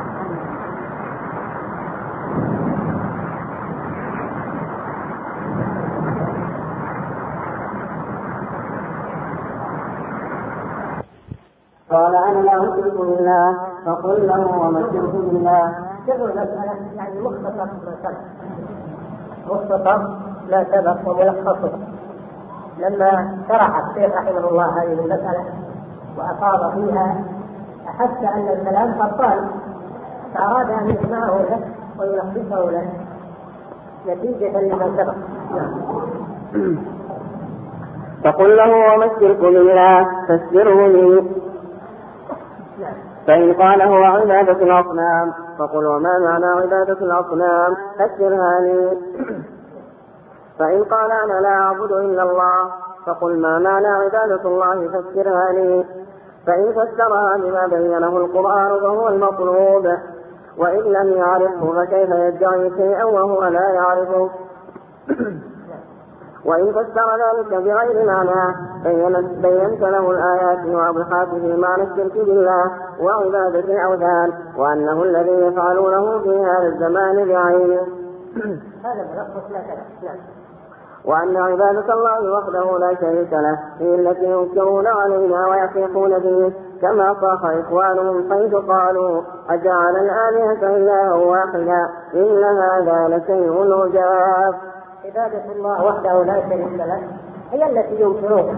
قال أنا لا أشرك بالله، فقل له وما الشرك بالله. سر المسألة يعني مختصر ما سبق وملخصه. لما شرح الشيخ رحمه الله هذه المسألة وأفاض فيها أحس أن الكلام خطان، فأراد أن يسمعه له ويلخصه له نتيجة لما سبق. فقل له وما الشرك بالله فسره لي. فإن قال هو عبادة الأصنام فقل وما معنى عبادة الأصنام فسرها لي. فإن قال أنا لا أعبد إلا الله فقل ما معنى عبادة الله فسرها لي. فإن فسرها بما بينه القرآن فهو المطلوب، وإن لم يعرفه فكيف يدعي شيئا وهو لا يعرفه. وإن فسر ذلك بغير معنى بينت له الآيات وأوضحت في معنى الشرك بالله وعبادة الأوثان وأنه الذي يفعلونه في هذا الزمان بعينه. هذا ملخص لا كلام. وأن عبادة الله وحده لا شريك له هي التي ينكرون علينا ويصيحون به، كما صاح إخوانهم حيث قالوا أجعل الآلهة إلها واحدا إن هذا لشيء عجاب. عبادة الله وحده لا شريك له هي التي ينكرونها،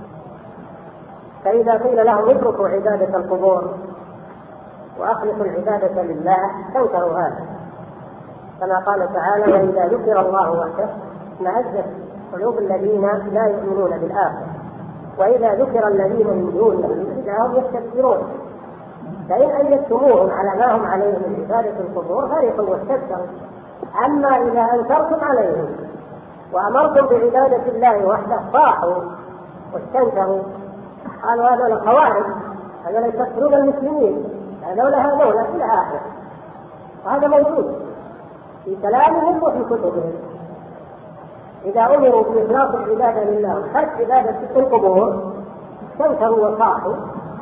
فإذا قيل لهم اتركوا عبادة القبور وأخلصوا العبادة لله تنكروا هذا، كما قال تعالى وإذا ذكر الله وحده اشمأزت قلوب الذين لا يؤمنون بالآخرة وإذا ذكر الذين من دونه إذا هم يستكبرون. فإن أيدتموهم على ما هم عليه من عبادة القبور فرحوا واستكبروا. أما إذا أنكرتم عليهم وأمرتم بعبادة الله وحده صاحوا واستنكروا، قالوا هذول خوارج، هذول يكفرون المسلمين، هذول إلى آخره. وهذا موجود في كلامهم وفي كتبهم. إذا أمروا بإخلاص العبادة لله وترك عبادة القبور استنكروا وصاحوا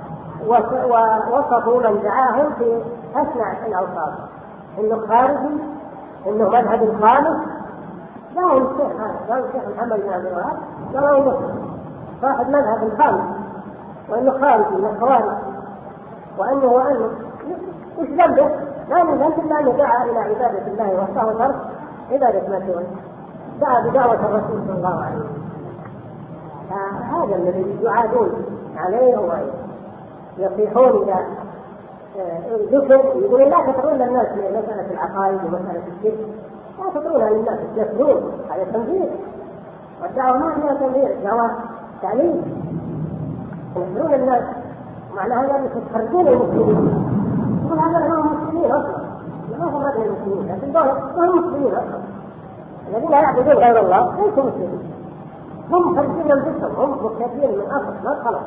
ووصفوا من دعاهم في أسمع الأوصاف، إنه خارجي، إنه مذهب خالص. لا الشيخ هذا قال الشيخ محمد بن عبد الوهاب قال مسلم صاحب مذهب خالص، وإنه خارجي من الخوارج، وأنه وش ذنبه؟ لا من ذنب إلا أن دعا إلى عبادة الله وحده ترك عبادة ما سواه، دعا بدعوة الرسول صلى الله عليه وسلم. هذا الذي يعادون عليه ويصيحون إلى ذكر، يقولون لا تطرون الناس من مسألة العقائد ومسألة الشرك، لا تطرونها للناس، يسرون، هذا تنفيذ، والدعوة ما فيها تنفيذ، الدعوة تعليم، يسرون الناس، معنى هذا أن تخرجون المسلمين، يقول هذا هم مسلمين أصلا، ما هم غير المسلمين، لكن هم مسلمين أصلا، الذين يعبدون غير الله ليسوا مسلمين، هم خارجين انفسهم، هم مكتفين من اصل ما خلق.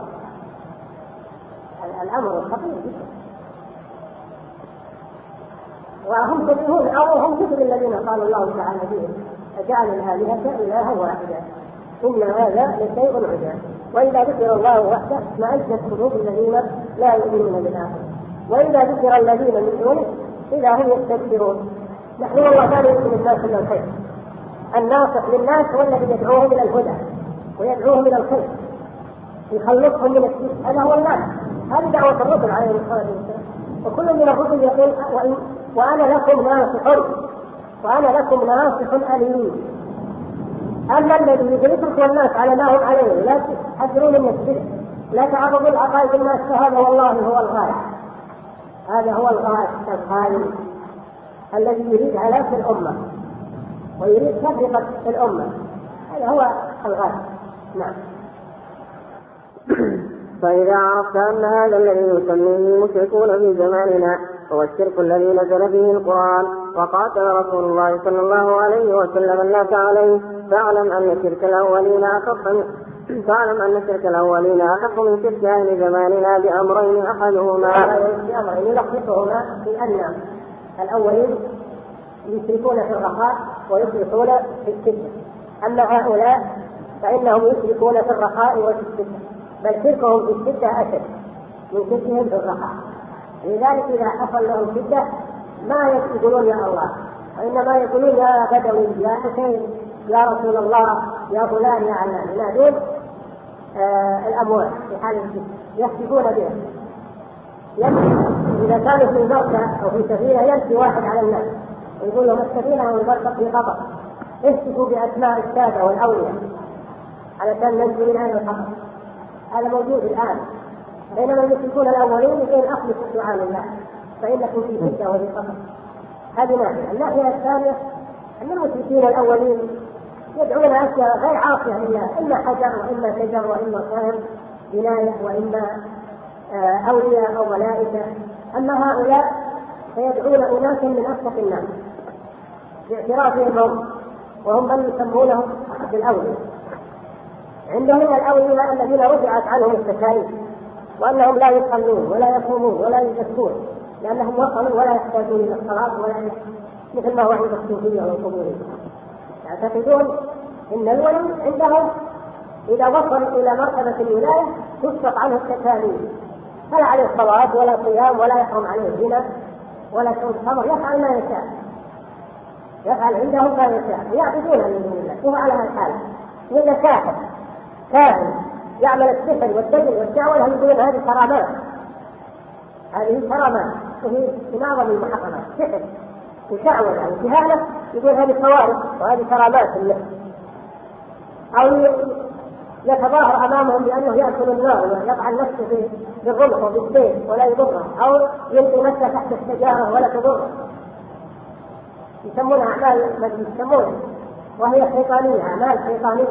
الامر خطير جدا، وهم تشبهون او هم مثل الذين قال الله تعالى فيهم اجعل الالهه الها واحدا ان هذا لشيء عجاب، واذا ذكر الله وحده اشمئزت قلوب الذين لا يؤمنون بالاخره، واذا ذكر الذين من دونه اذا هم يستكبرون. نحن والله لا يؤمن الناس الا الخير، الناصح للناس هو الذي يدعوهم الى الهدى ويدعوهم الى الخير، يخلصهم من الشرك، هذا هو الناس، هذه دعوة الرسل عليه الصلاة والسلام. وكل من الرسل يقول وأنا لكم ناصح وأنا لكم ناصح أليم. أما الذي يترك الناس على ما هم عليه، لا تحذرون من الشرك، لا تعرضوا العقائد الناس، فهذا والله هو الغاية، هذا هو الغاية الخالي الذي يريد هلاك الأمة ويريد تفرقة الأمة، هذا هو الغاية. نعم. فإذا عرفت أن هذا الذي يسميه المشركون في زماننا هو الشرك الذي نزل فيه القرآن وقاتل رسول الله صلى الله عليه وسلم الناس عليه، فاعلم أن شرك الأولين أخف من شرك أهل زماننا بأمرين، أحدهما بأمرين يلخصهما في أن الأولين يشركون في الرخاء ويشركون في الشدة، أما هؤلاء فإنهم يشركون في الرخاء وفي الشدة، بل شركهم في الشدة أشد من شركهم في الرخاء. لذلك إذا حصل لهم شدة ما يقولون يا الله، وإنما يقولون يا بدوي يا حسين يا رسول الله يا فلان يا علان، ينادون الأموال في حال الشدة يحسبون بها. إذا كانوا في مركة أو في سفينة يمشي واحد على الناس ويقول لهم السفينة والمركب في خطر، احسبوا بأسماء السادة والأولياء علشان ننجو من هذا الخطر. هذا موجود الآن، بينما المشركون الأولين يقول أخلصوا دعاء الله فإنكم في شدة وفي خطر. هذه ناحية. الناحية الثانية أن المشركين الأولين يدعون أشياء غير عاصية لله، إما حجر وإما شجر وإما صنم بناية وإما أولياء أو ملائكة. أما هؤلاء فيدعون أناسا من أصدق الناس باعترافهم وهم من يسمونهم بالأولياء. عندهم الأولياء الذين رفعت عنهم التكاليف وأنهم لا يصلون ولا يصومون ولا يزكون لأنهم وصلوا ولا يحتاجون إلى الصلاة ولا مثل ما هو عند الصوفية والقبورية. يعتقدون إن الولي عندهم إذا وصل إلى مرتبة الولاية تسقط عنه التكاليف، فلا عليه صلاة ولا صيام ولا يحرم عليه زنا ولا شرب خمر، يفعل ما يشاء، يفعل عندهم ما يشاء ويعبدونه من دون الله. وهو على هالحال. وإذا كاهن يعمل السحر والدجل والدعوة يقولون هذه كرامات، هذه كرامات وهي من أعظم المحرمات، سحر وشعوذة وكهانة يقول هذه خوارق وهذه كرامات النفس. أو يتظاهر أمامهم بأنه يأكل النار ويضع نفسه بالرمح وبالسيف ولا يضره، أو يلقي نفسه تحت الشجرة ولا تضره، يسمونها أعمال يسمونها وهي شيطانية، أعمال شيطانية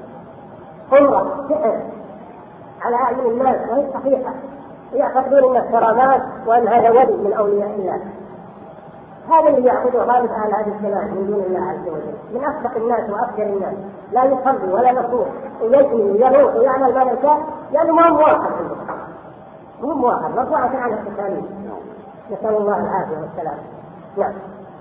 قمرة سحر على أعين الناس وهي صحيحة، يعتقدون أنها كرامات وأن هذا ولي من أولياء الله. هذا اللي يعبده غالب أهل هذه الزمان من دون الله عز وجل، من أصدق الناس وأفجر الناس، لا يصلي ولا يصوم ويزني ويروح ويعمل ما يشاء لأنه ما هو موافق عنده، مو موافق مرفوعة عنه التكاليف. نسأل الله العافية والسلام. نعم.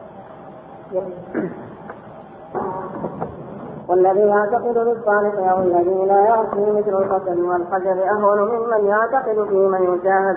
والذي يعتقد بالصالح أو الذي لا يعصي مثل القتل والحجر أهون ممن يعتقد في من يشاهد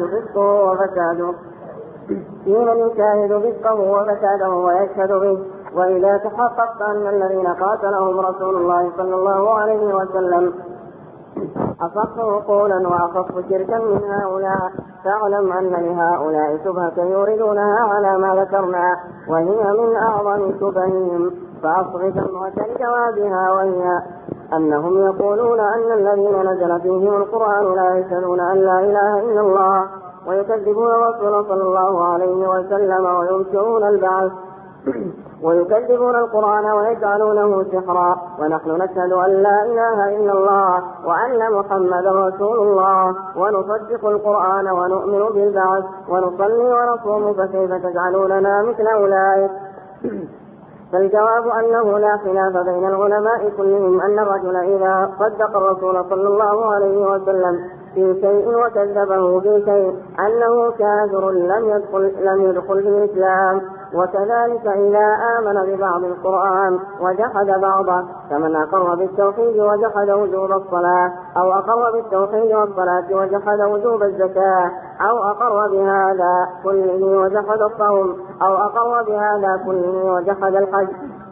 فسقه وفساده ويشهد به. وإذا تحققت أن الذين قاتلهم رسول الله صلى الله عليه وسلم أصح عقولا وأخف شركا من هؤلاء. فاعلم أن لهؤلاء شبهة يوردونها على ما ذكرنا، وهي من أعظم شبههم، فأصغ سمعة لجوابها، وهي أنهم يقولون أن الذين نزل فيهم القرآن لا يشهدون أن لا إله إلا الله، ويكذبون الرسول صلى الله عليه وسلم، وينكرون البعث، ويكذبون القرآن ويجعلونه سحرا، ونحن نشهد أن لا إله إلا الله وأن محمدا رسول الله، ونصدق القرآن ونؤمن بالبعث ونصلي ونصوم، فكيف تجعلوننا مثل أولئك؟ فالجواب أنه لا خلاف بين العلماء كلهم أن الرجل إذا صدق الرسول صلى الله عليه وسلم في شيء وكذبه في شيء أنه كافر لم يدخل في الإسلام. وكذلك إذا آمن ببعض القرآن وجحد بعضه، كمن أقر بالتوحيد وجحد وجوب الصلاة، أو أقر بالتوحيد والصلاة وجحد وجوب الزكاة، أو أقر بهذا كله وجحد الصوم، أو أقر بهذا كله وجحد الحج.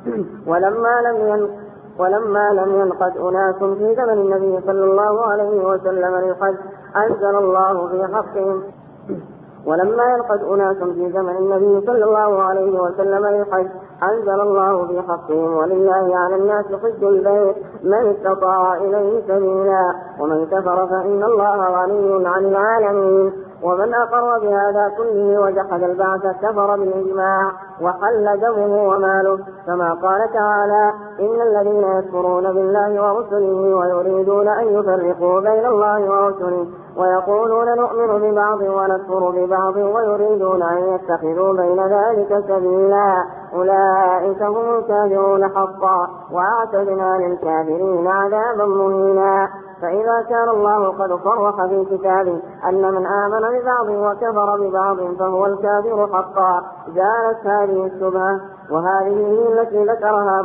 ولما لم ينقد أناس في زمن النبي صلى الله عليه وسلم للحج أنزل الله في حقهم ولما ينقد أناس في زمن النبي صلى الله عليه وسلم للحج أنزل الله في حقهم: ولله على الناس حج البيت من استطاع إليه سبيلا، ومن كفر فإن الله غني عن العالمين. ومن أقر بهذا كله وجحد البعث كفر بالإجماع وحل دمه وماله، كما قال تعالى: إن الذين يكفرون بالله ورسله ويريدون أن يفرقوا بين الله ورسله ويقولون نؤمن ببعض ونكفر ببعض ويريدون أن يتخذوا بين ذلك سبيلا أولئك هم الكافرون حقا، وأعتدنا للكافرين عذابا مهينا. فإذا كان الله قد صرح في كتابه أن من آمن ببعض وكفر ببعض فهو الكافر حقا، زالت هذه الشبهة، وهذه هي التي ذكرها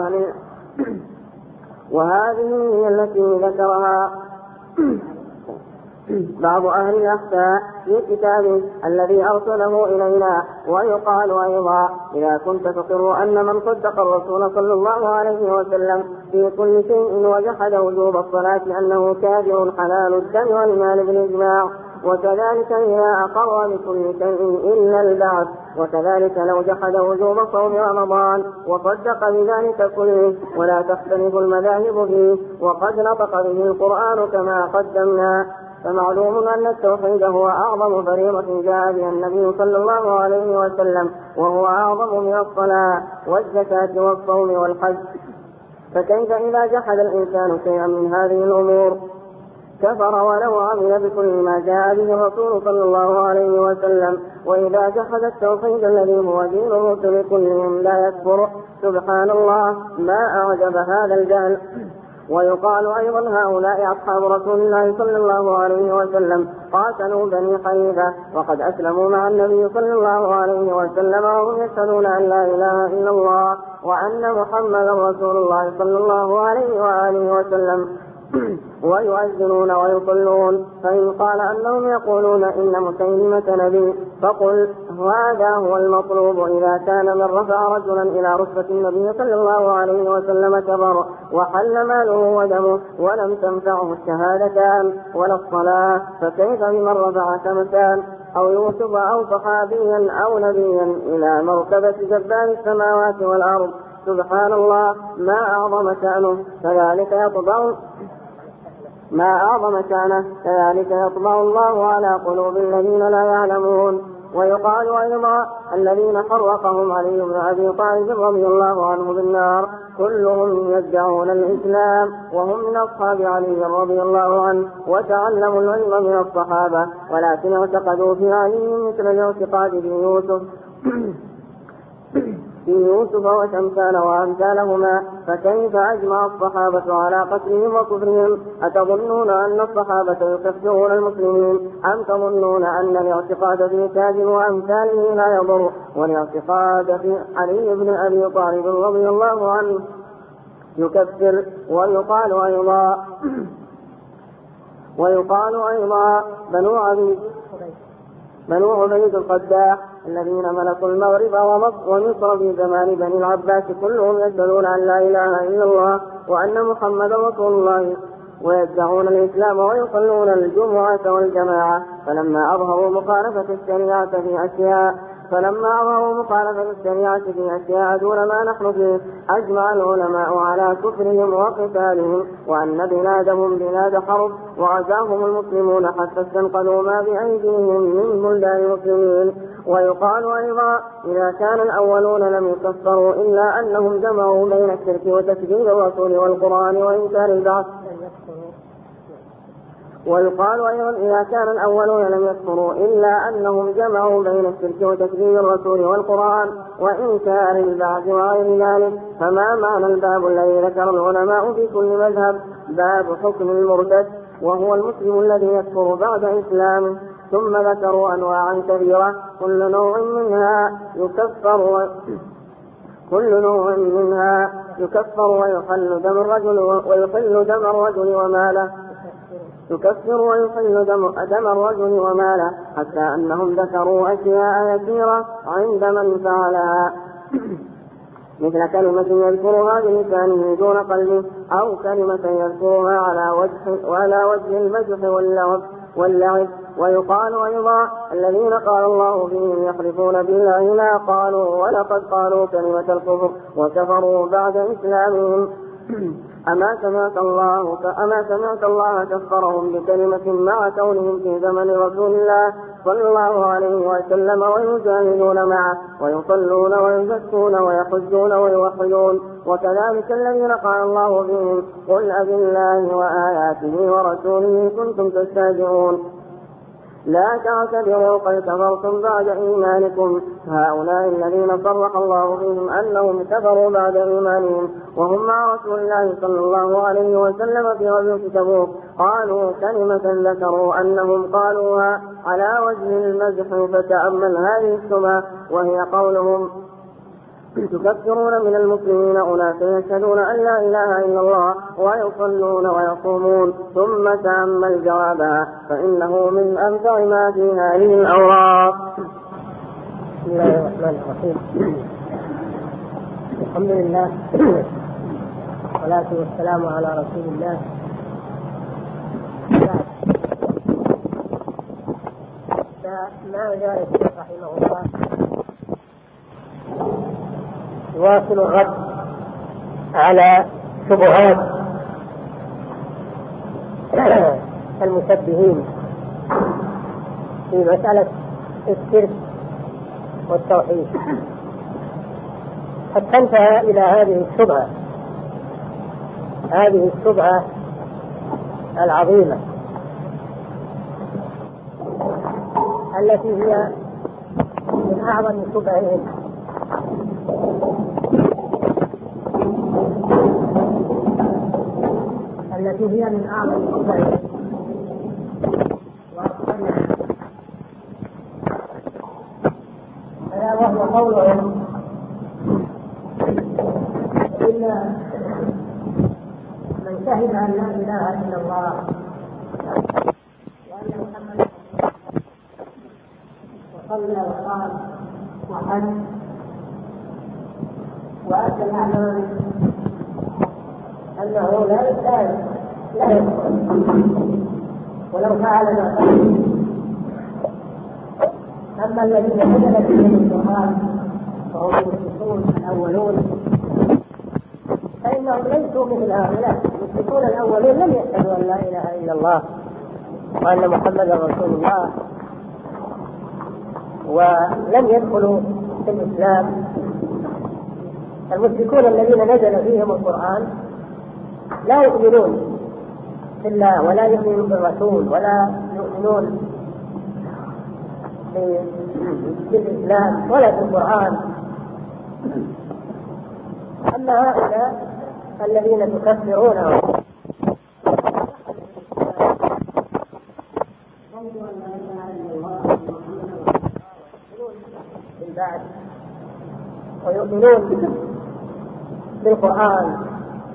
بعض أهل الأخفاء في كتابه الذي أرسله إلينا. ويقال أيضا: إذا كنت تقر أن من صدق الرسول صلى الله عليه وسلم في كل شيء وجحد وجوب الصلاة أنه كافر حلال الدم والمال بالإجماع، وكذلك إذا أقر بكل شيء إلا البعث، وكذلك لو جحد وجوب صوم رمضان وصدق بذلك كله، ولا تختلف المذاهب فيه، وقد نطق به القرآن كما قدمنا. فمعلوم أن التوحيد هو أعظم فريضة جاء بها النبي صلى الله عليه وسلم، وهو أعظم من الصلاة والزكاة والصوم والحج. فكيف إذا جحد الإنسان شيئا من هذه الأمور كفر ولو عمل بكل ما جاء به الرسول صلى الله عليه وسلم؟ وإذا جحد التوحيد الذي هو دين الرسل كلهم لا يكفر. سبحان الله، ما أعجب هذا الجهل. ويقال أيضا: هؤلاء أصحاب رسول الله صلى الله عليه وسلم قاتلوا بني حنيفة وقد أسلموا مع النبي صلى الله عليه وسلم وهم يشهدون أن لا إله إلا الله وأن محمدا رسول الله صلى الله عليه وآله وسلم، ويؤذنون ويصلون. فإن قال أنهم يقولون إن مسيلمة نبي فقل: هذا هو المطلوب. إذا كان من رفع رجلا إلى رتبة النبي صلى الله عليه وسلم كبر وحل ماله ودمه ولم تنفعه الشهادتان ولا الصلاة، فكيف بمن رفع شمسان أو يوسف أو صحابيا أو نبيا إلى مرتبة جبار السماوات والأرض؟ سبحان الله، ما أعظم شأنه، كذلك يطبع الله على قلوب الذين لا يعلمون. ويقال أيضا: الذين فرقهم علي بن أبي طالب رضي الله عنه بالنار كلهم يدعون الإسلام وهم من أصحاب علي رضي الله عنه وتعلموا العلم من الصحابة، ولكن اعتقدوا في علي مثل الاعتقاد في يوسف وشمسان وأمثالهما. فكيف أجمع الصحابة على قتلهم وكفرهم؟ أتظنون أن الصحابة يكفرون المسلمين أم تظنون أن الاعتقاد في كاذب وأمثاله لا يضر، والاعتقاد في علي بن أبي طالب رضي الله عنه يكفر؟ ويقال أيضا بنو عبيد القداح الذين ملكوا المغرب ومصر في زمان بني العباس كلهم يشهدون أن لا إله إلا الله وأن محمدا رسول الله ويدعون الإسلام ويصلون الجمعة والجماعة، فلما أظهروا مخالفة الشريعة في أشياء دون ما نحن فيه، أجمع العلماء على كفرهم وقتالهم، وأن بلادهم بلاد حرب، وغزاهم المسلمون حتى استنقذوا ما بأيديهم من بلدان المسلمين. ويقال أيضا إذا كان الأولون لم يكفروا إلا أنهم جمعوا بين الشرك وتكذيب الرسول والقرآن وإنكار البعث. ويقال أيضا إذا كان الأولون لم يكفروا إلا أنهم جمعوا بين الشرك وتكذيب الرسول والقرآن وإنكار البعث وغير ذلك. فما معنى الباب الذي ذكر العلماء في كل مذهب؟ باب حكم المرتد، وهو المسلم الذي يكفر بعد إسلامه. ثم ذكروا أنواعا كثيرة كل نوع منها يكفر ويحل دم الرجل وماله يكفر ويحل دم الرجل وماله، حتى أنهم ذكروا أشياء يسيرة عند من فعلها، مثل كلمة يذكرها بلسانه دون قلبه، أو كلمة يذكرها على وجه المزح واللعب. ويقال أيضا الذين قال الله فيهم يحلفون بالله لا قالوا ولقد قالوا كلمة الكفر وكفروا بعد إسلامهم. أما سمعت الله كفرهم بكلمة مع كونهم في زمن رسول الله صلى الله عليه وسلم ويجاهدون معه ويصلون ويزكون ويحجون ويوحدون. وكذلك الذين قال الله فيهم قل أبالله وآياته ورسوله كنتم تستهزئون لا تعتذروا قد كفرتم بعد إيمانكم. هؤلاء الذين صرح الله فيهم أنهم كفروا بعد إيمانهم وهم مع رسول الله صلى الله عليه وسلم في غزوة تبوك، قالوا كلمة ذكروا أنهم قالوها على وجه المزح. فتأمل هذه الشبهة، وهي قولهم تكفرون من المسلمين أناسا يشهدون أن لا إله إلا الله ويصلون ويصومون. ثم تأمل جوابها، فإنه من أنفع ما في هذه الأوراق. بسم الله الرحمن الرحيم. الحمد لله والصلاة والسلام على رسول الله. ما جاء الشيخ رحمه الله يواصل الرد على شبهات المشبهين في مسألة الشرك والتوحيد، حتى انتهى إلى هذه الشبهة العظيمة التي هي من أعظم شبههم، ألا وهو قولهم إلا من شهد أن لا إله إلا الله وأن محمدا وصلى وقال وحج وأتى الأعمال أنه لا يدخل ولو فعل ما فعل. أما الذين نزل فيهم القرآن فهم المشركون الأولون فإنهم ليسوا مثل هؤلاء. المشركون الأولون لم يشهدوا أن لا إله إلا الله وأن محمدا رسول الله، ولم يدخلوا في الإسلام. المشركون الذين نزل فيهم القرآن لا يؤمنون بالله ولا يؤمنون بالرسول ولا يؤمنون بالإسلام ولا بالقرآن. أما هؤلاء الذين تكفرونهم بالبعث ويؤمنون بالقرآن،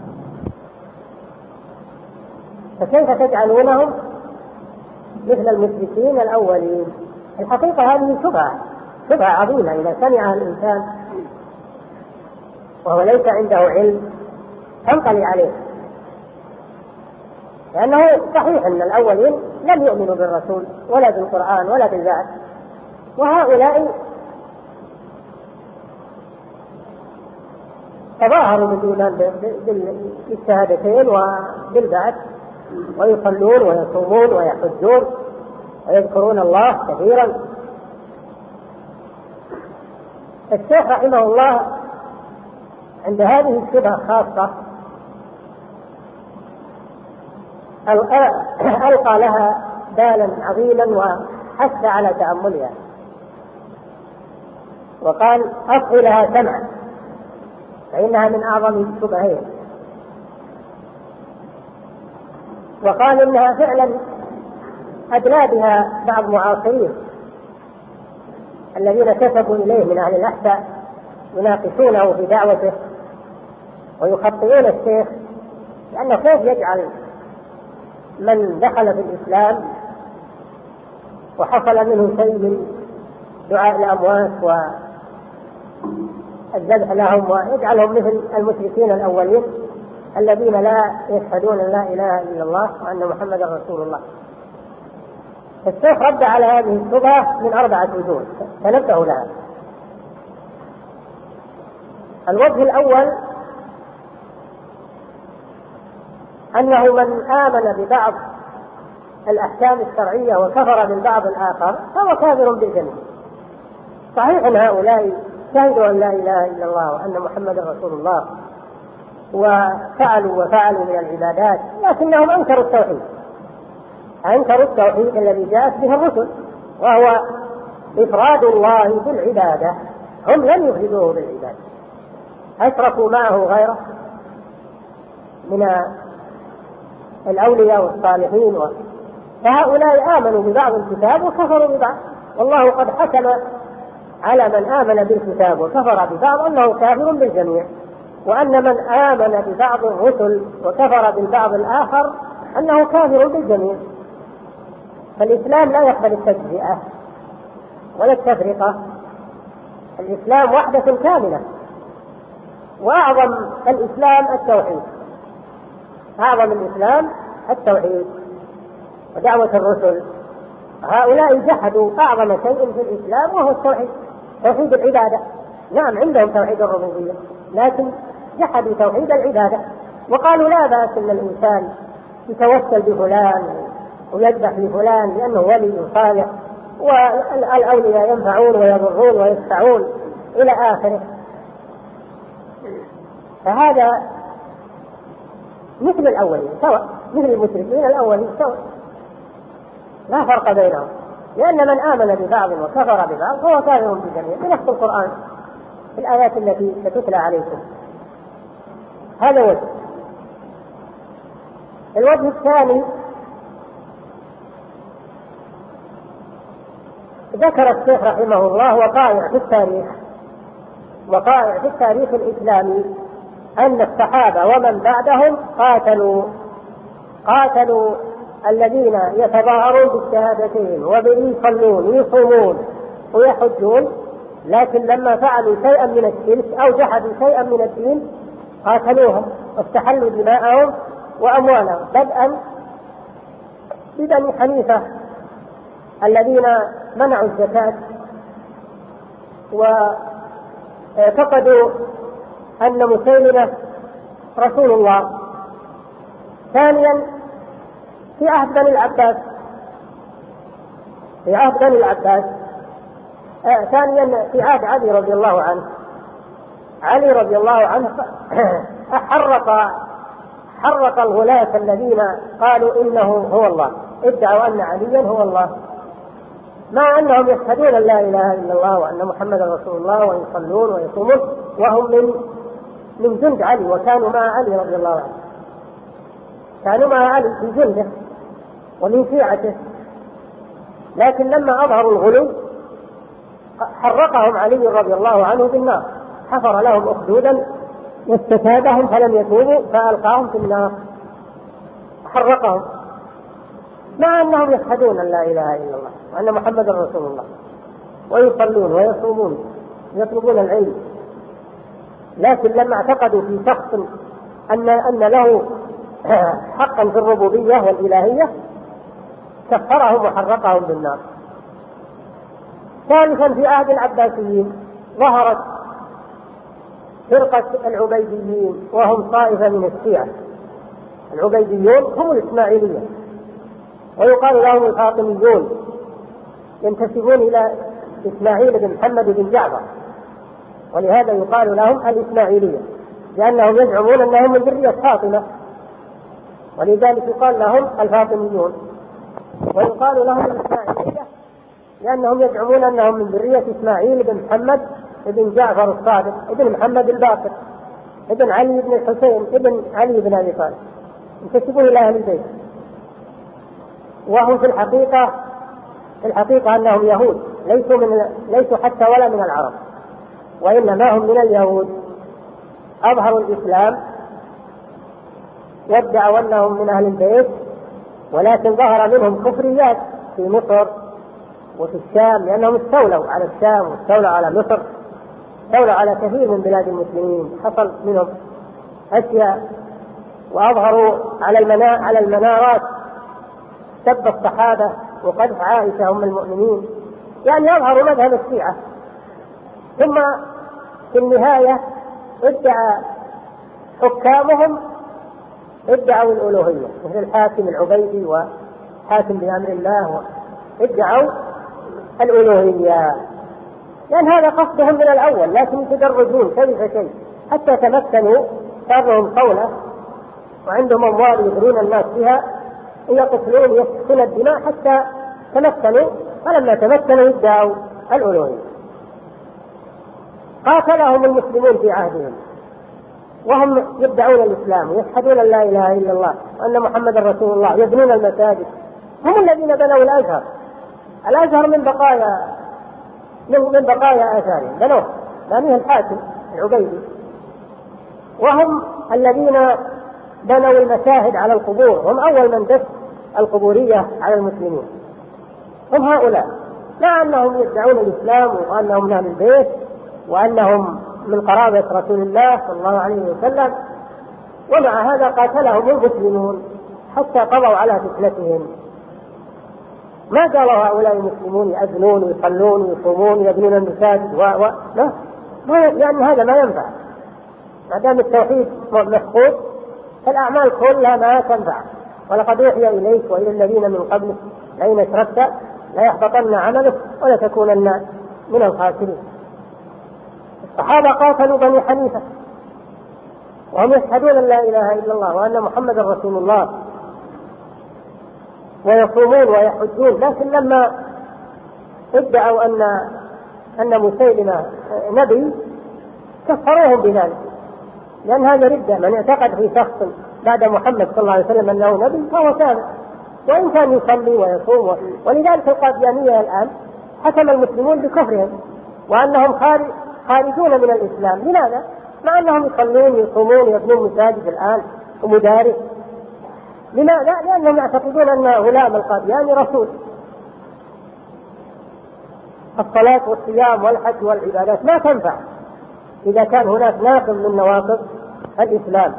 فكيف تجعلونهم مثل المشركين الأولين؟ الحقيقة هذه شبهة عظيمة إذا سمعها الإنسان وهو ليس عنده علم تنقلي عليه. لأنه صحيح أن الأولين لم يؤمنوا بالرسول ولا بالقرآن ولا بالبعث، وهؤلاء تظاهروا بالإيمان بالشهادتين وبالبعث، ويصلون ويصومون ويحجون ويذكرون الله كثيرا. الشيخ رحمه الله عند هذه الشبهة خاصة ألقى لها بالا عظيما وحث على تأملها، وقال أصغي لها سمعا فإنها من أعظم الشبهين. وقال إنها فعلا أدلى بها بعض معاصرين الذين كتبوا إليه من أهل الأحساء يناقشونه في دعوته ويخطئون الشيخ، لأنه كيف يجعل من دخل في الإسلام وحصل منه شيء من دعاء الأموات والذبح لهم ويجعلهم مثل المشركين الأولين الذين لا يشهدون أن لا إله إلا الله وأن محمدا رسول الله. الشيخ رد على هذه الشبهة من 4 وجوه تنبهوا لها. الوجه الأول أنه من آمن ببعض الأحكام الشرعية وكفر بالبعض الآخر فهو كافر بالجميع. صحيح أن هؤلاء شهدوا أن لا إله إلا الله وأن محمدا رسول الله وفعلوا من العبادات، لكنهم أنكروا التوحيد، أنكروا التوحيد الذي جاءت به الرسل وهو إفراد الله بالعبادة. هم لم يفردوه بالعبادة، أشركوا معه غيره من الأولياء والصالحين فهؤلاء آمنوا ببعض الكتاب وكفروا ببعض، والله قد حكم على من آمن بالكتاب وكفر ببعض أنه كافر بالجميع، وأن من آمن ببعض الرسل وكفر بالبعض الآخر أنه كافر بالجميع. فالإسلام لا يقبل التجزئة ولا التفرقة، الإسلام وحدة كاملة، وأعظم الإسلام التوحيد، أعظم الإسلام التوحيد ودعوة الرسل. هؤلاء جحدوا أعظم شيء في الإسلام وهو التوحيد، توحيد العبادة. نعم عندهم توحيد الربوبية لكن جحدوا توحيد العبادة، وقالوا لا بأس أن الإنسان يتوسل بفلان ويذبح لفلان لأنه ولي صالح، والأولياء ينفعون ويضرون ويدفعون إلى آخره. فهذا مثل الأولين سواء، مثل المشركين الأولين سواء، لا فرق بينهم، لأن من آمن ببعض وكفر ببعض فهو كافر بالجميع بنص القرآن في الآيات التي ستتلى عليكم. هذا وجه. الوجه الثاني ذكر الشيخ رحمه الله وقائع في التاريخ الإسلامي أن الصحابة ومن بعدهم قاتلوا الذين يتظاهرون بالشهادتين ويصلون ويصومون ويحجون، لكن لما فعلوا شيئا من الشرك أو جحدوا شيئا من الدين قاتلوهم واستحلوا دماءهم وأموالهم، بدءا ببني حنيفة الذين منعوا الزكاة واعتقدوا أن مسيلمة رسول الله. ثانيا في عهد بني العباس، ثانيا في عهد علي رضي الله عنه حرق الغلاة الذين قالوا إنه هو الله، ادعوا أن عليا هو الله، مع أنهم يشهدون أن لا إله إلا الله وأن محمدا رسول الله ويصلون ويصومون، وهم من جند علي وكانوا مع علي رضي الله عنه، كانوا مع علي في جنده ومن شيعته، لكن لما أظهروا الغلو حرقهم علي رضي الله عنه بالنار، حفر لهم أخدودا واستتابهم فلم يتوبوا فألقاهم في النار، حرقهم مع أنهم يشهدون أن لا إله إلا الله وأن محمدا رسول الله ويصلون ويصومون يطلبون العلم، لكن لما اعتقدوا في شخص أن له حقا في الربوبية والإلهية كفرهم وحرقهم بالنار. ثالثا في عهد العباسيين ظهرت فرقة العبيديين، وهم طائفة من الشيعة. العبيديون هم الإسماعيلية، ويقال لهم الفاطميون، ينتسبون إلى إسماعيل بن محمد بن جعفر، ولهذا يقال لهم الإسماعيلية، لأنهم يزعمون أنهم من ذرية فاطمة، ولذلك يقال لهم الفاطميون. ويقال لهم الإسماعيلية لأنهم يزعمون أنهم من ذرية إسماعيل بن محمد بن جعفر الصادق ابن محمد الباقر ابن علي بن الحسين ابن علي بن أبي طالب، ينتسبون إلى أهل البيت. وهم في الحقيقة أنهم يهود، ليسوا حتى ولا من العرب، وإنما هم من اليهود. أظهروا الإسلام وادعوا أنهم من أهل البيت، ولكن ظهر منهم كفريات في مصر وفي الشام، لأنهم استولوا على الشام واستولوا على مصر، استولوا على كثير من بلاد المسلمين، حصل منهم أشياء. وأظهروا على المنارات سب الصحابة وقذف عائشة أم المؤمنين، يعني يظهروا مذهب الشيعة. ثم في النهاية ادعى حكامهم ادعوا الألوهية، مثل الحاكم العبيدي وحاكم بأمر الله، ادعوا الألوهية، لأن هذا قصدهم من الأول، لكن يتدرجون شيء فشيء حتى تمكنوا، صار لهم قولة وعندهم أموال يغرون الناس بها، يقتلون يسفكون الدماء حتى تمكنوا. فلما تمكنوا ادعوا الألوهية. قاتلهم المسلمون في عهدهم وهم يدعون الإسلام ويشهدون أن لا إله إلا الله وأن محمد رسول الله، يبنون المساجد. هم الذين بنوا الأزهر. الأزهر من بقايا آثارهم، بنوه بنيه الحاكم العبيدي. وهم الذين بنوا المشاهد على القبور، هم أول من دس القبورية على المسلمين. هم هؤلاء، مع أنهم يدعون الإسلام وأنهم من أهل البيت وأنهم من قرابة رسول الله صلى الله عليه وسلم، ومع هذا قاتلهم المسلمون حتى قضوا على فتنتهم. ما قالوا هؤلاء المسلمون يأذنون ويصلون ويصومون ويبنون المساجد لا، لأن هذا ما ينفع. ما دام التوحيد مفقود فالأعمال كلها ما تنفع. ولقد أوحي إليك وإلى الذين من قبلك لئن أشركت ليحبطن عملك ولتكونن من الخاسرين. الصحابة قاتلوا بني حنيفة وهم يشهدون أن لا إله إلا الله وأن محمد رسول الله، ويصومون ويحجون، لكن لما ادعوا أن مسيلمة نبي كفروهم بذلك، لأن هذا ردة. من اعتقد في شخص بعد محمد صلى الله عليه وسلم أنه نبي فهو كافر، وإن كان يصلي ويصوم. ولذلك القاديانية الآن حكم المسلمون بكفرهم وأنهم خارجون من الإسلام. لماذا؟ مع أنهم يصلون ويصومون ويبنون مساجد الآن ومدارس. لماذا؟ لأنهم يعتقدون أن غلام القادياني رسول. الصلاة والصيام والحج والعبادات ما تنفع إذا كان هناك ناقض من نواقض الإسلام.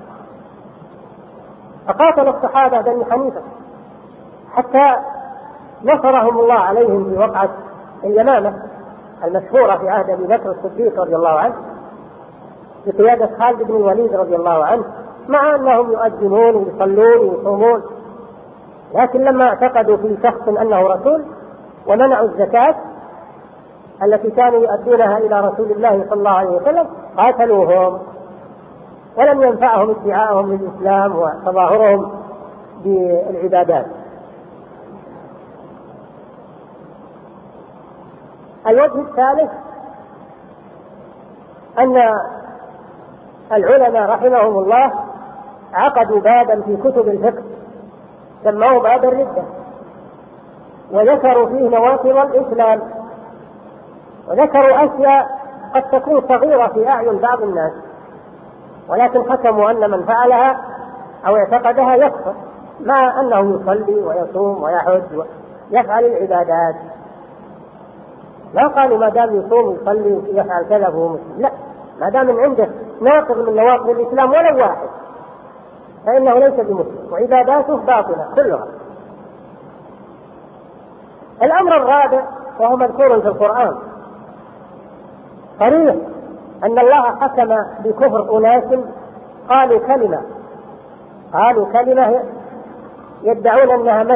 فقاتل الصحابة بني حنيفة حتى نصرهم الله عليهم في وقعة اليمامة المشهورة في عهد أبي بكر الصديق رضي الله عنه بقيادة خالد بن الوليد رضي الله عنه، مع أنهم يؤذنون ويصلون ويصومون، لكن لما اعتقدوا في شخص أنه رسول ومنعوا الزكاة التي كانوا يؤدونها إلى رسول الله صلى الله عليه وسلم قاتلوهم، ولم ينفعهم ادعاءهم للإسلام وتظاهرهم بالعبادات. الوجه الثالث أن العلماء رحمهم الله عقدوا بابا في كتب الفقه سموه باب الردة، وذكروا فيه نواقض الإسلام، وذكروا أشياء قد تكون صغيرة في أعين بعض الناس، ولكن حكموا أن من فعلها أو اعتقدها يكفر، مع أنه يصلي ويصوم ويحج ويفعل العبادات. لا قالوا ما دام يصوم ويصلي ويفعل كذا فهو مسلم، لا، ما دام عنده ناقض من نواقض الإسلام ولو واحد فإنه ليس بمسلم وعباداته باطلة كلها. الأمر الرابع وهو مذكور في القرآن صريح أن الله حكم بكفر أناس قالوا كلمة يدعون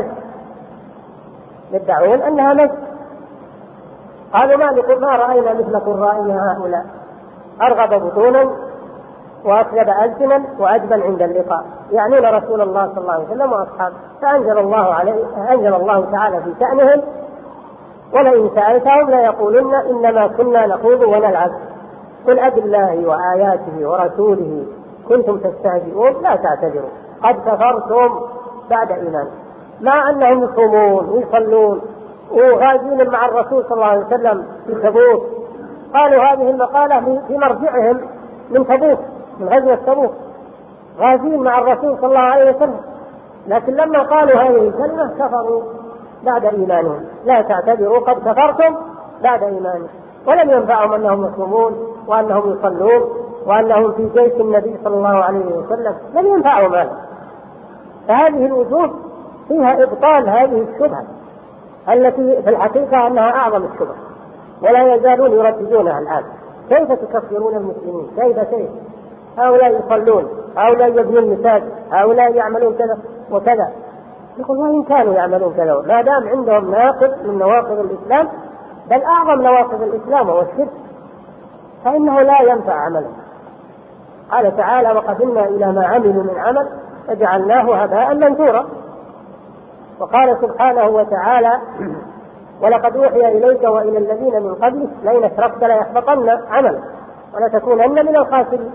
أنها مزح قالوا ما رأينا مثل قرائنا هؤلاء أرغب بطونا وأكذب ألسنا وأجبن عند اللقاء، يعنون رسول الله صلى الله عليه وسلم وأصحابه. فأنزل الله تعالى في شأنهم ولئن سألتهم ليقولن إنما كنا نخوض ونلعب قل أبالله وآياته ورسوله كنتم تستهزئون لا تعتذروا قد كفرتم بعد إيمان. مع أنهم يصومون ويصلون وغازين مع الرسول صلى الله عليه وسلم في تبوك، قالوا هذه المقالة في مرجعهم من تبوك، من غزوة تبوك، غازين مع الرسول صلى الله عليه وسلم، لكن لما قالوا هذه الكلمة كفروا بعد إيمانهم. لا تعتذروا قد كفرتم بعد إيمانهم. ولم ينفعهم أنهم يصومون وأنهم يصلون وأنهم في جيش النبي صلى الله عليه وسلم، لم ينفعهم هذا. فهذه الوجوه فيها إبطال هذه الشبهة التي في الحقيقة أنها أعظم الشبهة، ولا يزالون يرددونها الآن. كيف تكفرون المسلمين؟ كيف هؤلاء يصلون، هؤلاء يبنون المساجد، هؤلاء يعملون كذا وكذا. يقول وإن كانوا يعملون كذا ما دام عندهم ناقض من نواقض الإسلام، بل أعظم نواقض الإسلام هو الشرك، فإنه لا ينفع عمله. قال تعالى وقدمنا إلى ما عملوا من عمل فجعلناه هباء منثورا. وقال سبحانه وتعالى ولقد أوحي إليك وإلى الذين من قبلك لئن أشركت ليحبطن عملك ولتكونن من الخاسرين.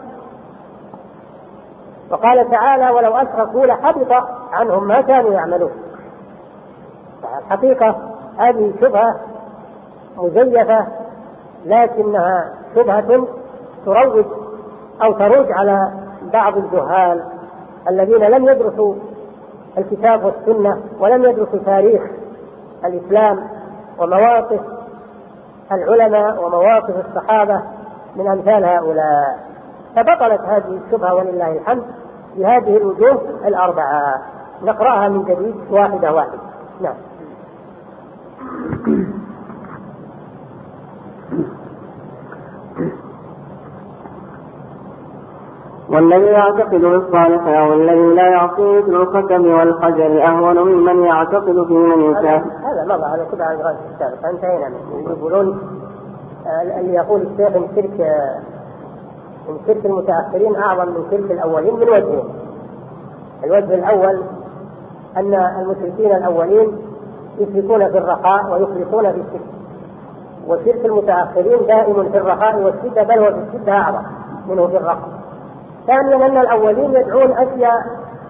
وقال تعالى ولو أشركوا لحبط عنهم ما كانوا يعملون. الحقيقة هذه شبهة مزيفة، لكنها شبهة تروج أو تروج على بعض الجهال الذين لم يدرسوا الكتاب والسنة ولم يدرسوا تاريخ الإسلام ومواقف العلماء ومواقف الصحابة من أمثال هؤلاء. فبطلت هذه الشبهة ولله الحمد بهذه الوجوه الأربعة. نقرأها من جديد واحدة واحدة. نعم. والذي يعتقد بالصالح أو الذي لا يعصي مثل الختم والحجر أهون ممن يعتقد في من يشاء. هذا مضى على كده عن غاية السابق فانتهينا منه. يقولون اللي يقول الشيخ من شرك المتأخرين أعظم من شرك الأولين من وجهين. الوجه الأول أن المشركين الأولين يشركون في الرخاء ويخلصون في الشرك، وشرك المتأخرين دائم في الرخاء والشدة، بل هو في الشدة أعظم منه في الرخاء. ثانيا أن الأولين يدعون أشياء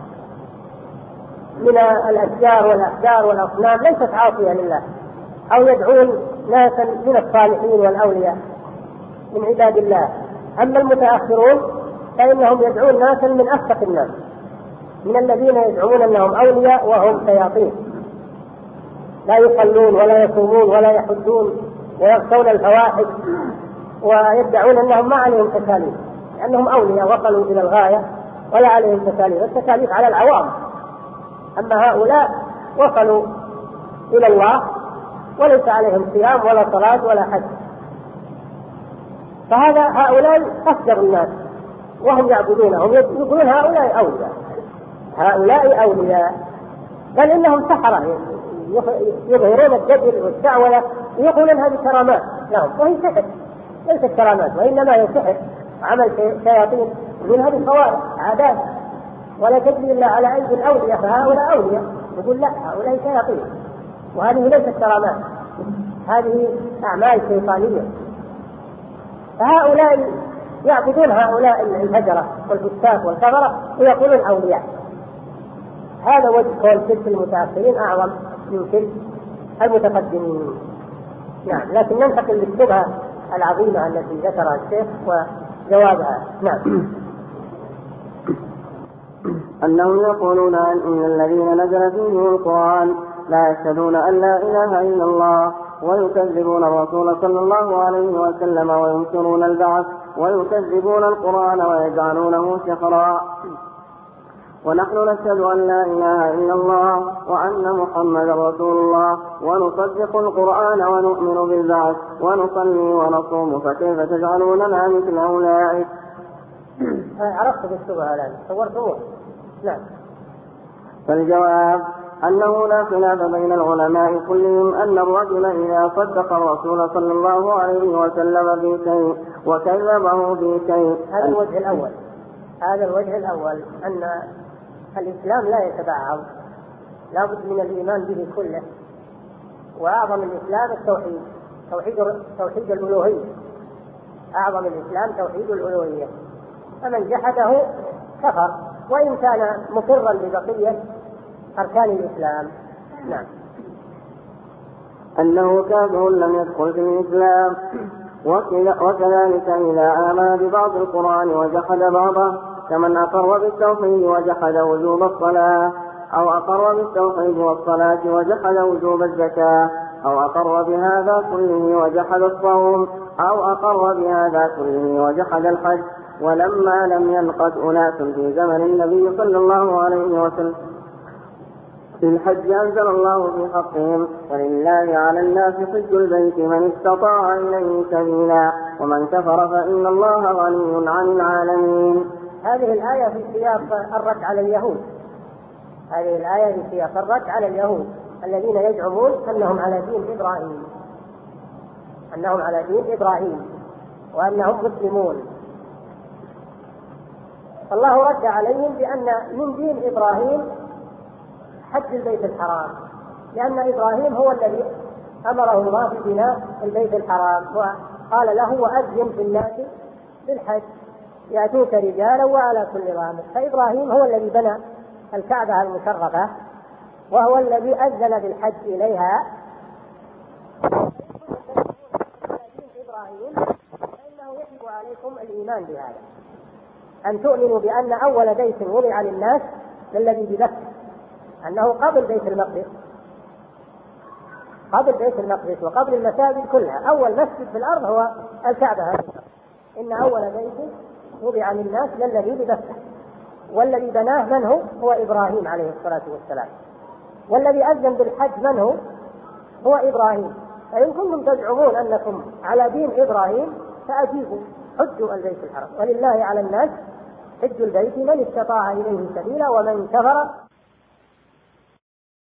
من الأشجار والأحجار والأصنام ليست عاصية لله، أو يدعون ناسا من الصالحين والأولياء من عباد الله. أما المتأخرون فإنهم يدعون ناسا من أفسق الناس، من الذين يدعون أنهم أولياء وهم شياطين، لا يصلون ولا يصومون ولا يحجون ويغشون الفواحش، ويدعون أنهم ما عليهم تكاليف لأنهم أولياء وصلوا إلى الغاية ولا عليهم تكاليف، التكاليف على العوام. أما هؤلاء وصلوا إلى الله وليس عليهم صيام ولا صلاة ولا حج. هؤلاء أفجر الناس وهم يعبدونهم، يقولون هؤلاء أولياء، بل إنهم سحرة يظهرون الجدل والشعوذة ويقولون هذه كرامات لهم، وهي سحر ليست كرامات، وإنما هي سحر عمل شياطين. يقول هذه خوارق عادات ولا تجري إلا على أيدي الأولياء، فهؤلاء أولياء. يقول لا، هؤلاء شياطين وهذه ليست كرامات، هذه أعمال شيطانية. فهؤلاء يعبدون هؤلاء الفجرة والفساق والكفرة ويقولون أولياء. هذا وجه قول شرك المتأخرين أعظم من شرك المتقدمين. نعم، لكن ننتقل للشبهة العظيمة التي ذكرها الشيخ وجوابها. نعم. أنهم يقولون إن الذين نزل فيهم القرآن لا يشهدون أن لا إله إلا الله، ويكذبون الرسول صلى الله عليه وسلم، وينكرون البعث، ويكذبون القرآن ويجعلونه سحرا، ونحن نشهد أن لا إله إلا الله وأن محمدا رسول الله ونصدق القرآن ونؤمن بالبعث ونصلي ونصوم فكيف تجعلوننا مثل أولئك؟ عرفت بالشبهة الآن صورتموه. نعم. فالجواب أنه لا خلاف بين العلماء كلهم أن الرجل إذا صدق الرسول صلى الله عليه وسلم في شيء وكذبه في شيء. هذا الوجه الأول. هذا الوجه الأول أن الإسلام لا يتبعض، لا بد من الإيمان به كله، وأعظم الإسلام التوحيد، توحيد الألوهية. أعظم الإسلام توحيد الألوهية، فمن جحده كفر وإن كان مقرا ببقية أركان الإسلام. نعم. أنه كافر لم يدخل في الإسلام. وكذلك إذا آمن ببعض القرآن وجحد بعضه كمن أقر بالتوحيد وجحد وجوب الصلاة، أو أقر بالتوحيد والصلاة وجحد وجوب الزكاة، أو أقر بهذا كله وجحد الصوم، أو أقر بهذا كله وجحد الحج. ولما لم ينقض أناس في زمن النبي صلى الله عليه وسلم في الحج أنزل الله في حقهم ولله على الناس حج البيت من استطاع إليه سبيلا ومن كفر فإن الله غني عن العالمين. هذه الآية في سياق الرد على اليهود. هذه الآية في سياق الرد على اليهود الذين يزعمون أنهم على دين إبراهيم، أنهم على دين إبراهيم وأنهم مسلمون. الله رد عليهم بأن من دين إبراهيم حج البيت الحرام، لأن إبراهيم هو الذي أمره الله ببناء البيت الحرام، وقال له وأذن في الناس بالحج يأتوك رجالا وعلى كل ضامر. فإبراهيم هو الذي بنى الكعبة المشرفة وهو الذي أذن بالحج إليها. إبراهيم فإنه يجب عليكم الإيمان بهذا، أن تؤمنوا بأن أول بيت وضع للناس للذي ببكة، أنه قبل بيت المقدس، قبل بيت المقدس وقبل المساجد كلها. أول مسجد في الأرض هو الكعبة هذه. إن أول بيت وضع للناس للذي ببكة، والذي بناه من هو إبراهيم عليه الصلاة والسلام، والذي أذن بالحج من هو إبراهيم. فإن كنتم تزعمون أنكم على دين إبراهيم فأجيبوا حجوا البيت الحرام، ولله على الناس حج البيت من استطاع إليه سبيلا ومن كفر